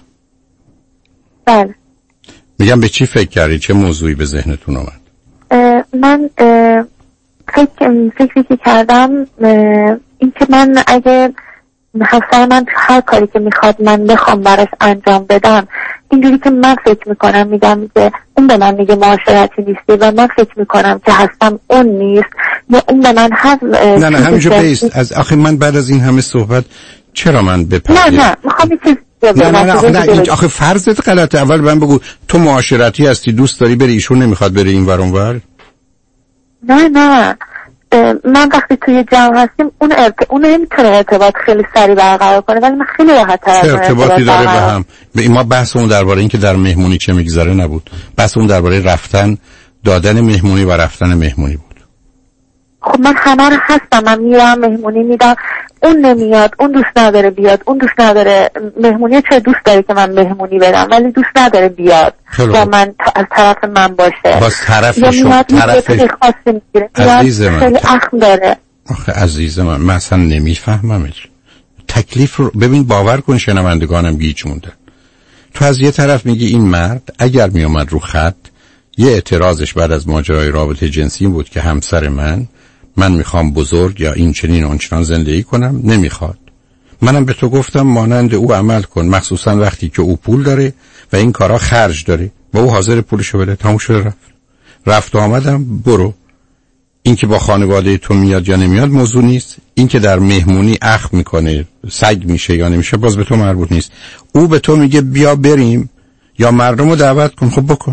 بله میگم به چی فکر کردید، چه موضوعی به ذهنتون اومد؟ من اه، فکر فکری که کردم این که من اگه حسن من هر کاری که میخواد من بخوام براش انجام بدم، اینجوری که من فکر میکنم میگم که اون به من میگه معاشرتی نیستی و من فکر میکنم که هستم اون نیست، یا اون به من هست. نه نه همینجا بیست از آخه من بعد از این همه صحبت چرا من بپردازم؟ نه نه میخوام یه چیز نه نه نه, نه, نه آخه فرضت غلطه. اول من بگو تو معاشرتی هستی، دوست داری بری، ایشون نمیخواد بری این ور اون ور. نه نه من وقتی توی جمع هستیم اون ارت... اون نمیتونه ارتباط خیلی سریع برقرار کنه، ولی من خیلی راحت تر چه ارتباطی داره به هم؟ به ما بحث اون درباره این که در مهمونی چه میگذره نبود، بحث اون درباره رفتن، دادن مهمونی و رفتن مهمونی بود. خب من همه رو هستم، من میرم مهمونی میدم، اون نمیاد، اون دوست نداره بیاد، اون دوست نداره مهمونی، چه دوست داره که من مهمونی بدم ولی دوست نداره بیاد با من از طرف من باشه. باز طرفشون طرفش عزیز من خیلی اخم داره. آخه عزیز من من اصلا نمیفهممش. تکلیف رو ببین، باور کن شنوندگانم گیج موندن. تو از یه طرف میگی این مرد اگر میومد رو خط، یه اعتراضش بعد از ماجرای رابطه جنسی بود که همسر من من میخوام بزرگ یا این چنین آنچنان زندگی کنم، نمیخواد. منم به تو گفتم مانند او عمل کن، مخصوصا وقتی که او پول داره و این کارا خرج داره و او حاضر پولشو بده. تموم شده رفت. رفت و آمدم برو. این که با خانواده تو میاد یا نمیاد موضوع نیست. این که در مهمونی اخم میکنه، سگ میشه یا نمیشه، باز به تو مربوط نیست. او به تو میگه بیا بریم یا مردم رو دعوت کن، خب بکن.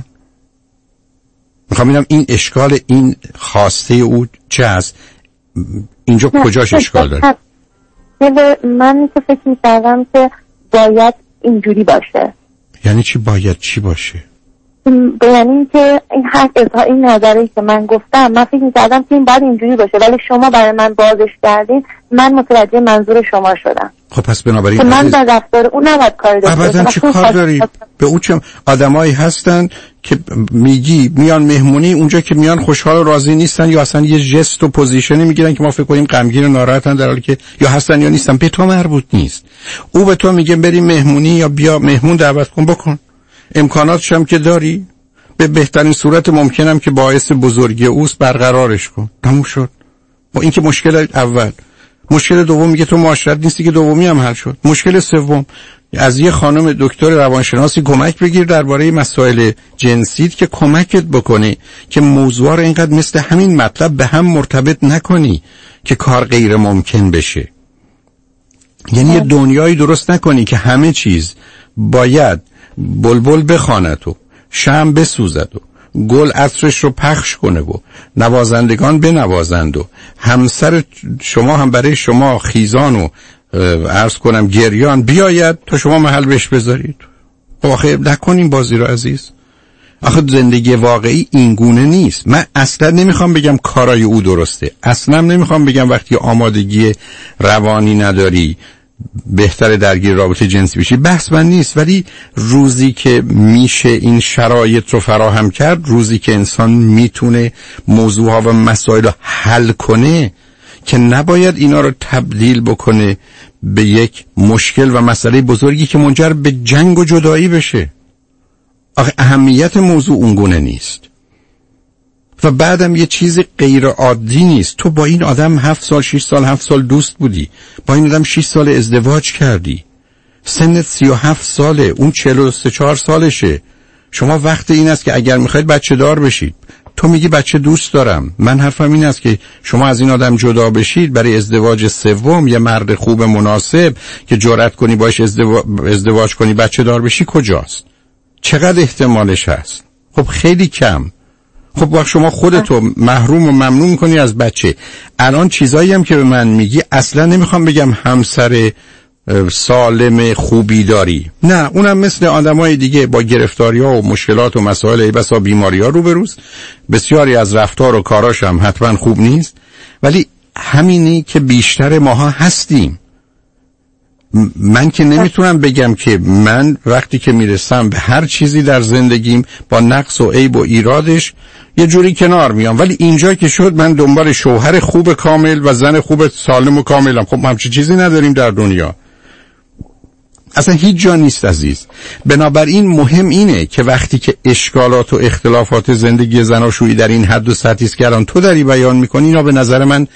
میخوام ببینم این اشکال، این خواسته او چه هست؟ اینجا کجاش اشکال داره؟ من که فکر می‌کردم که باید اینجوری باشه. یعنی چی باید چی باشه؟ یعنی که این حق اظهار این نظری که من گفتم، من فکر می‌کردم که این باید اینجوری باشه، ولی شما برای من بازش کردین، من متوجه منظور شما شدم. خب پس بنابراین که من در رفتار اون نباید کاری داشته باشم. ابدا چه کار داری؟ به اون چه آدمایی هستن که میگی میان مهمونی، اونجا که میان خوشحال و راضی نیستن، یا اصلا یه جست و پوزیشنی میگیرن که ما فکر کنیم غمگین و ناراحتن، در حالی که یا هستن یا نیستن. به تو مربوط نیست. او به تو میگه بریم مهمونی یا بیا مهمون دعوت کن، بکن. امکاناتش هم که داری، به بهترین صورت ممکنم که باعث بزرگی اوست برقرارش کن. تموم شد. با این که مشکل اول. مشکل دوم میگه تو معاشرت نیستی، که دومی هم حل شد. مشکل سوم، از یه خانم دکتر روانشناسی کمک بگیر درباره مسائل جنسیت که کمکت بکنه که موضوع رو اینقدر مثل همین مطلب به هم مرتبط نکنی که کار غیر ممکن بشه. یعنی یه دنیایی درست نکنی که همه چیز باید بلبل بخواند و شمع بسوزد و گل عطرش رو پخش کنه و نوازندگان بنوازند و همسر شما هم برای شما خیزان و عرض کنم گریان بیاید تا شما محل بهش بذارید. آخه نکنیم بازی رو عزیز. آخه زندگی واقعی اینگونه نیست. من اصلا نمیخوام بگم کارای او درسته، اصلا نمیخوام بگم وقتی آمادگی روانی نداری بهتر درگیر رابطه جنسی بشی، بحث من نیست. ولی روزی که میشه این شرایط رو فراهم کرد، روزی که انسان میتونه موضوعها و مسائل رو حل کنه، که نباید اینا رو تبدیل بکنه به یک مشکل و مسئله بزرگی که منجر به جنگ و جدایی بشه. آخه اهمیت موضوع اونگونه نیست. و بعدم یه چیز غیر عادی نیست. تو با این آدم هفت سال شش سال هفت سال دوست بودی، با این آدم شش سال ازدواج کردی، سنت سی و هفت ساله، اون چهل و سه چهار سالشه. شما وقت این است که اگر میخواید بچه دار بشید. تو میگی بچه دوست دارم. من حرفم این است که شما از این آدم جدا بشید برای ازدواج سوم، یه مرد خوب مناسب که جرأت کنی باش ازدوا... ازدواج کنی بچه دار بشی کجاست؟ چقدر احتمالش هست؟ خب خیلی کم. خب وقت شما خودتو محروم و ممنوع میکنی از بچه. الان چیزایی هم که به من میگی اصلا نمیخوام بگم همسر سالم خوبی داری، نه، اونم مثل آدمای دیگه با گرفتاری‌ها و مشکلات و مسائل ای بسا بیماری‌ها روبروست. بسیاری از رفتار و کاراش هم حتما خوب نیست، ولی همینی که بیشتر ماها هستیم. من که نمیتونم بگم که من وقتی که میرسم به هر چیزی در زندگیم با نقص و عیب و ایرادش یه جوری کنار میام، ولی اینجا که شد من دنبال شوهر خوب کامل و زن خوب سالم و کاملم. خب همچین چیزی نداریم در دنیا، اصلا هیچ جا نیست عزیز. بنابراین مهم اینه که وقتی که اشکالات و اختلافات زندگی زناشویی در این حد و سطحی است که الان تو داری بیان میکنی، اینا به نظر من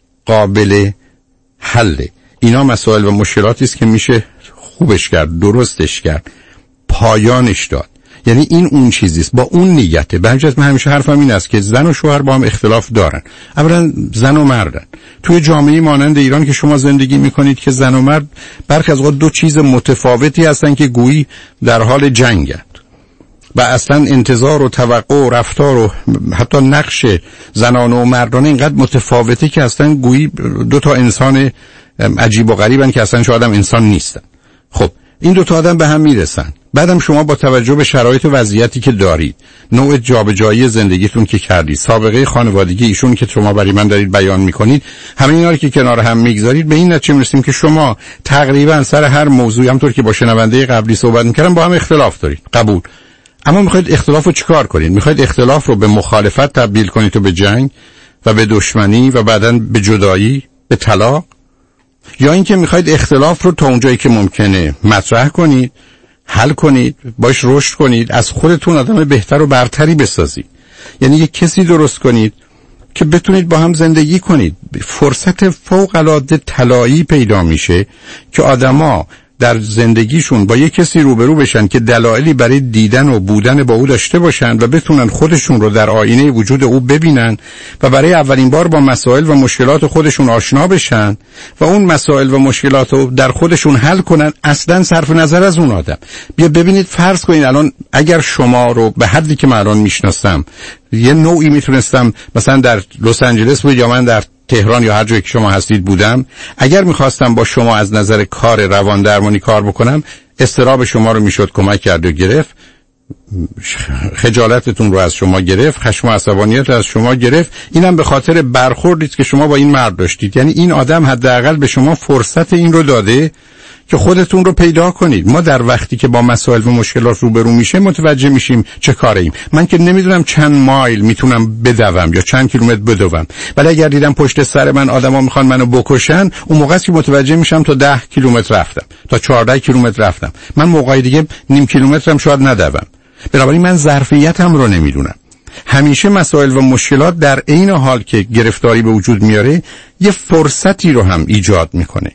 قابل حله. اینا مسائل و مشکلاتی است که میشه خوبش کرد، درستش کرد، پایانش داد. یعنی این اون چیزی است با اون نیته. برجاست من همیشه حرفم این است که زن و شوهر با هم اختلاف دارن. اولا زن و مردن. توی جامعه مانند ایران که شما زندگی میکنید که زن و مرد برخی از اوقات دو چیز متفاوتی هستن که گویی در حال جنگند و اصلا انتظار و توقع و رفتار و حتی نقش زنان و مردانه اینقدر متفاوته که اصلا گویی دو تا انسان عجیب و غریبن که اصلا شاید هم انسان نیستن. خب این دو تا آدم به هم میرسن. بعدم شما با توجه به شرایط و وضعیتی که دارید، نوع جابجایی زندگیتون که کردید، سابقه خانوادگی ایشون که شما برای من دارید بیان میکنید، همه اینا رو که کنار هم میگذارید به این نتیجه میرسیم که شما تقریبا سر هر موضوعی، همونطور که با شنونده قبلی صحبت میکردم، با هم اختلاف دارید. قبول. اما میخواید اختلاف رو چیکار کنید؟ میخواید اختلاف رو به مخالفت تبدیل کنید و به جنگ و به دشمنی و بعداً به جدایی، به طلاق؟ یا اینکه میخواید اختلاف رو تا اونجایی که ممکنه مطرح کنید، حل کنید، باش رشد کنید، از خودتون آدم بهتر و برتری بسازید. یعنی یک کسی درست کنید که بتونید با هم زندگی کنید. فرصت فوق العاده طلایی پیدا میشه که آدما در زندگیشون با یک کسی روبرو بشن که دلایلی برای دیدن و بودن با او داشته باشن و بتونن خودشون رو در آینه وجود او ببینن و برای اولین بار با مسائل و مشکلات خودشون آشنا بشن و اون مسائل و مشکلات رو در خودشون حل کنن، اصلا صرف نظر از اون آدم. بیا ببینید، فرض کنید الان اگر شما رو به حدی که من الان میشناسم یه نوعی میتونستم مثلا در لس آنجلس بود یا من در تهران یا هر جایی که شما هستید بودم، اگر میخواستم با شما از نظر کار روان درمانی کار بکنم، اضطراب شما رو میشد کمک کرد و گرفت، خجالتتون رو از شما گرفت، خشم و عصبانیت رو از شما گرفت. اینم به خاطر برخوردی که شما با این مرد داشتید. یعنی این آدم حداقل به شما فرصت این رو داده که خودتون رو پیدا کنید. ما در وقتی که با مسائل و مشکلات روبرو میشه متوجه میشیم چه کاریم. من که نمیدونم چند مایل میتونم بدوم یا چند کیلومتر بدوم، ولی اگر دیدم پشت سر من آدما میخوان منو بکشن، اون موقع است که متوجه میشم تا ده کیلومتر رفتم، تا چهارده کیلومتر رفتم. من موقعی دیگه نیم کیلومترم شاید ندوم. بنابراین من ظرفیتم رو نمیدونم. همیشه مسائل و مشکلات در عین حال که گرفتاری به وجود میاره یه فرصتی رو هم ایجاد میکنه.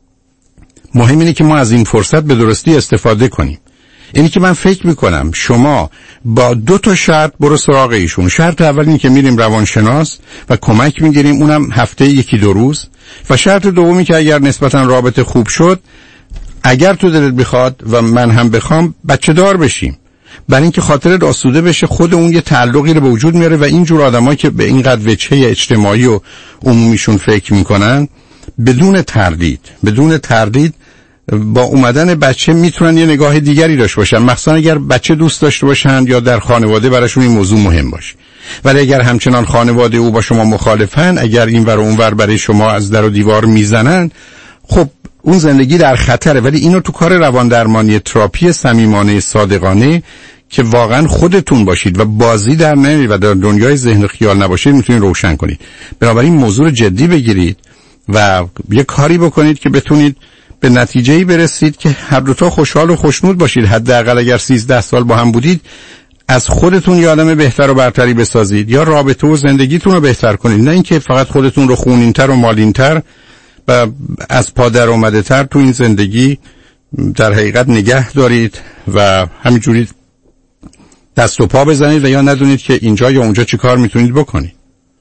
مهم اینه که ما از این فرصت به درستی استفاده کنیم. اینی که من فکر میکنم شما با دو تا شرط برو سراغ ایشون. شرط اول اینه که میریم روانشناس و کمک میگیریم، اونم هفته یکی دو روز. و شرط دومی که اگر نسبتا رابطه خوب شد، اگر تو دلت بخواد و من هم بخوام، بچه دار بشیم. برای اینکه خاطرت آسوده بشه، خود اون یه تعلقی رو به وجود میاره و اینجور آدمایی که به اینقدر وجهه اجتماعی و عمومیشون فکر میکنن، بدون تردید بدون تردید با اومدن بچه میتونن یه نگاه دیگری داشته باشن، مخصوصا اگر بچه دوست داشته باشن یا در خانواده براشون این موضوع مهم باشه. ولی اگر همچنان خانواده او با شما مخالفن، اگر این ور و اون ور برای شما از در و دیوار میزنن، خب اون زندگی در خطره. ولی اینو تو کار روان درمانی تراپی صمیمانه صادقانه که واقعا خودتون باشید و بازی در نمیارید و در دنیای ذهن و خیال نباشید میتونید روشن کنید. بنابراین موضوع رو جدی بگیرید و یه کاری بکنید که بتونید به نتیجه‌ای برسید که هر دو تا خوشحال و خوشنود باشید. حداقل اگر سیزده سال با هم بودید، از خودتون یه آدم بهتر و برتری بسازید یا رابطه و زندگیتون رو بهتر کنید، نه اینکه فقط خودتون رو خونین‌تر و مالین‌تر و از پا در اومده تر تو این زندگی در حقیقت نگه دارید و همینجوری دست و پا بزنید و یا ندونید که اینجا یا اونجا چی کار میتونید بکنید.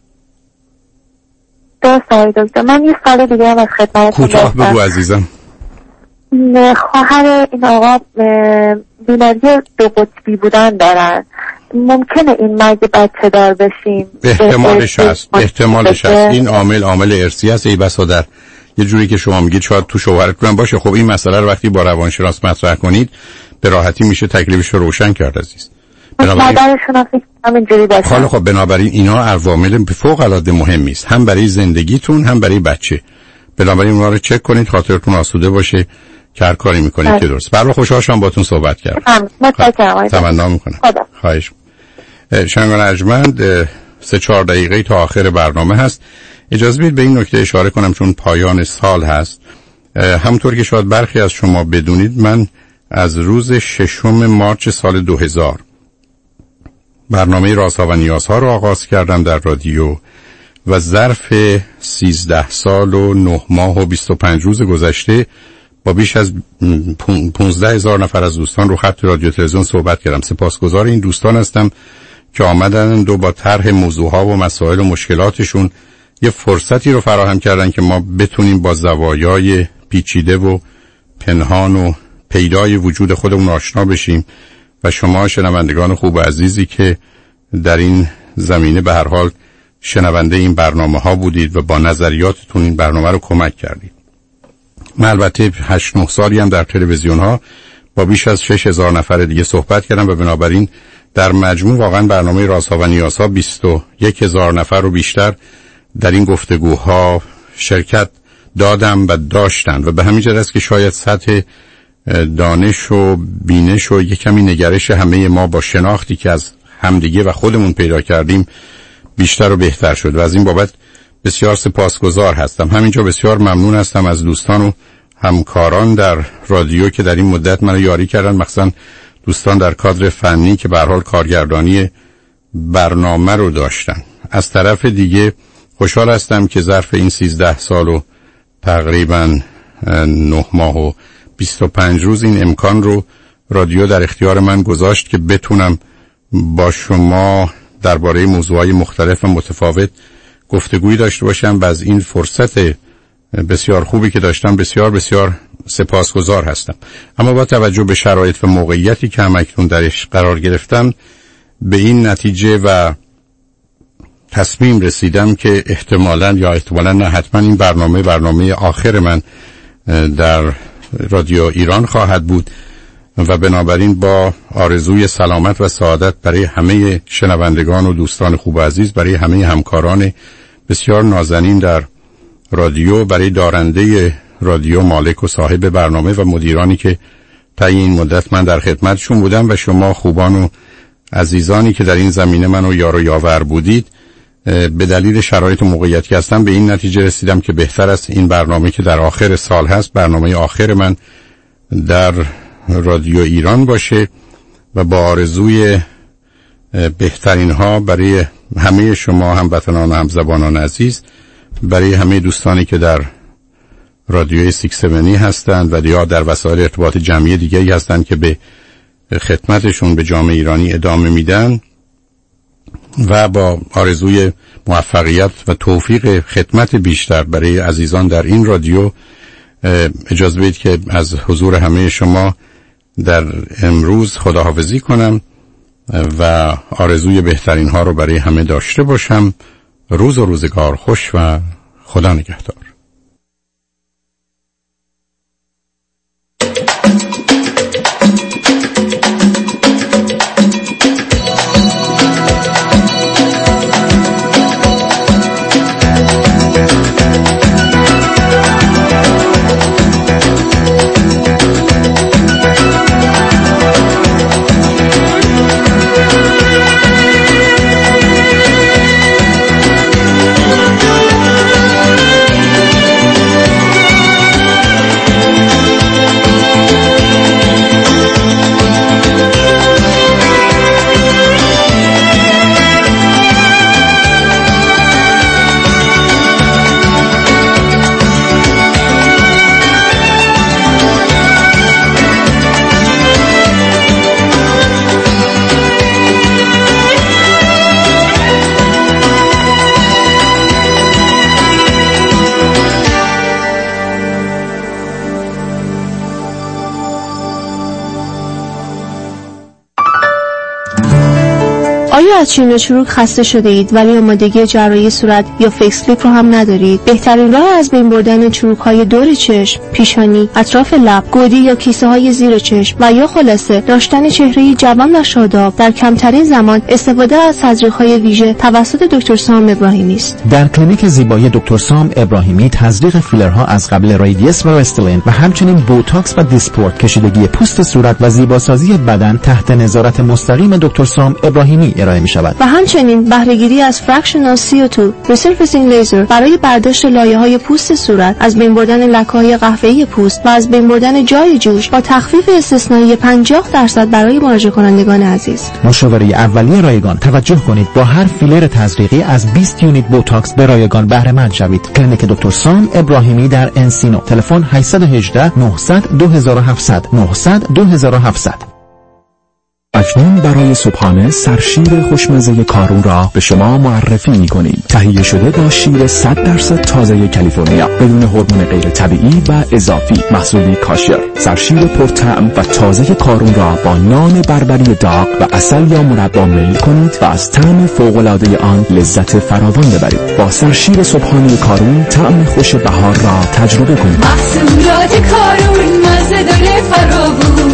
درست دکتر. من یه سال دیگه هم از خدمتتون کوتاه بگو عزیزم. خواهر این آقا بیماری دو قطبی بودن دارن. ممکنه این مگه بچه دار بشیم؟ احتمالش هست احتمالش هست این عامل عامل ارثی است. ای بسا در یه جوری که شما میگید شاید تو شوهرتون باشه. خب این مسئله رو وقتی با روانشناس مطرح کنید به راحتی میشه تکلیفش رو روشن کرد عزیز. مادرشون فکر کنم اینجوری باشه. حالا خب بنابراین اینا عوامل فوق العاده مهمی است، هم برای زندگیتون هم برای بچه. بنابراین اونا رو چک کنید، خاطرتون آسوده باشه که هر کاری میکنید که درست. برای خوشحال شدم باهاتون صحبت کردم. متشکرم. تمنا میکنم. خواهش. شنگان ارجمند، سه چهار دقیقه تا آخر برنامه هست. اجازه بدید به این نکته اشاره کنم چون پایان سال هست. همونطور که شاید برخی از شما بدونید، من از روز ششم مارچ سال دو هزار برنامه رازها و نیازها رو آغاز کردم در رادیو و ظرف سیزده سال و نه ماه و بیست و پنج روز گذشته با بیش از پونزده هزار نفر از دوستان رو خط رادیو تلویزیون صحبت کردم. سپاسگزار این دوستان هستم که آمدن و با طرح موضوعها و مسائل و مشکلاتشون یه فرصتی رو فراهم کردن که ما بتونیم با زوایای پیچیده و پنهان و پیدای وجود خودمون آشنا بشیم و شما شنوندگان خوب و عزیزی که در این زمینه به هر حال شنونده این برنامه ها بودید و با نظریاتتون این برنامه رو کمک کردید. من البته هشت نه سالی هم در تلویزیون ها با بیش از شش هزار نفر دیگه صحبت کردم و بنابراین در مجموع واقعا برنامه رازها و نیازها بیست و یک هزار نفر رو بیشتر در این گفتگوها شرکت دادم و داشتن و به همین جهت است که شاید سطح دانش و بینش و یک کمی نگرش همه ما با شناختی که از همدیگه و خودمون پیدا کردیم بیشتر و بهتر شد و از این بابت بسیار سپاسگزار هستم. همینجا بسیار ممنون هستم از دوستان و همکاران در رادیو که در این مدت منو یاری کردن، مخصوصا دوستان در کادر فنی که به هر حال کارگردانی برنامه رو داشتن. از طرف دیگه خوشحال هستم که ظرف این سیزده سال و تقریبا نه ماه و بیست و پنج روز این امکان رو رادیو در اختیار من گذاشت که بتونم با شما درباره موضوعات مختلف و متفاوت گفتگویی داشته باشم و از این فرصت بسیار خوبی که داشتم بسیار بسیار سپاسگزار هستم. اما با توجه به شرایط و موقعیتی که همکنون درش قرار گرفتم به این نتیجه و تصمیم رسیدم که احتمالاً یا احتمالاً نه حتما این برنامه برنامه آخر من در رادیو ایران خواهد بود و بنابراین با آرزوی سلامت و سعادت برای همه شنوندگان و دوستان خوب و عزیز، برای همه همکاران بسیار نازنین در رادیو، برای دارنده رادیو مالک و صاحب برنامه و مدیرانی که تا این مدت من در خدمتشون بودم و شما خوبان و عزیزانی که در این زمینه منو یار و یاور بودید، به دلیل شرایط و موقعیتی هستم به این نتیجه رسیدم که بهتر است این برنامه که در آخر سال هست، برنامه آخر من در رادیو ایران باشه و با آرزوی بهترین ها برای همه شما هموطنان و همزبانان عزیز، برای همه دوستانی که در رادیوی شش هفتاد هستند و یا در وسایل ارتباط جمعی دیگری هستند که به خدمتشون به جامعه ایرانی ادامه میدن، و با آرزوی موفقیت و توفیق خدمت بیشتر برای عزیزان در این رادیو، اجازه بدید که از حضور همه شما در امروز خداحافظی کنم و آرزوی بهترین ها رو برای همه داشته باشم. روز و روزگار خوش و خدا نگهدار. آیا از چین و چروک خسته شده اید ولی آمادگی جراحی صورت یا فیس لیفت رو هم ندارید؟ بهترین راه از بین بردن چروک های دور چشم، پیشانی، اطراف لب، گودی یا کیسه های زیر چشم و یا خلاصه داشتن چهره جوان و شاداب در کمترین زمان استفاده از تزریق های ویژه توسط دکتر سام ابراهیمی است. در کلینیک زیبایی دکتر سام ابراهیمی تزریق فیلرها از قبل رادیس و رستلین و همچنین بوتاکس و دیسپورت، کشیدگی پوست صورت و زیباسازی بدن تحت نظارت مستقیم دکتر سام ابراهیمی ارائه می شود. و همچنین بهره‌گیری از فرکشنال سی او دو ریسرفیسینگ لیزر برای برداشت لایه‌های پوست صورت، از بین بردن لکه‌های قهوه‌ای پوست و از بین بردن جای جوش با تخفیف استثنایی پنجاه درصد برای مراجعه کنندگان عزیز. مشاوره اولیه رایگان، توجه کنید با هر فیلر تزریقی از بیست یونیت بوتاکس به رایگان بهره مند شوید. کلینیک دکتر سام ابراهیمی در انسینو، تلفن هشت یک هشت نه صفر صفر دو هفت صفر صفر نه صفر صفر دو هفت صفر صفر. اکنون برای صبحانه سرشیر خوشمزه کارون را به شما معرفی می‌کنیم. تهیه شده با شیر صد درصد تازه کالیفرنیا بدون هورمون غیر طبیعی و اضافی، محصولی کاشر. سرشیر پرطعم و تازه کارون را با نان بربری داغ و عسل یا مربا میل کنید و از طعم فوق‌العاده آن لذت فراوان ببرید. با سرشیر صبحانه کارون طعم خوش بهار را تجربه کنید. محصولات کارون مزه داره فراوون.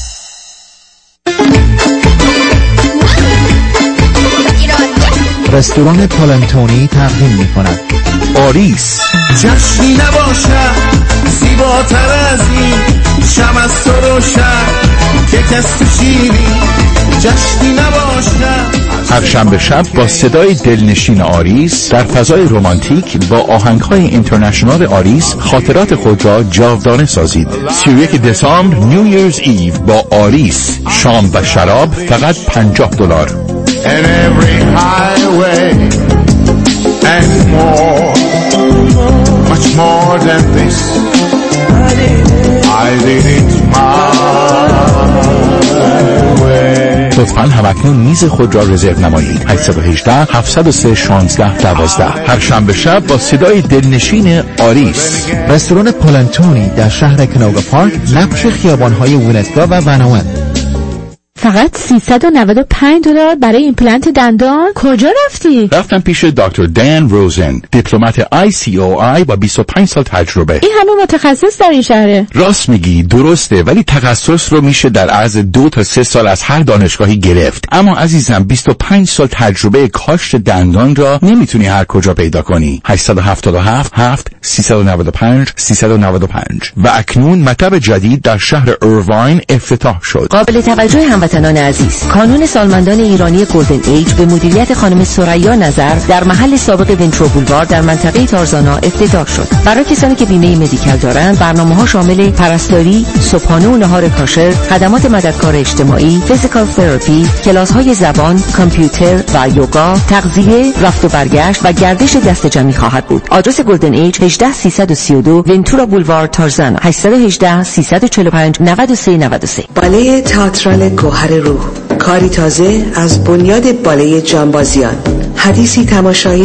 رستوران پالنتونی تقدیم می کند آریس. جشنی نباشد زیباتر از این، شم از تو روشن که کس تو شیری. جشنی نباشد. هر شنبه شب با صدای دلنشین آریس در فضای رمانتیک با آهنگ‌های اینترنشنال آریس خاطرات خود را جاودانه سازید. سی و یک دسامبر نیو ایرز ایو با آریس، شام و شراب فقط پنجاه دلار. And every highway and more, much more than this, I did it my way. لطفاً همکنون میز خود را رزرو نمایید. هشت یک هشت هفت صفر سه یک شش یک دو هر شنبه شب با صدای دلنشین آریس. رستوران پالنتونی در شهر کنوگا پارک، نقش خیابان‌های وینتگا و وناون. فقط سیصد و نود و پنج دلار برای ایمپلنت دندان؟ کجا رفتی؟ رفتم پیش دکتر دان روزن، دیپلمات آی سی او آی با بیست و پنج سال تجربه. این همه متخصص در این شهره. راست میگی، درسته، ولی تخصص رو میشه در عرض دو تا سه سال از هر دانشگاهی گرفت. اما عزیزم بیست و پنج سال تجربه کاشت دندان را نمیتونی هر کجا پیدا کنی. هشت هفت هفت هفت سه نه پنج سه نه پنج و اکنون مطب جدید در شهر ایرواین افتتاح شد. قابل توجه هموطنان عزیز، کانون سالمندان ایرانی گلدن ایج به مدیریت خانم ثریا نظر در محل سابق ونترو بولوار در منطقه تارزانا افتتاح شد. برای کسانی که بیمه مدیکال دارند، برنامه‌ها شامل پرستاری، صبحانه و نهار کاشر، خدمات مددکار اجتماعی، فیزیکال تراپی، کلاس‌های زبان، کامپیوتر و یوگا، تغذیه، رفت و برگشت و گردش دست جمعی خواهد بود. آدرس گلدن ایج هجده سیصد و سی و دو ونتورا بولوار تارزانا، هشت یک هشت سه چهار پنج نه سه نه سه. بالای تئاترال گوهر روح، کاری تازه از بنیاد بالای جانبازیان، حدیثی تماشایی